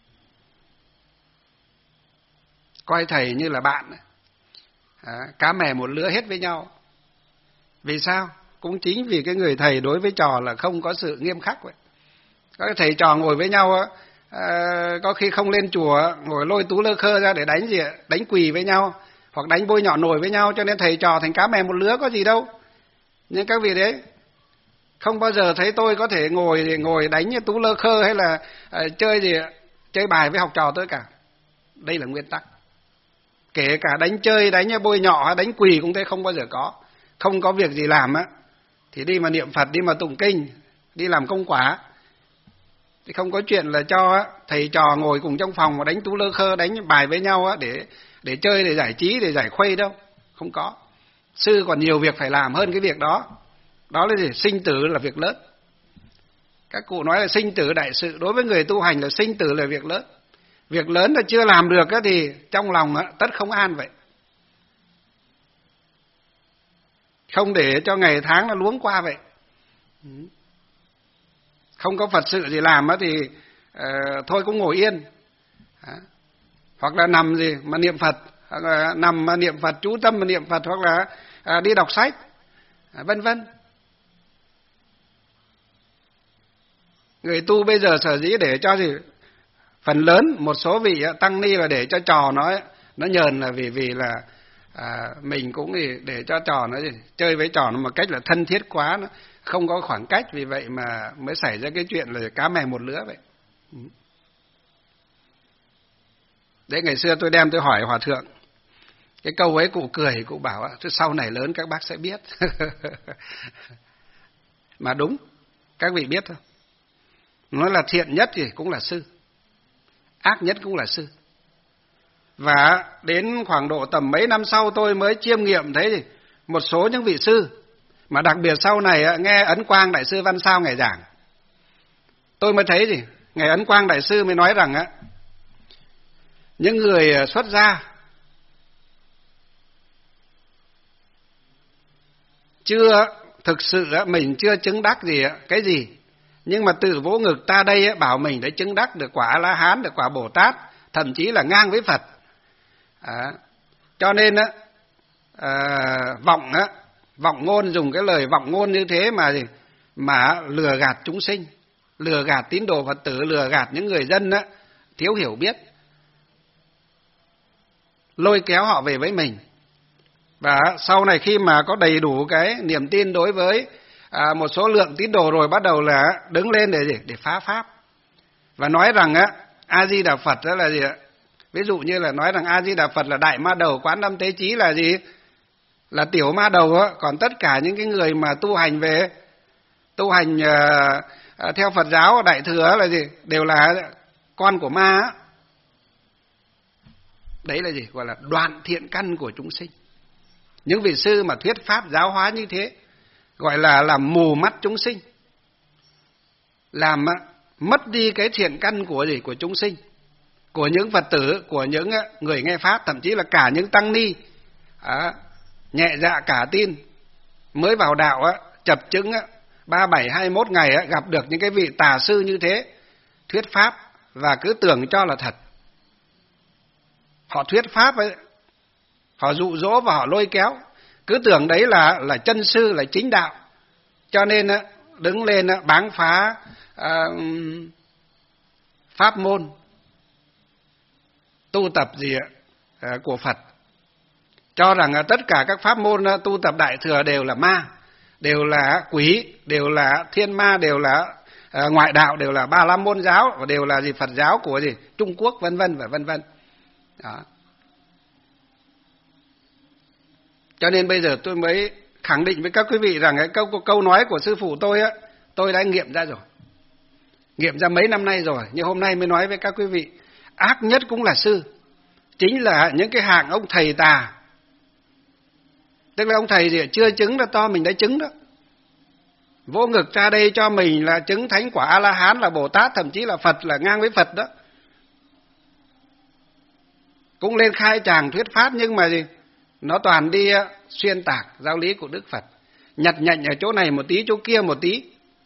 Coi thầy như là bạn, à, cá mè một lứa hết với nhau. Vì sao? Cũng chính vì cái người thầy đối với trò là không có sự nghiêm khắc vậy. Các thầy trò ngồi với nhau á, à, có khi không lên chùa ngồi lôi tú lơ khơ ra để đánh gì, đánh quỳ với nhau hoặc đánh bôi nhọ nổi với nhau, cho nên thầy trò thành cá mè một lứa có gì đâu. Nhưng các vị đấy không bao giờ thấy tôi có thể ngồi ngồi đánh như tú lơ khơ hay là à, chơi gì chơi bài với học trò tôi cả. Đây là nguyên tắc. Kể cả đánh chơi, đánh bôi nhọ hay đánh quỳ cũng thế, không bao giờ có. Không có việc gì làm á thì đi mà niệm Phật, đi mà tụng kinh, đi làm công quả. Thì không có chuyện là cho thầy trò ngồi cùng trong phòng mà đánh tú lơ khơ, đánh bài với nhau á để để chơi, để giải trí, để giải khuây đâu. Không có. Sư còn nhiều việc phải làm hơn cái việc đó. Đó là gì? Sinh tử là việc lớn. Các cụ nói là sinh tử đại sự. Đối với người tu hành là sinh tử là việc lớn. Việc lớn là chưa làm được á thì trong lòng á, tất không an vậy. Không để cho ngày tháng nó luống qua vậy. Không có Phật sự gì làm á thì uh, thôi cũng ngồi yên. À, hoặc là nằm gì mà niệm Phật, hoặc là nằm mà niệm Phật, chú tâm mà niệm Phật, hoặc là uh, đi đọc sách, uh, vân vân. Người tu bây giờ sở dĩ để cho gì? Phần lớn một số vị tăng ni là để cho trò nó nó nhờn, là vì vì là à, mình cũng để cho trò nó chơi với trò nó một cách là thân thiết quá, nó không có khoảng cách, vì vậy mà mới xảy ra cái chuyện là cá mè một lứa vậy. Đấy, ngày xưa tôi đem tôi hỏi hòa thượng cái câu ấy, cụ cười, cụ bảo sau này lớn các bác sẽ biết. Mà đúng, các vị biết không? Nói là thiện nhất thì cũng là sư, ác nhất cũng là sư. Và đến khoảng độ tầm mấy năm sau tôi mới chiêm nghiệm thấy thì một số những vị sư, mà đặc biệt sau này nghe Ấn Quang Đại sư Văn Sao Ngài giảng, tôi mới thấy gì? Ngài Ấn Quang Đại sư mới nói rằng á, những người xuất gia chưa thực sự mình chưa chứng đắc gì cái gì, nhưng mà tự vỗ ngực ta đây bảo mình đã chứng đắc được quả A-la Hán, được quả Bồ Tát, thậm chí là ngang với Phật. À, cho nên á, à, vọng á, vọng ngôn, dùng cái lời vọng ngôn như thế mà gì, mà lừa gạt chúng sinh, lừa gạt tín đồ Phật tử, lừa gạt những người dân á, thiếu hiểu biết, lôi kéo họ về với mình. Và sau này khi mà có đầy đủ cái niềm tin đối với à, một số lượng tín đồ rồi, bắt đầu là đứng lên để gì? Để phá pháp. Và nói rằng á, A-di-đà Phật đó là gì ạ? Ví dụ như là nói rằng A-di-đà Phật là đại ma đầu, Quán Âm Tế Chí là gì? Là tiểu ma đầu á. Còn tất cả những cái người mà tu hành về, tu hành uh, theo Phật giáo Đại Thừa là gì? Đều là con của ma á. Đấy là gì? Gọi là đoạn thiện căn của chúng sinh. Những vị sư mà thuyết pháp giáo hóa như thế gọi là làm mù mắt chúng sinh, làm mất đi cái thiện căn của gì? Của chúng sinh, của những Phật tử, của những người nghe pháp, thậm chí là cả những tăng ni à, nhẹ dạ cả tin mới vào đạo á, chập chững á, ba bảy hai mốt ngày á, gặp được những cái vị tà sư như thế thuyết pháp và cứ tưởng cho là thật. Họ thuyết pháp ấy, họ dụ dỗ và họ lôi kéo, cứ tưởng đấy là là chân sư, là chính đạo, cho nên á, đứng lên á, báng phá à, pháp môn tu tập gì ạ à, của Phật, cho rằng à, tất cả các pháp môn à, tu tập Đại Thừa đều là ma, đều là quỷ, đều là thiên ma, đều là à, ngoại đạo, đều là Ba La Môn giáo, và đều là gì Phật giáo của gì Trung Quốc, vân vân và vân vân. Đó. Cho nên bây giờ tôi mới khẳng định với các quý vị rằng cái câu câu nói của sư phụ tôi á, tôi đã nghiệm ra rồi, nghiệm ra mấy năm nay rồi, nhưng hôm nay mới nói với các quý vị, ác nhất cũng là sư, chính là những cái hạng ông thầy tà. Tức là ông thầy gì chưa chứng là to mình đã chứng đó, vỗ ngực ra đây cho mình là chứng thánh quả A La Hán, là Bồ Tát, thậm chí là Phật, là ngang với Phật đó, cũng lên khai tràng thuyết pháp, nhưng mà gì nó toàn đi xuyên tạc giáo lý của Đức Phật, nhặt nhạnh ở chỗ này một tí, chỗ kia một tí,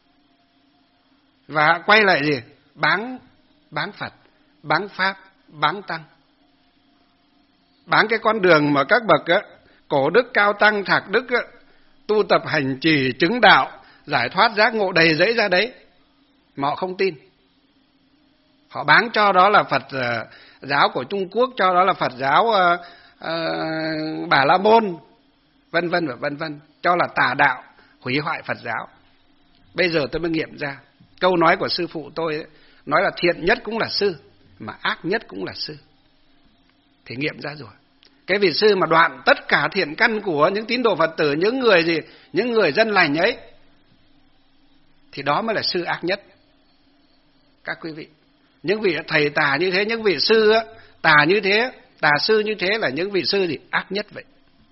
và quay lại gì báng báng Phật, báng pháp, báng tăng, báng cái con đường mà các bậc á, cổ đức, cao tăng, thạc đức á, tu tập hành trì chứng đạo, giải thoát giác ngộ đầy dẫy ra đấy, mà họ không tin. Họ báng cho đó là Phật uh, giáo của Trung Quốc, cho đó là Phật giáo uh, uh, Bà La Môn, vân vân và vân vân, cho là tà đạo, hủy hoại Phật giáo. Bây giờ tôi mới nghiệm ra câu nói của sư phụ tôi ấy, nói là thiện nhất cũng là sư, mà ác nhất cũng là sư, thì nghiệm ra rồi. Cái vị sư mà đoạn tất cả thiện căn của những tín đồ Phật tử, những người gì, những người dân lành ấy, thì đó mới là sư ác nhất. Các quý vị, những vị thầy tà như thế, những vị sư tà như thế, tà sư như thế là những vị sư gì ác nhất vậy.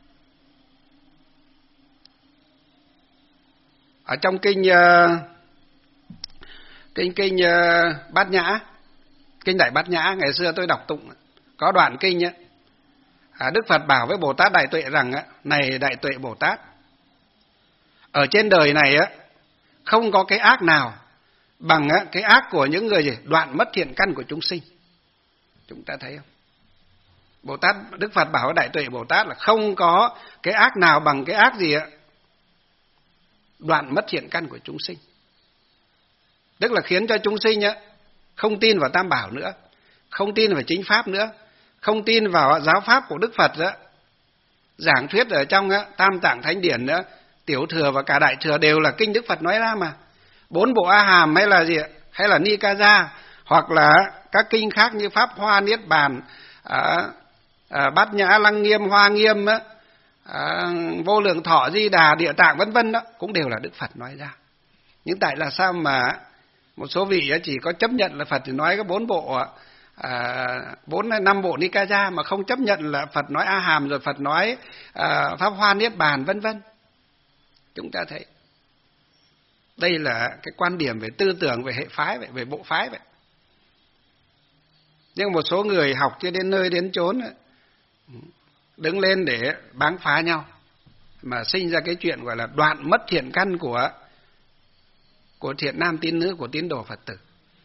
Ở trong kinh uh, kinh kinh uh, Bát Nhã, kinh Đại Bát Nhã, ngày xưa tôi đọc tụng có đoạn kinh á, à, Đức Phật bảo với Bồ Tát Đại Tuệ rằng á, này Đại Tuệ Bồ Tát, ở trên đời này á không có cái ác nào bằng á, cái ác của những người gì đoạn mất thiện căn của chúng sinh. Chúng ta thấy không? Bồ Tát, Đức Phật bảo với Đại Tuệ Bồ Tát là không có cái ác nào bằng cái ác gì ạ? Đoạn mất thiện căn của chúng sinh. Tức là khiến cho chúng sinh á không tin vào Tam Bảo nữa, không tin vào chính pháp nữa, không tin vào giáo pháp của Đức Phật đó. Giảng thuyết ở trong á, Tam Tạng Thánh Điển nữa, Tiểu Thừa và cả Đại Thừa đều là kinh Đức Phật nói ra mà. Bốn bộ A Hàm hay là gì ạ? Hay là Nikaya, hoặc là các kinh khác như Pháp Hoa Niết Bàn, à, à, Bát Nhã, Lăng Nghiêm, Hoa Nghiêm á, à, Vô Lượng Thọ, Di Đà, Địa Tạng vân vân đó cũng đều là Đức Phật nói ra. Nhưng tại là sao mà một số vị chỉ có chấp nhận là Phật thì nói có bốn bộ, à, bốn hay năm bộ Nikaya, mà không chấp nhận là Phật nói A Hàm, rồi Phật nói à, Pháp Hoa Niết Bàn vân vân. Chúng ta thấy đây là cái quan điểm về tư tưởng, về hệ phái vậy, về bộ phái vậy. Nhưng một số người học chưa đến nơi đến chốn đứng lên để báng phá nhau, mà sinh ra cái chuyện gọi là đoạn mất thiện căn của của thiện nam tín nữ, của tín đồ Phật tử.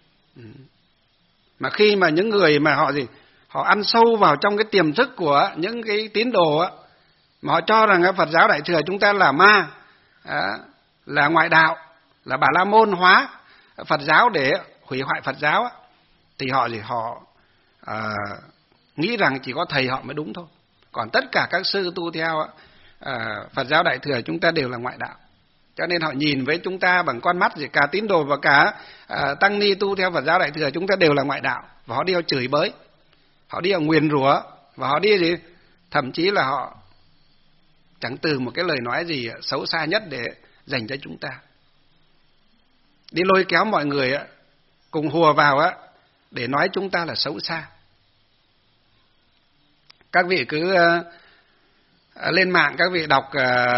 Mà khi mà những người mà họ gì họ ăn sâu vào trong cái tiềm thức của những cái tín đồ á, mà họ cho rằng Phật giáo Đại Thừa chúng ta là ma, à, là ngoại đạo, là Bà La Môn hóa Phật giáo để hủy hoại Phật giáo, thì họ gì họ à, nghĩ rằng chỉ có thầy họ mới đúng thôi. Còn tất cả các sư tu theo à, Phật giáo Đại Thừa chúng ta đều là ngoại đạo. Cho nên họ nhìn với chúng ta bằng con mắt gì, cả tín đồ và cả à, tăng ni tu theo Phật giáo Đại Thừa chúng ta đều là ngoại đạo. Và họ đi vào chửi bới, họ đi vào nguyền rủa, và họ đi gì thậm chí là họ chẳng từ một cái lời nói gì xấu xa nhất để dành cho chúng ta. Đi lôi kéo mọi người cùng hùa vào để nói chúng ta là xấu xa. Các vị cứ lên mạng các vị đọc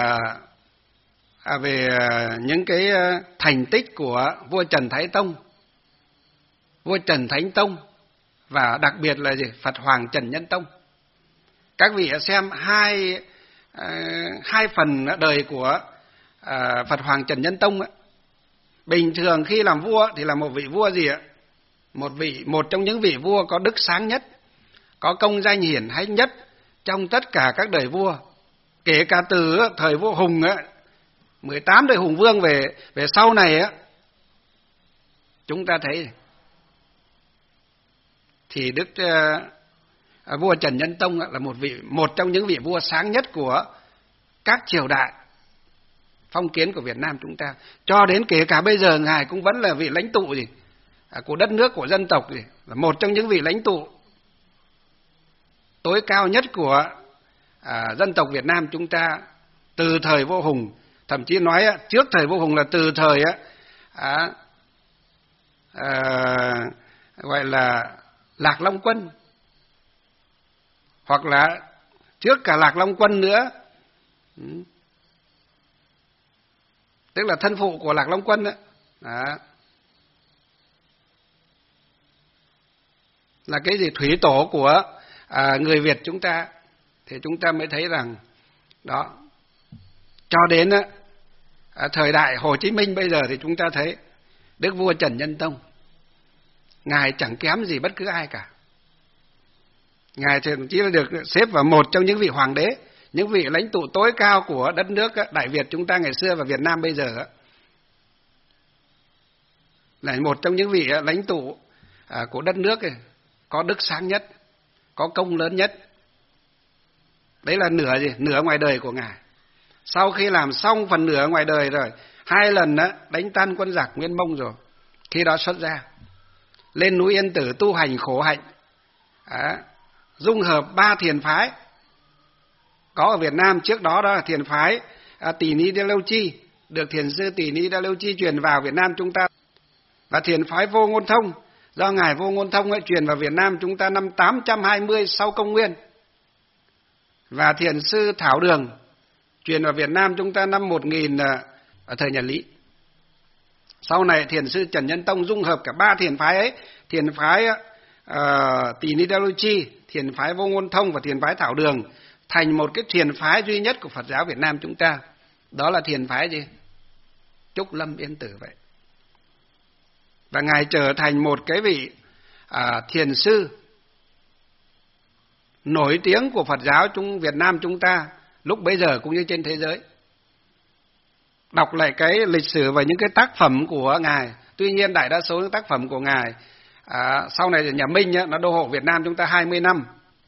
về những cái thành tích của vua Trần Thái Tông, vua Trần Thánh Tông, và đặc biệt là gì Phật Hoàng Trần Nhân Tông. Các vị xem hai hai phần đời của Phật Hoàng Trần Nhân Tông. Bình thường khi làm vua thì là một vị vua gì ạ? Một vị một trong những vị vua có đức sáng nhất, có công danh hiển hách nhất trong tất cả các đời vua. Kể cả từ thời vua Hùng á, mười tám đời Hùng Vương về về sau này á, chúng ta thấy thì đức uh, vua Trần Nhân Tông là một vị một trong những vị vua sáng nhất của các triều đại phong kiến của Việt Nam chúng ta. Cho đến kể cả bây giờ ngài cũng vẫn là vị lãnh tụ gì à, của đất nước, của dân tộc gì, là một trong những vị lãnh tụ tối cao nhất của à, dân tộc Việt Nam chúng ta từ thời vua Hùng. Thậm chí nói á, trước thời vua Hùng là từ thời á, à, à, gọi là Lạc Long Quân, hoặc là trước cả Lạc Long Quân nữa, tức là thân phụ của Lạc Long Quân đó. Đó. Là cái gì thủy tổ của à, người Việt chúng ta, thì chúng ta mới thấy rằng đó, cho đến á, à, thời đại Hồ Chí Minh bây giờ thì chúng ta thấy đức vua Trần Nhân Tông, ngài chẳng kém gì bất cứ ai cả. Ngài thậm chí là được xếp vào một trong những vị hoàng đế, những vị lãnh tụ tối cao của đất nước Đại Việt chúng ta ngày xưa và Việt Nam bây giờ, là một trong những vị lãnh tụ của đất nước có đức sáng nhất, có công lớn nhất. Đấy là nửa gì? Nửa ngoài đời của ngài. Sau khi làm xong phần nửa ngoài đời rồi, hai lần đánh tan quân giặc Nguyên Mông rồi, khi đó xuất ra lên núi Yên Tử tu hành khổ hạnh, à, dung hợp ba thiền phái có ở Việt Nam. Trước đó đó là thiền phái à, Tỳ Ni Đa Lêu Chi, được thiền sư Tỳ Ni Đa Lêu Chi truyền vào Việt Nam chúng ta, và thiền phái Vô Ngôn Thông do ngài Vô Ngôn Thông ấy truyền vào Việt Nam chúng ta năm tám trăm hai mươi sau công nguyên, và thiền sư Thảo Đường truyền vào Việt Nam chúng ta năm một nghìn ở thời nhà Lý. Sau này thiền sư Trần Nhân Tông dung hợp cả ba thiền phái ấy, thiền phái uh, Tỳ Ni Đa Lêu Chi, thiền phái Vô Ngôn Thông và thiền phái Thảo Đường, thành một cái thiền phái duy nhất của Phật giáo Việt Nam chúng ta. Đó là thiền phái gì? Trúc Lâm Yên Tử vậy. Và ngài trở thành một cái vị à, thiền sư nổi tiếng của Phật giáo chúng Việt Nam chúng ta lúc bấy giờ cũng như trên thế giới. Đọc lại cái lịch sử và những cái tác phẩm của ngài, tuy nhiên đại đa số những tác phẩm của ngài à, sau này nhà Minh á, nó đô hộ Việt Nam chúng ta hai mươi năm.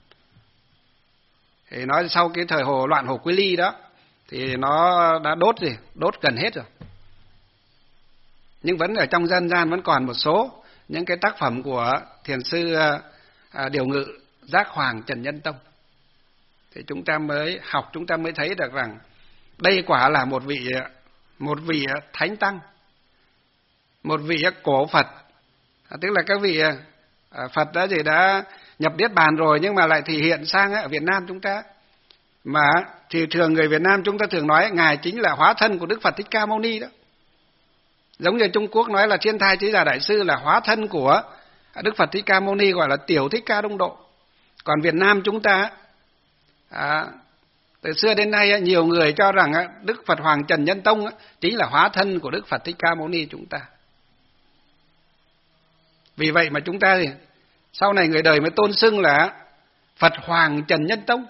Thì nói sau cái thời hồ loạn Hồ Quý Ly đó thì nó đã đốt gì, đốt gần hết rồi. Nhưng vẫn ở trong dân gian vẫn còn một số những cái tác phẩm của thiền sư à, Điều Ngự, Giác Hoàng Trần Nhân Tông. Thì chúng ta mới học, chúng ta mới thấy được rằng đây quả là một vị một vị thánh tăng, một vị cổ Phật, à, tức là các vị à, Phật đã gì đã nhập Niết Bàn rồi nhưng mà lại thể hiện sang ở Việt Nam chúng ta. Mà thì thường người Việt Nam chúng ta thường nói ngài chính là hóa thân của Đức Phật Thích Ca Mâu Ni đó. Giống như Trung Quốc nói là Thiên Thai Chí Giả Đại Sư là hóa thân của Đức Phật Thích Ca Mâu Ni, gọi là Tiểu Thích Ca Đông Độ. Còn Việt Nam chúng ta à, từ xưa đến nay nhiều người cho rằng Đức Phật Hoàng Trần Nhân Tông chính là hóa thân của Đức Phật Thích Ca Mâu Ni chúng ta. Vì vậy mà chúng ta thì sau này người đời mới tôn xưng là Phật Hoàng Trần Nhân Tông.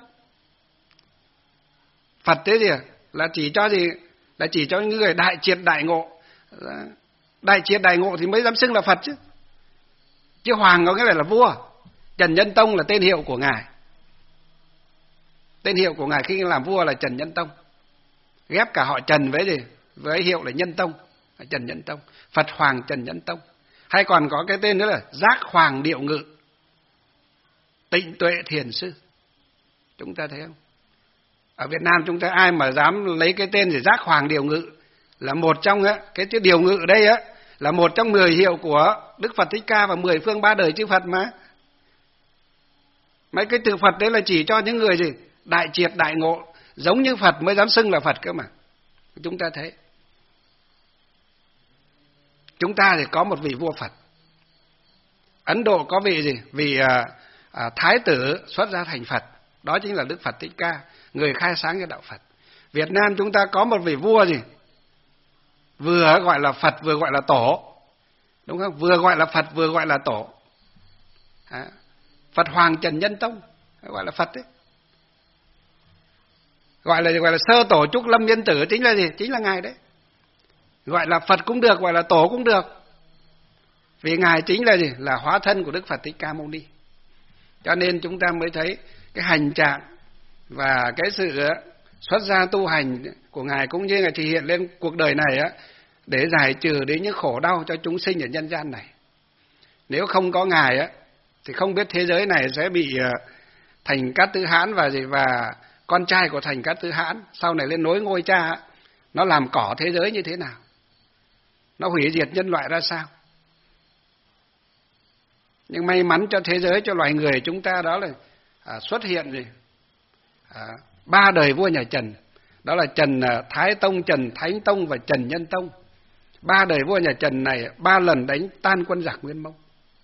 Phật thế gì là chỉ cho gì? Là chỉ cho những người đại triệt đại ngộ, đại triệt đại ngộ thì mới dám xưng là Phật chứ. Chứ Hoàng có nghĩa là là vua. Trần Nhân Tông là tên hiệu của ngài. Tên hiệu của ngài khi làm vua là Trần Nhân Tông. Ghép cả họ Trần với gì? Với hiệu là Nhân Tông, là Trần Nhân Tông. Phật Hoàng Trần Nhân Tông. Hay còn có cái tên nữa là Giác Hoàng Điệu Ngự, Tịnh Tuệ Thiền Sư. Chúng ta thấy không? Ở Việt Nam chúng ta ai mà dám lấy cái tên gì Giác Hoàng Điệu Ngự, là một trong á, cái chữ Điều Ngự đây á, là một trong mười hiệu của Đức Phật Thích Ca và mười phương ba đời chư Phật mà. Mấy cái từ Phật đấy là chỉ cho những người gì? Đại triệt đại ngộ, giống như Phật mới dám xưng là Phật cơ mà. Chúng ta thấy. Chúng ta thì có một vị vua Phật. Ấn Độ có vị gì? Vị à, à, Thái tử xuất gia thành Phật. Đó chính là Đức Phật Thích Ca, người khai sáng cho đạo Phật. Việt Nam chúng ta có một vị vua gì? Vừa gọi là Phật vừa gọi là Tổ. Đúng không? Vừa gọi là Phật vừa gọi là Tổ. À, Phật Hoàng Trần Nhân Tông gọi là Phật đấy. Gọi là gọi là Sơ Tổ Trúc Lâm Nhân Tử chính là gì? Chính là ngài đấy. Gọi là Phật cũng được, gọi là Tổ cũng được. Vì ngài chính là gì? Là hóa thân của Đức Phật Thích Ca Mâu Ni. Cho nên chúng ta mới thấy cái hành trạng và cái sự xuất gia tu hành của ngài cũng như là thể hiện lên cuộc đời này á, để giải trừ đến những khổ đau cho chúng sinh ở nhân gian này. Nếu không có ngài á, thì không biết thế giới này sẽ bị Thành Cát Tư Hãn và gì và con trai của Thành Cát Tư Hãn sau này lên nối ngôi cha, nó làm cỏ thế giới như thế nào, nó hủy diệt nhân loại ra sao. Nhưng may mắn cho thế giới, cho loài người chúng ta đó là à, xuất hiện gì à, ba đời vua nhà Trần, đó là Trần Thái Tông, Trần Thánh Tông và Trần Nhân Tông. Ba đời vua nhà Trần này ba lần đánh tan quân giặc Nguyên Mông.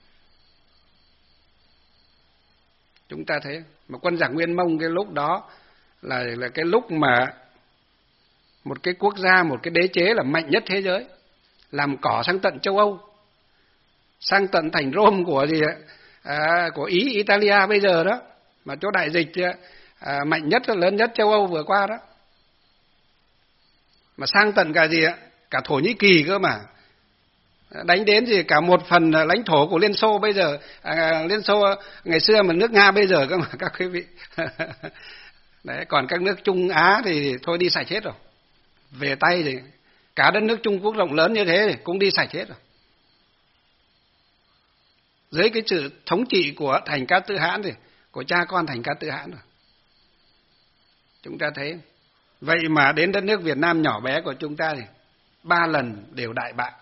Chúng ta thấy mà quân giặc Nguyên Mông cái lúc đó là là cái lúc mà một cái quốc gia, một cái đế chế là mạnh nhất thế giới, làm cỏ sang tận châu Âu, sang tận thành Rome của gì à, của Ý, Italia bây giờ đó, mà chỗ đại dịch à, mạnh nhất, lớn nhất châu Âu vừa qua đó, mà sang tận cả gì ạ, cả Thổ Nhĩ Kỳ cơ mà, đánh đến gì cả một phần lãnh thổ của Liên Xô bây giờ, à, Liên Xô ngày xưa mà nước Nga bây giờ cơ mà các quý vị. Đấy, còn các nước Trung Á thì thôi đi sạch hết rồi. Về tay thì cả đất nước Trung Quốc rộng lớn như thế thì cũng đi sạch hết rồi. Dưới cái sự thống trị của Thành Cát Tư Hãn thì của cha con Thành Cát Tư Hãn rồi. Chúng ta thấy vậy mà đến đất nước Việt Nam nhỏ bé của chúng ta thì ba lần đều đại bại.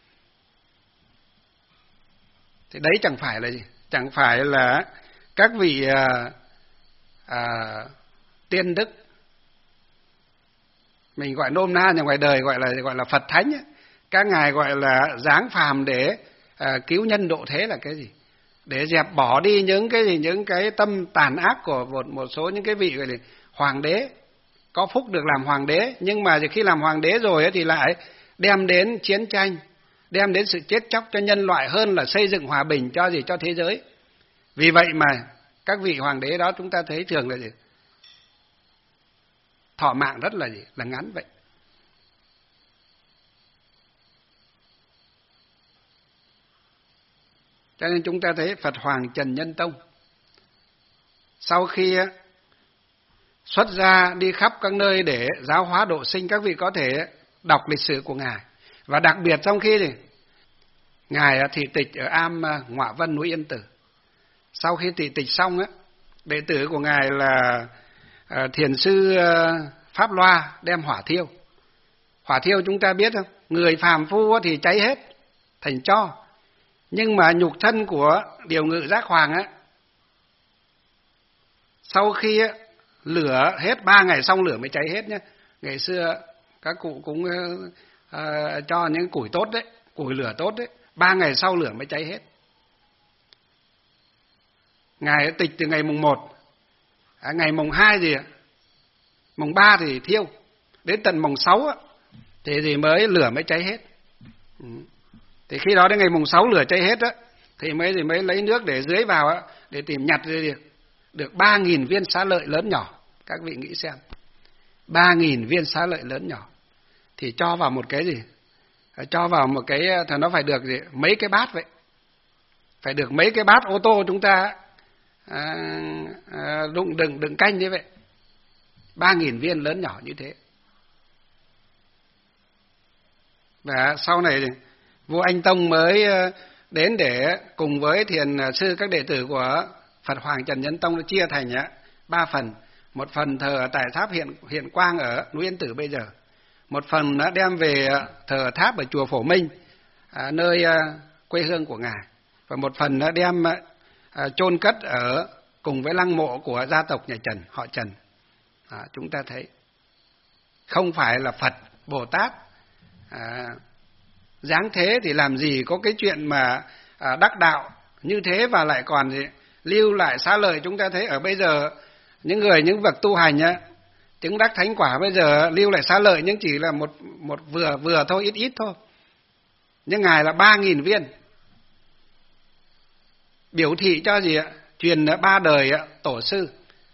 Thì đấy chẳng phải là gì? Chẳng phải là các vị à, à, tiên đức, mình gọi nôm na nhà ngoài đời gọi là gọi là Phật Thánh ấy. Các ngài gọi là giáng phàm để à, cứu nhân độ thế là cái gì? Để dẹp bỏ đi những cái gì, những cái tâm tàn ác của một một số những cái vị gọi là hoàng đế có phúc được làm hoàng đế, nhưng mà khi làm hoàng đế rồi ấy, thì lại đem đến chiến tranh, đem đến sự chết chóc cho nhân loại hơn là xây dựng hòa bình cho gì cho thế giới. Vì vậy mà các vị hoàng đế đó chúng ta thấy thường là gì? Thọ mạng rất là gì? Là ngắn vậy. Cho nên chúng ta thấy Phật Hoàng Trần Nhân Tông sau khi xuất gia đi khắp các nơi để giáo hóa độ sinh, các vị có thể đọc lịch sử của ngài. Và đặc biệt trong khi thì ngài thị tịch ở am Ngọa Vân núi Yên Tử. Sau khi thị tịch xong á, đệ tử của ngài là uh, thiền sư uh, Pháp Loa đem hỏa thiêu. Hỏa thiêu chúng ta biết không? Người phàm phu thì cháy hết thành tro. Nhưng mà nhục thân của Điều Ngự Giác Hoàng á, sau khi á, lửa hết ba ngày xong lửa mới cháy hết nhé. Ngày xưa các cụ cũng uh, uh, cho những củi tốt đấy, củi lửa tốt đấy, ba ngày sau lửa mới cháy hết. Ngài tịch từ ngày mùng một, à, ngày mùng hai gì ạ? Mùng ba thì thiêu, đến tận mùng sáu á, thì, thì mới lửa mới cháy hết. Ừ. Thì khi đó đến ngày mùng sáu lửa cháy hết á, thì mới thì mới lấy nước để dưới vào á, để tìm nhặt được được ba nghìn viên xá lợi lớn nhỏ. Các vị nghĩ xem, ba nghìn viên xá lợi lớn nhỏ thì cho vào một cái gì cho vào một cái thì nó phải được gì? Mấy cái bát vậy, phải được mấy cái bát ô tô chúng ta à, à, đựng đựng đựng canh như vậy, ba nghìn viên lớn nhỏ như thế. Và sau này vua Anh Tông mới đến để cùng với thiền sư các đệ tử của Phật Hoàng Trần Nhân Tông chia thành ba phần. Một phần thờ ở tại tháp Hiện Hiện Quang ở núi Yên Tử bây giờ, một phần đã đem về thờ ở tháp ở chùa Phổ Minh, à, nơi à, quê hương của ngài, và một phần đã đem à, chôn cất ở cùng với lăng mộ của gia tộc nhà Trần, họ Trần. À, chúng ta thấy không phải là Phật Bồ Tát à, giáng thế thì làm gì có cái chuyện mà à, đắc đạo như thế, và lại còn gì, lưu lại xá lợi. Chúng ta thấy ở bây giờ những người những bậc tu hành á, chứng đắc thánh quả bây giờ lưu lại xá lợi nhưng chỉ là một một vừa vừa thôi, ít ít thôi. Nhưng ngài là ba nghìn viên, biểu thị cho gì ạ? Truyền ba đời tổ sư.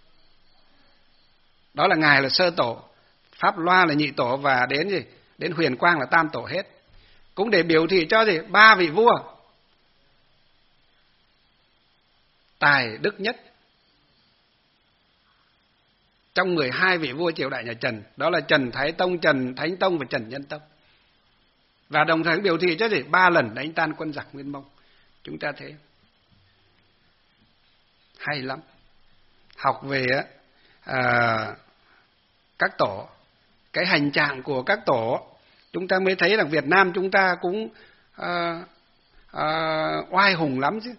Đó là ngài là sơ tổ, Pháp Loa là nhị tổ, và đến gì? Đến Huyền Quang là tam tổ hết. Cũng để biểu thị cho gì? Ba vị vua tài đức nhất trong mười hai vị vua triều đại nhà Trần, đó là Trần Thái Tông, Trần Thánh Tông và Trần Nhân Tông. Và đồng thời biểu thị cho gì? Ba lần đánh tan quân giặc Nguyên Mông. Chúng ta thấy hay lắm. Học về à, các tổ, cái hành trạng của các tổ, chúng ta mới thấy là Việt Nam chúng ta cũng à, à, oai hùng lắm chứ,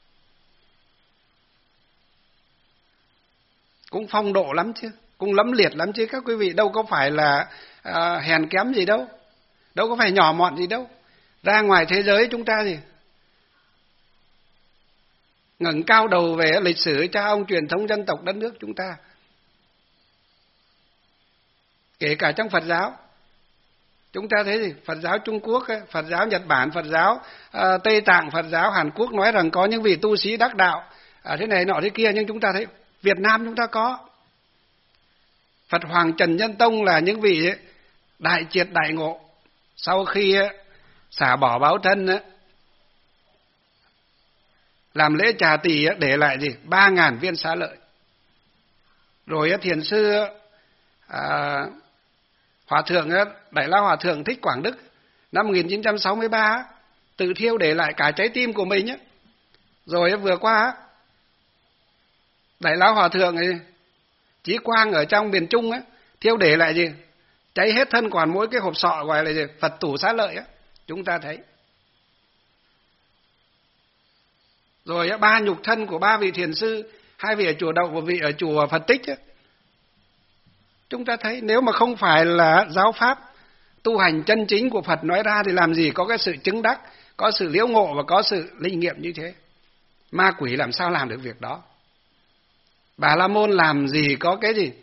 cũng phong độ lắm chứ, cũng lẫm liệt lắm chứ các quý vị. Đâu có phải là à, hèn kém gì đâu, đâu có phải nhỏ mọn gì đâu. Ra ngoài thế giới chúng ta gì ngẩng cao đầu về lịch sử cha ông, truyền thống dân tộc đất nước chúng ta. Kể cả trong Phật giáo, chúng ta thấy gì? Phật giáo Trung Quốc, Phật giáo Nhật Bản, Phật giáo à, Tây Tạng, Phật giáo Hàn Quốc nói rằng có những vị tu sĩ đắc đạo à, thế này nọ thế kia, nhưng chúng ta thấy Việt Nam chúng ta có. Phật Hoàng Trần Nhân Tông là những vị ấy, đại triệt đại ngộ, sau khi ấy, xả bỏ báo thân ấy, làm lễ trà tỳ ấy, để lại gì? Ba ngàn viên xá lợi. Rồi ấy, thiền sư à, Hòa thượng ấy, Đại La Hòa thượng Thích Quảng Đức năm một nghìn chín trăm sáu mươi ba tự thiêu để lại cả trái tim của mình ấy. Rồi ấy, vừa qua Đại Lão Hòa thượng ấy, Chí Quang ở trong miền Trung ấy, thiêu để lại gì? Cháy hết thân, còn mỗi cái hộp sọ gọi là gì? Phật tủ xá lợi ấy. Chúng ta thấy. Rồi ấy, ba nhục thân của ba vị thiền sư, hai vị ở chùa Đậu, một vị ở chùa Phật Tích ấy. Chúng ta thấy nếu mà không phải là giáo pháp tu hành chân chính của Phật nói ra thì làm gì có cái sự chứng đắc, có sự liễu ngộ và có sự linh nghiệm như thế. Ma quỷ làm sao làm được việc đó? Bà La Môn làm gì có cái gì?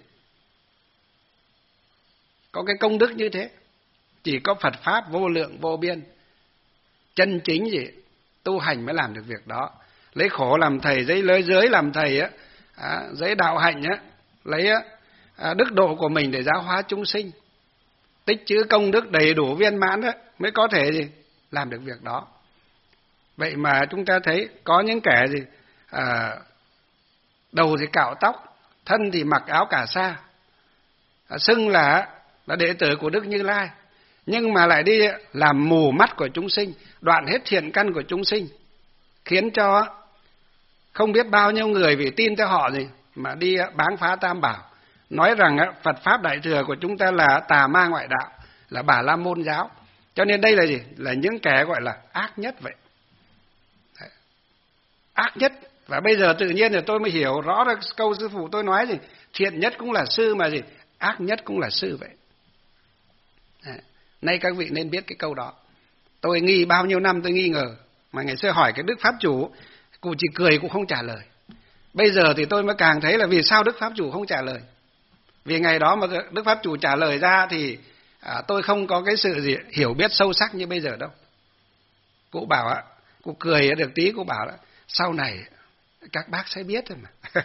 Có cái công đức như thế. Chỉ có Phật Pháp vô lượng vô biên, chân chính gì? Tu hành mới làm được việc đó. Lấy khổ làm thầy, lấy lấy giới làm thầy á, à, lấy đạo hạnh á, lấy à, đức độ của mình để giáo hóa chúng sinh. Tích trữ công đức đầy đủ viên mãn á, mới có thể gì? Làm được việc đó. Vậy mà chúng ta thấy có những kẻ gì? À, đầu thì cạo tóc, thân thì mặc áo cà sa, à, xưng là là đệ tử của Đức Như Lai, nhưng mà lại đi làm mù mắt của chúng sinh, đoạn hết thiện căn của chúng sinh, khiến cho không biết bao nhiêu người vì tin theo họ gì mà đi báng phá Tam Bảo, nói rằng Phật Pháp Đại Thừa của chúng ta là tà ma ngoại đạo, là Bà La Môn giáo. Cho nên đây là gì? Là những kẻ gọi là ác nhất vậy. Đấy. Ác nhất. Và bây giờ tự nhiên thì tôi mới hiểu rõ được câu sư phụ tôi nói gì, thiện nhất cũng là sư mà gì, ác nhất cũng là sư vậy. Đấy. Nay các vị nên biết cái câu đó. Tôi nghi bao nhiêu năm tôi nghi ngờ, mà ngày xưa hỏi cái Đức Pháp Chủ, cụ chỉ cười cũng không trả lời. Bây giờ thì tôi mới càng thấy là vì sao Đức Pháp Chủ không trả lời. Vì ngày đó mà Đức Pháp Chủ trả lời ra thì à, tôi không có cái sự gì hiểu biết sâu sắc như bây giờ đâu. Cụ bảo ạ, cụ cười được tí, cụ bảo là sau này các bác sẽ biết thôi mà.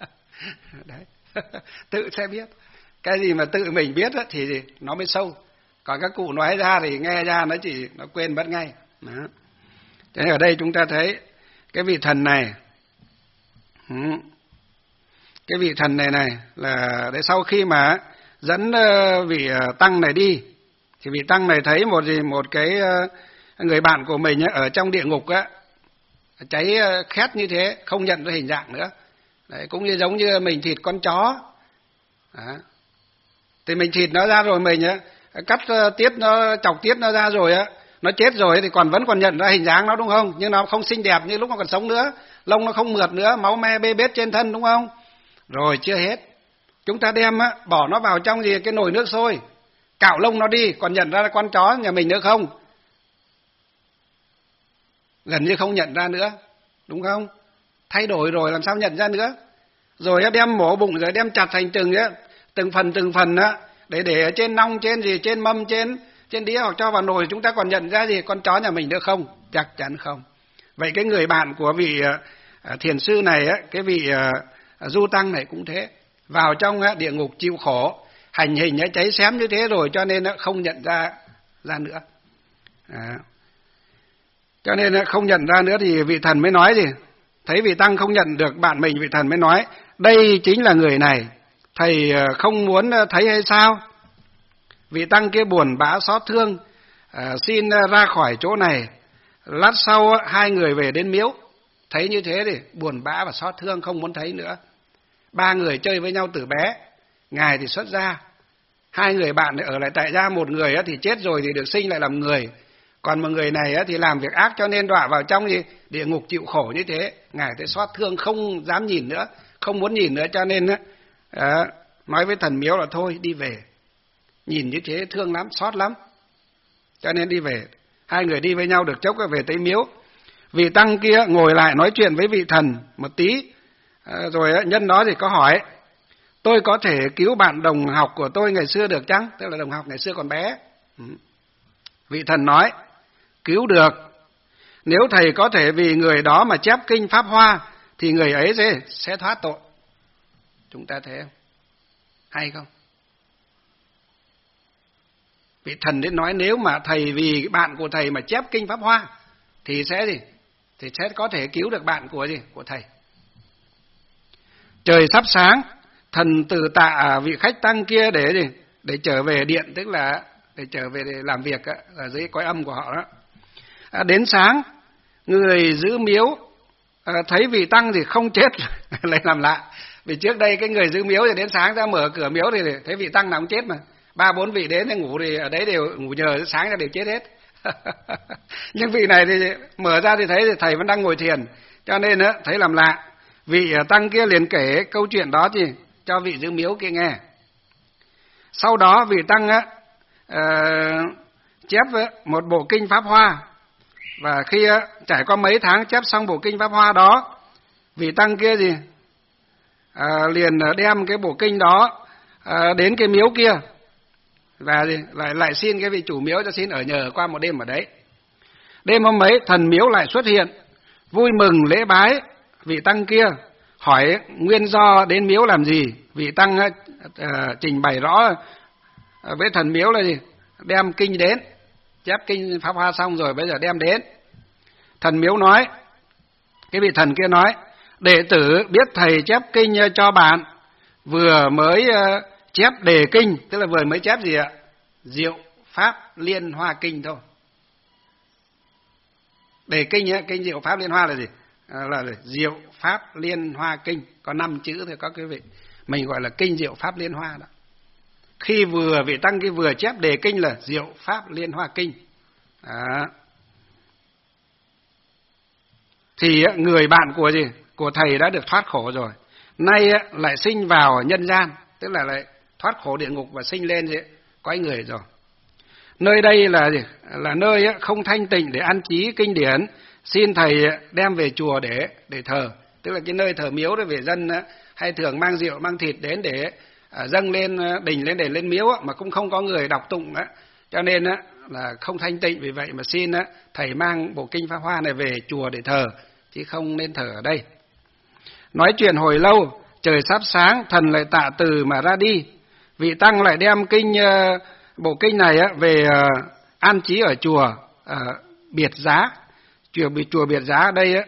Đấy. Tự sẽ biết. Cái gì mà tự mình biết thì nó mới sâu. Còn các cụ nói ra thì nghe ra nó chỉ nó quên mất ngay. Đó. Thế ở đây chúng ta thấy cái vị thần này, cái vị thần này này là để sau khi mà dẫn vị tăng này đi, thì vị tăng này thấy một gì một cái người bạn của mình ở trong địa ngục á, cháy khét như thế, không nhận ra hình dạng nữa. Đấy, cũng như giống như mình thịt con chó. Đó. Thì mình thịt nó ra rồi, mình á cắt tiết nó, chọc tiết nó ra rồi á, nó chết rồi thì còn vẫn còn nhận ra hình dáng nó, đúng không? Nhưng nó không xinh đẹp như lúc nó còn sống nữa, lông nó không mượt nữa, máu me bê bết trên thân, đúng không? Rồi chưa hết, chúng ta đem á, bỏ nó vào trong gì cái nồi nước sôi, cạo lông nó đi, còn nhận ra là con chó nhà mình nữa không? Gần như không nhận ra nữa, đúng không? Thay đổi rồi làm sao nhận ra nữa? Rồi đem mổ bụng rồi đem chặt thành từng á, từng phần từng phần á, để để ở trên nong, trên gì, trên mâm, trên trên đĩa hoặc cho vào nồi, chúng ta còn nhận ra gì con chó nhà mình nữa không? Chắc chắn không. Vậy cái người bạn của vị uh, thiền sư này á, cái vị uh, du tăng này cũng thế, vào trong uh, địa ngục chịu khổ, hành hình uh, cháy xém như thế rồi, cho nên uh, không nhận ra ra nữa. À. Cho nên uh, không nhận ra nữa thì vị thần mới nói gì? Thấy vị tăng không nhận được bạn mình, vị thần mới nói: đây chính là người này, thầy uh, không muốn uh, thấy hay sao? Vị tăng kia buồn bã xót thương, à, xin ra khỏi chỗ này. Lát sau hai người về đến miếu, thấy như thế thì buồn bã và xót thương, không muốn thấy nữa. Ba người chơi với nhau từ bé, ngài thì xuất gia, hai người bạn ở lại tại gia, một người thì chết rồi thì được sinh lại làm người, còn một người này thì làm việc ác cho nên đọa vào trong gì địa ngục chịu khổ như thế. Ngài thấy xót thương, không dám nhìn nữa, không muốn nhìn nữa, cho nên à, nói với thần miếu là thôi đi về. Nhìn như thế thương lắm, xót lắm, cho nên đi về. Hai người đi với nhau được chốc về tới miếu. Vị tăng kia ngồi lại nói chuyện với vị thần một tí, à, rồi nhân đó thì có hỏi: tôi có thể cứu bạn đồng học của tôi ngày xưa được chăng? Tức là đồng học ngày xưa còn bé. Ừ. Vị thần nói: cứu được. Nếu thầy có thể vì người đó mà chép kinh Pháp Hoa thì người ấy sẽ, sẽ thoát tội. Chúng ta thấy không? Hay không? Vị thần đến nói nếu mà thầy vì bạn của thầy mà chép kinh Pháp Hoa thì sẽ gì? Thì sẽ có thể cứu được bạn của gì? Của thầy. Trời sắp sáng, thần từ tạ vị khách tăng kia để gì? Để trở về điện, tức là để trở về để làm việc á, ở dưới cõi âm của họ đó. À, đến sáng, người giữ miếu à, thấy vị tăng thì không chết lại làm lạ. Vì trước đây cái người giữ miếu thì đến sáng ra mở cửa miếu thì thấy vị tăng nào cũng chết mà. Ba bốn vị đến thì ngủ thì ở đấy đều ngủ nhờ, sáng ra đều chết hết. Nhưng vị này thì mở ra thì thấy thì thầy vẫn đang ngồi thiền, cho nên á thấy làm lạ. Vị tăng kia liền kể câu chuyện đó thì cho vị giữ miếu kia nghe. Sau đó vị tăng á uh, chép một bộ kinh Pháp Hoa, và khi á, trải qua mấy tháng chép xong bộ kinh Pháp Hoa đó, vị tăng kia gì uh, liền đem cái bộ kinh đó uh, đến cái miếu kia. Và lại lại xin cái vị chủ miếu cho xin ở nhờ qua một đêm ở đấy. Đêm hôm ấy thần miếu lại xuất hiện, vui mừng lễ bái vị tăng kia, hỏi nguyên do đến miếu làm gì. Vị tăng uh, trình bày rõ uh, với thần miếu là gì? Đem kinh đến, chép kinh Pháp Hoa xong rồi bây giờ đem đến. Thần miếu nói, cái vị thần kia nói: đệ tử biết thầy chép kinh cho bạn, vừa mới uh, chép đề kinh, tức là vừa mới chép gì ạ? Diệu Pháp Liên Hoa Kinh thôi. Đề kinh ấy, kinh Diệu Pháp Liên Hoa là gì? À, là, là Diệu Pháp Liên Hoa Kinh, có năm chữ thôi các quý vị. Mình gọi là kinh Diệu Pháp Liên Hoa đó. Khi vừa vị tăng cái vừa chép đề kinh là Diệu Pháp Liên Hoa Kinh. Đó. Thì người bạn của gì? Của thầy đã được thoát khổ rồi. Nay lại sinh vào nhân gian, tức là lại thoát khổ địa ngục và sinh lên gì? Cõi người rồi. Nơi đây là gì? Là nơi không thanh tịnh để an trí kinh điển, xin thầy đem về chùa để để thờ. Tức là cái nơi thờ miếu đó, về dân hay thường mang rượu mang thịt đến để dâng lên đình, lên đền, lên miếu mà cũng không có người đọc tụng đó. Cho nên là không thanh tịnh, vì vậy mà xin thầy mang bộ kinh Pháp Hoa này về chùa để thờ, chứ không nên thờ ở đây. Nói chuyện hồi lâu, trời sắp sáng, thần lại tạ từ mà ra đi. Vị tăng lại đem kinh uh, bộ kinh này á, về uh, an trí ở chùa uh, Biệt Giá, chùa chùa Biệt Giá ở đây á,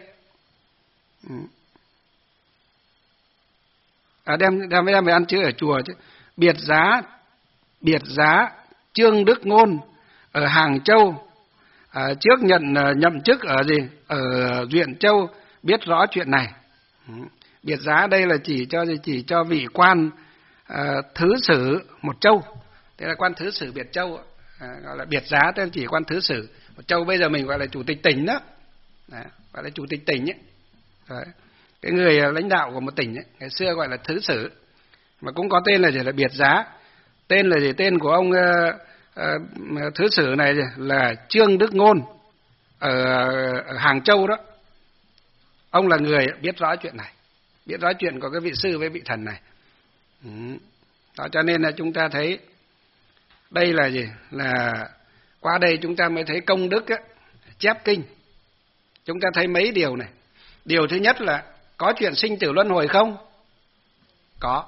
à, đem đem đem về ăn trí ở chùa chứ. Biệt Giá, Biệt Giá Trương Đức Ngôn ở Hàng Châu, à, trước nhận uh, nhậm chức ở gì ở Duyện Châu, biết rõ chuyện này. Biệt Giá đây là chỉ cho chỉ cho vị quan uh, thứ sử một châu, thế là quan thứ sử Biệt Châu, à, gọi là Biệt Giá, tên chỉ quan thứ sử một châu. Bây giờ mình gọi là chủ tịch tỉnh đó, đấy, gọi là chủ tịch tỉnh ấy. Đấy. Cái người lãnh đạo của một tỉnh ấy, ngày xưa gọi là thứ sử, mà cũng có tên là gì là Biệt Giá. Tên là gì? Tên của ông uh, uh, thứ sử này là Trương Đức Ngôn ở, ở Hàng Châu đó. Ông là người biết rõ chuyện này, biết rõ chuyện của cái vị sư với vị thần này. Ừ. Đó, cho nên là chúng ta thấy đây là gì? Là qua đây chúng ta mới thấy công đức á, chép kinh. Chúng ta thấy mấy điều này. Điều thứ nhất là có chuyện sinh tử luân hồi không? Có.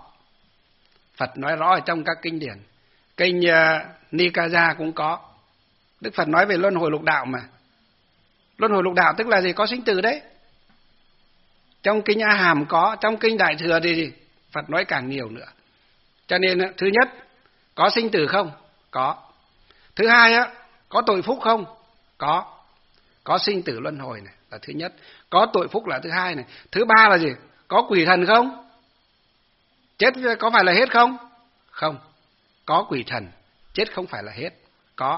Phật nói rõ ở trong các kinh điển. Kinh uh, Nikaya cũng có. Đức Phật nói về luân hồi lục đạo mà. Luân hồi lục đạo tức là gì? Có sinh tử đấy. Trong kinh A Hàm có, trong kinh Đại Thừa thì gì? Phật nói càng nhiều nữa. Cho nên thứ nhất, có sinh tử không? Có. Thứ hai á, có tội phúc không? Có. Có sinh tử luân hồi này là thứ nhất. Có tội phúc là thứ hai này. Thứ ba là gì? Có quỷ thần không? Chết có phải là hết không? Không. Có quỷ thần, chết không phải là hết. Có.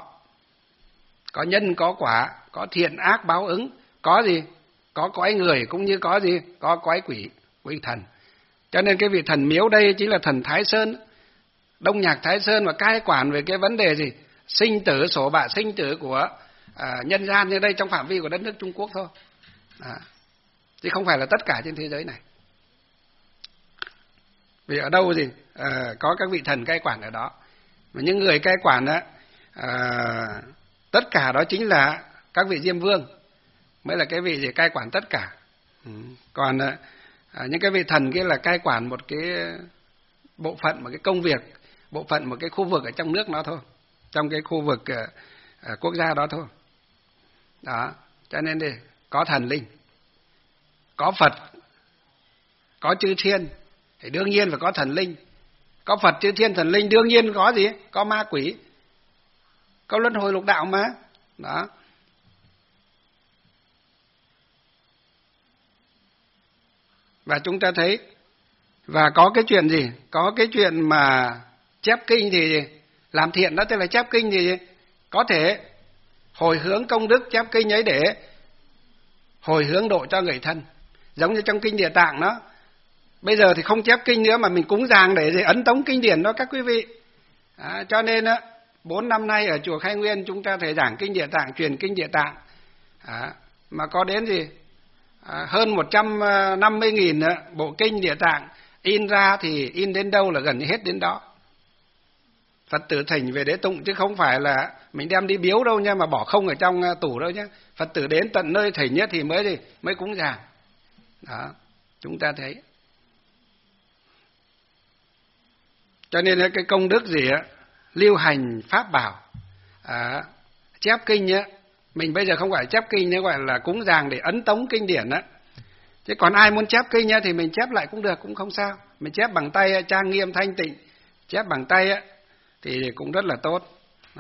Có nhân, có quả, có thiện ác báo ứng. Có gì? Có cõi người cũng như có gì? Có cõi quỷ, quỷ thần. Cho nên cái vị thần miếu đây chính là thần Thái Sơn, Đông Nhạc Thái Sơn, và cai quản về cái vấn đề gì? Sinh tử, sổ bạ sinh tử của à, nhân gian như đây trong phạm vi của đất nước Trung Quốc thôi. À, chứ không phải là tất cả trên thế giới này. Vì ở đâu gì? À, có các vị thần cai quản ở đó. Mà những người cai quản đó, à, tất cả đó chính là các vị Diêm Vương, mới là cái vị gì cai quản tất cả. Ừ. Còn à, những cái vị thần kia là cai quản một cái bộ phận, một cái công việc, bộ phận một cái khu vực ở trong nước nó thôi, trong cái khu vực à, à, quốc gia đó thôi. Đó, cho nên đi có thần linh, có Phật, có chư thiên thì đương nhiên phải có thần linh. Có Phật, chư thiên, thần linh, đương nhiên có gì? Có ma quỷ, có luân hồi lục đạo mà. Đó. Và chúng ta thấy, và có cái chuyện gì? Có cái chuyện mà chép kinh thì gì? Làm thiện đó tức là chép kinh thì gì? Có thể hồi hướng công đức chép kinh ấy để hồi hướng độ cho người thân. Giống như trong kinh Địa Tạng đó. Bây giờ thì không chép kinh nữa mà mình cúng dường để ấn tống kinh điển đó các quý vị. À, cho nên á, bốn năm nay ở chùa Khai Nguyên chúng ta thể giảng kinh Địa Tạng, truyền kinh Địa Tạng. À, mà có đến gì? À, hơn một trăm năm mươi nghìn bộ kinh Địa Tạng in ra thì in đến đâu là gần như hết đến đó. Phật tử thỉnh về để tụng chứ không phải là mình đem đi biếu đâu nha, mà bỏ không ở trong tủ đâu nhé. Phật tử đến tận nơi thỉnh nhất thì mới gì mới cúng dường. Đó, chúng ta thấy. Cho nên cái công đức gì á, lưu hành pháp bảo, à, chép kinh á, mình bây giờ không phải chép kinh nữa, gọi là cúng dường để ấn tống kinh điển á. Chứ còn ai muốn chép kinh á thì mình chép lại cũng được, cũng không sao. Mình chép bằng tay trang nghiêm thanh tịnh, chép bằng tay á thì cũng rất là tốt. Đó.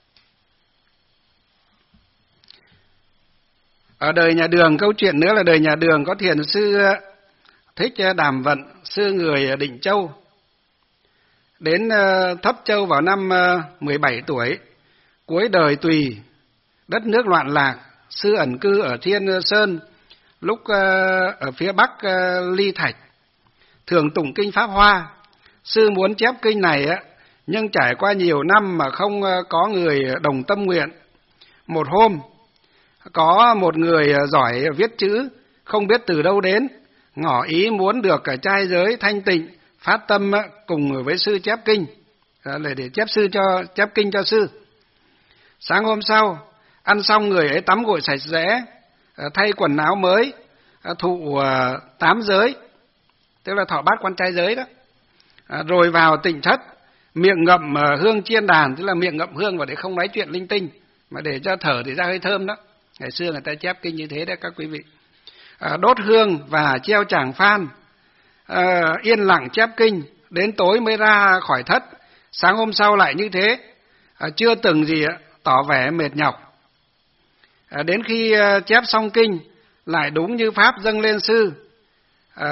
Ở đời nhà Đường, câu chuyện nữa là đời nhà Đường có thiền sư Thích Đàm Vận, sư người Định Châu. Đến Thấp Châu vào năm mười bảy tuổi, cuối đời tùy, đất nước loạn lạc, sư ẩn cư ở Thiên Sơn, lúc ở phía bắc Ly Thạch, thường tụng kinh Pháp Hoa. Sư muốn chép kinh này á, nhưng trải qua nhiều năm mà không có người đồng tâm nguyện. Một hôm, có một người giỏi viết chữ, không biết từ đâu đến, ngỏ ý muốn được cả trai giới thanh tịnh, phát tâm cùng với sư chép kinh, là để chép sư cho chép kinh cho sư. Sáng hôm sau, ăn xong người ấy tắm gội sạch sẽ, thay quần áo mới, thụ tám giới, tức là thọ bát quan trai giới đó, rồi vào tịnh thất miệng ngậm hương chiên đàn, tức là miệng ngậm hương và để không nói chuyện linh tinh, mà để cho thở thì ra hơi thơm đó. Ngày xưa người ta chép kinh như thế đấy các quý vị. À, đốt hương và treo tràng phan, à, yên lặng chép kinh, đến tối mới ra khỏi thất, sáng hôm sau lại như thế, à, chưa từng gì tỏ vẻ mệt nhọc. À, đến khi chép xong kinh lại đúng như pháp dâng lên sư, à,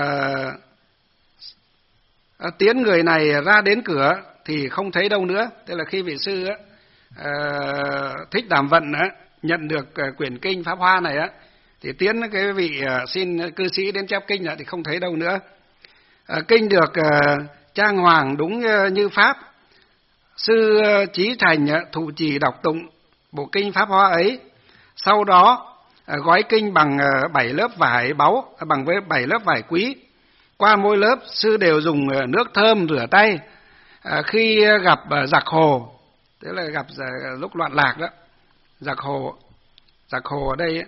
à, tiến người này ra đến cửa thì không thấy đâu nữa. Tức là khi vị sư á, à, Thích Đàm Vận á, nhận được quyển kinh Pháp Hoa này á, thì tiến cái vị uh, xin cư sĩ đến chép kinh thì không thấy đâu nữa. Uh, kinh được uh, trang hoàng đúng uh, như pháp. Sư uh, Chí Thành uh, thụ trì đọc tụng bộ kinh Pháp Hoa ấy. Sau đó uh, gói kinh bằng uh, bảy lớp vải báu, uh, bằng với bảy lớp vải quý. Qua mỗi lớp sư đều dùng uh, nước thơm rửa tay. Uh, khi uh, gặp uh, giặc hồ, tức là gặp uh, lúc loạn lạc đó, giặc hồ, giặc hồ ở đây ấy,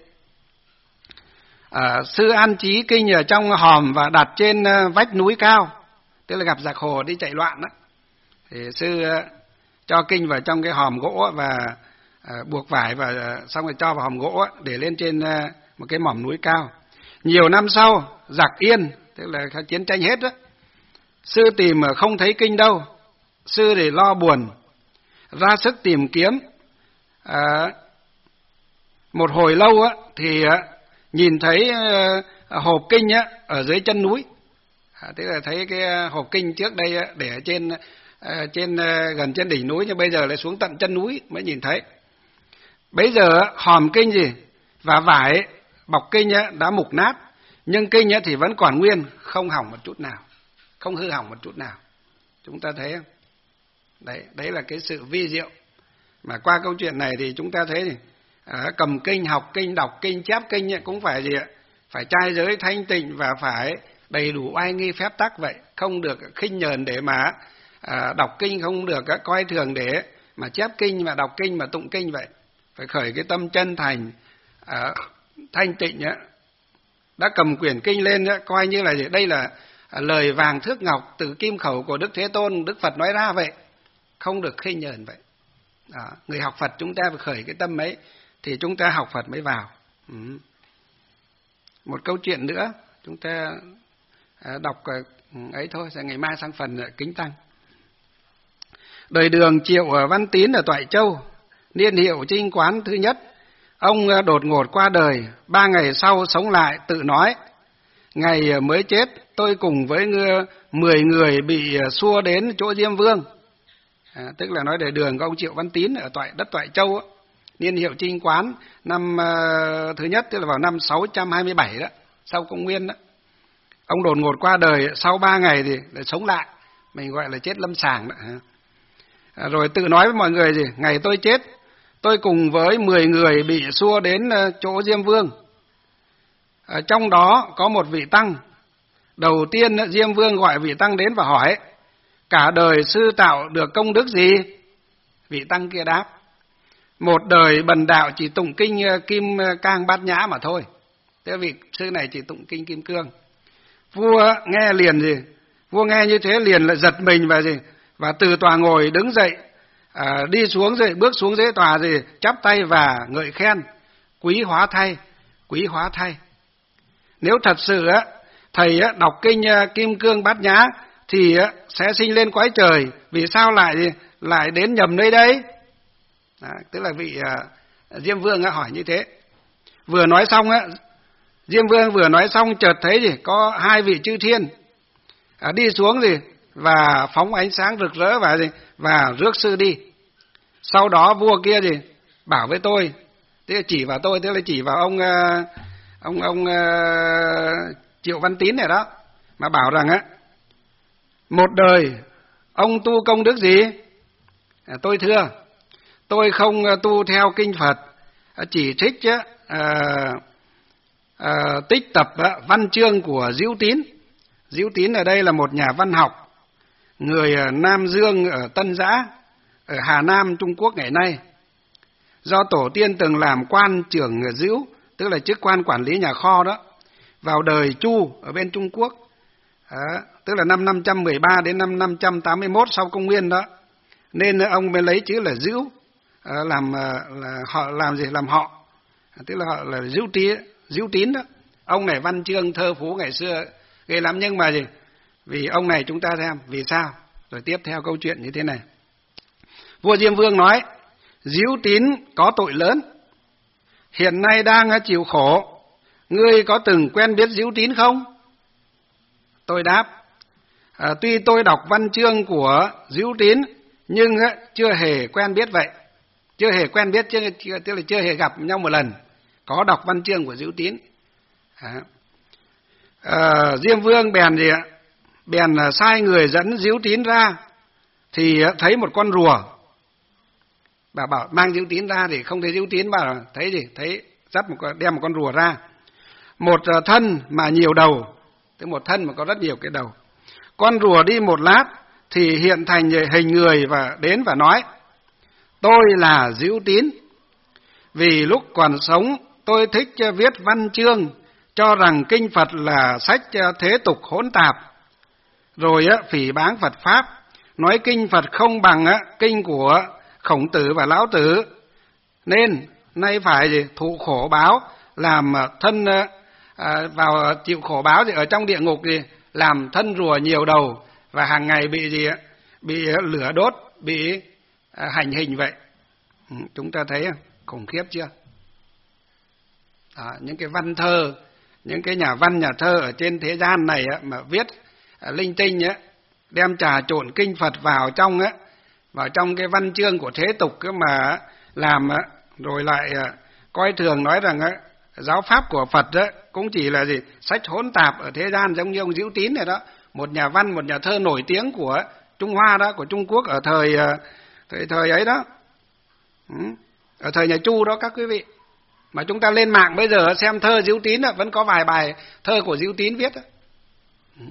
À, sư an trí kinh ở trong hòm và đặt trên uh, vách núi cao, tức là gặp giặc hồ đi chạy loạn đó, thì sư uh, cho kinh vào trong cái hòm gỗ và uh, buộc vải và uh, xong rồi cho vào hòm gỗ để lên trên uh, một cái mỏm núi cao. Nhiều năm sau giặc yên, tức là chiến tranh hết đó, sư tìm mà không thấy kinh đâu, sư để lo buồn ra sức tìm kiếm. Uh, một hồi lâu á thì uh, nhìn thấy uh, hộp kinh á ở dưới chân núi, à, tức là thấy cái hộp kinh trước đây á, để ở trên uh, trên uh, gần trên đỉnh núi, nhưng bây giờ lại xuống tận chân núi mới nhìn thấy. Bây giờ hòm kinh gì và vải bọc kinh á, đã mục nát, nhưng kinh á, thì vẫn còn nguyên, không hỏng một chút nào, không hư hỏng một chút nào. Chúng ta thấy không? Đấy, đấy là cái sự vi diệu mà qua câu chuyện này thì chúng ta thấy. À, cầm kinh, học kinh, đọc kinh, chép kinh ấy, cũng phải gì ạ? Phải trai giới thanh tịnh và phải đầy đủ oai nghi phép tắc vậy, không được khinh nhờn để mà à, đọc kinh, không được à, coi thường để mà chép kinh mà đọc kinh mà tụng kinh vậy. Phải khởi cái tâm chân thành à, thanh tịnh ấy. Đã cầm quyển kinh lên ấy, coi như là gì? Đây là à, lời vàng thước ngọc từ kim khẩu của Đức Thế Tôn, Đức Phật nói ra vậy, không được khinh nhờn vậy. À, người học Phật chúng ta phải khởi cái tâm ấy thì chúng ta học Phật mới vào. Ừ. Một câu chuyện nữa chúng ta đọc ấy thôi, sẽ ngày mai sang phần kính tăng. Đời Đường Triệu Văn Tín ở Toại Châu, niên hiệu Trinh Quán thứ nhất. Ông đột ngột qua đời, ba ngày sau sống lại tự nói: ngày mới chết tôi cùng với mười người bị xua đến chỗ Diêm Vương. À, tức là nói đời Đường của ông Triệu Văn Tín ở Toại, đất Toại Châu á, niên hiệu Trinh Quán năm uh, thứ nhất, tức là vào năm sáu trăm hai mươi bảy đó, sau công nguyên đó. Ông đột ngột qua đời, sau ba ngày thì lại sống lại, mình gọi là chết lâm sàng đó. À, rồi tự nói với mọi người gì: ngày tôi chết, tôi cùng với mười người bị xua đến uh, chỗ Diêm Vương. À, trong đó có một vị tăng. Đầu tiên uh, Diêm Vương gọi vị tăng đến và hỏi: cả đời sư tạo được công đức gì? Vị tăng kia đáp: một đời bần đạo chỉ tụng kinh Kim Cang Bát Nhã mà thôi. Thế vị sư này chỉ tụng kinh Kim Cương. Vua nghe liền gì? Vua nghe như thế liền lại giật mình và gì? Và từ tòa ngồi đứng dậy, à, đi xuống rồi bước xuống dưới tòa gì? Chắp tay và ngợi khen: quý hóa thay, quý hóa thay. Nếu thật sự á thầy á đọc kinh Kim Cương Bát Nhã thì á sẽ sinh lên cõi trời, vì sao lại lại đến nhầm nơi đây? À, tức là vị à, Diêm Vương á, hỏi như thế. Vừa nói xong á, Diêm Vương vừa nói xong chợt thấy gì có hai vị chư thiên à, đi xuống gì và phóng ánh sáng rực rỡ và gì và rước sư đi. Sau đó vua kia gì bảo với tôi, tức là chỉ vào tôi, tức là chỉ vào ông ông ông uh, Triệu Văn Tín này đó, mà bảo rằng á: một đời ông tu công đức gì? À, tôi thưa, tôi không tu theo kinh Phật, chỉ thích à, à, tích tập à, văn chương của Diếu Tín. Diếu Tín ở đây là một nhà văn học, người Nam Dương ở Tân Giã, ở Hà Nam, Trung Quốc ngày nay. Do tổ tiên từng làm quan trưởng Diếu, tức là chức quan quản lý nhà kho đó, vào đời Chu ở bên Trung Quốc, à, tức là năm năm trăm mười ba đến năm năm trăm tám mươi mốt sau công nguyên đó. nên ông mới lấy chữ là dữu làm là họ làm gì làm họ, tức là họ là dữu tín, dữu tín đó. Ông này văn chương thơ phú ngày xưa ghê lắm, nhưng mà gì, vì ông này chúng ta xem vì sao. Rồi tiếp theo câu chuyện như thế này. Vua Diêm Vương nói: Dữu tín có tội lớn, hiện nay đang chịu khổ, ngươi có từng quen biết Dữu tín không? Tôi đáp: à, tuy tôi đọc văn chương của Dữu tín nhưng chưa hề quen biết vậy. Chưa hề quen biết, chứ, tức là chưa hề gặp nhau một lần. Có đọc văn chương của Dữu tín. À, à, Diêm Vương bèn gì ạ? Bèn sai người dẫn Dữu tín ra, thì thấy một con rùa. Bà bảo mang Dữu tín ra thì không thấy Dữu tín, bà thấy gì? Thấy dắt một đem một con rùa ra. Một thân mà nhiều đầu, tức một thân mà có rất nhiều cái đầu. Con rùa đi một lát thì hiện thành hình người và đến và nói: tôi là Dữu tín. Vì lúc còn sống tôi thích viết văn chương, cho rằng kinh Phật là sách thế tục hỗn tạp, rồi phỉ báng Phật Pháp, nói kinh Phật không bằng kinh của Khổng Tử và Lão Tử, nên nay phải gì thụ khổ báo, làm thân à, vào chịu khổ báo gì ở trong địa ngục gì, làm thân rùa nhiều đầu và hàng ngày bị gì bị lửa đốt, bị à, hành hình vậy. Ừ, chúng ta thấy khủng khiếp chưa? Đó, những cái văn thơ, những cái nhà văn nhà thơ ở trên thế gian này á, mà viết à, linh tinh á, đem trà trộn kinh Phật vào trong á, vào trong cái văn chương của thế tục á, mà làm á, rồi lại à, coi thường nói rằng á, giáo pháp của Phật á, cũng chỉ là gì sách hỗn tạp ở thế gian, giống như ông Dữu tín này đó, một nhà văn, một nhà thơ nổi tiếng của Trung Hoa đó, của Trung Quốc ở thời thời, thời ấy đó, ừ, ở thời nhà Chu đó các quý vị. Mà chúng ta lên mạng bây giờ xem thơ Dữu tín đó, vẫn có vài bài thơ của Dữu tín viết đó. Ừ.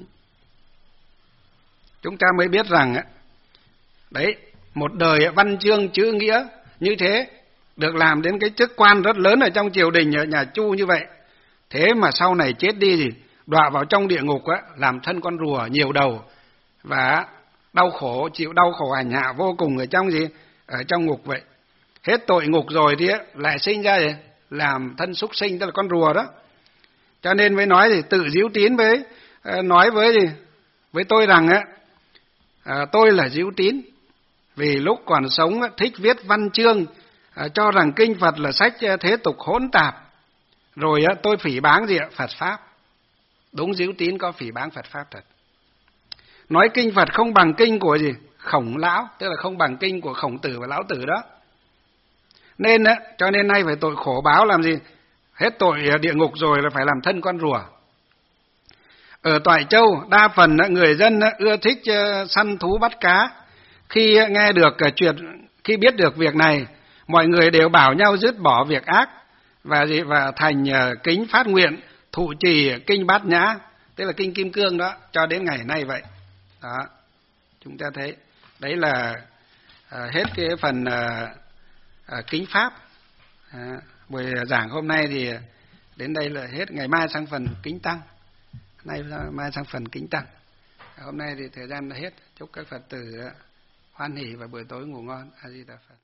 Chúng ta mới biết rằng đấy, một đời văn chương chữ nghĩa như thế, được làm đến cái chức quan rất lớn ở trong triều đình ở nhà Chu như vậy. Thế mà sau này chết đi thì đọa vào trong địa ngục á, làm thân con rùa nhiều đầu và đau khổ, chịu đau khổ hành hạ vô cùng ở trong gì? Ở trong ngục vậy. Hết tội ngục rồi thì lại sinh ra gì? Làm thân súc sinh, tức là con rùa đó. Cho nên mới nói thì tự Dữu tín với nói với gì? Với tôi rằng á, à, tôi là Dữu tín, vì lúc còn sống thích viết văn chương, à, cho rằng kinh Phật là sách thế tục hỗn tạp, rồi á, tôi phỉ báng gì ạ? Phật Pháp. Đúng, Dữu tín có phỉ báng Phật Pháp thật. Nói kinh Phật không bằng kinh của gì? Khổng Lão, tức là không bằng kinh của Khổng Tử và Lão Tử đó. Nên á, cho nên nay phải tội khổ báo làm gì? Hết tội địa ngục rồi là phải làm thân con rùa. Ở Toại Châu, đa phần người dân ưa thích săn thú bắt cá. Khi nghe được chuyện, khi biết được việc này, mọi người đều bảo nhau dứt bỏ việc ác và gì và thành kính phát nguyện thụ trì kinh Bát Nhã, tức là kinh Kim Cương đó, cho đến ngày nay vậy. Đó, chúng ta thấy đấy là à, hết cái phần à, à, kính pháp. À, buổi giảng hôm nay thì đến đây là hết, ngày mai sang phần kính tăng, nay mai sang phần kính tăng. Hôm nay thì thời gian đã hết. Chúc các Phật tử hoan hỷ và buổi tối ngủ ngon. A Di Đà Phật.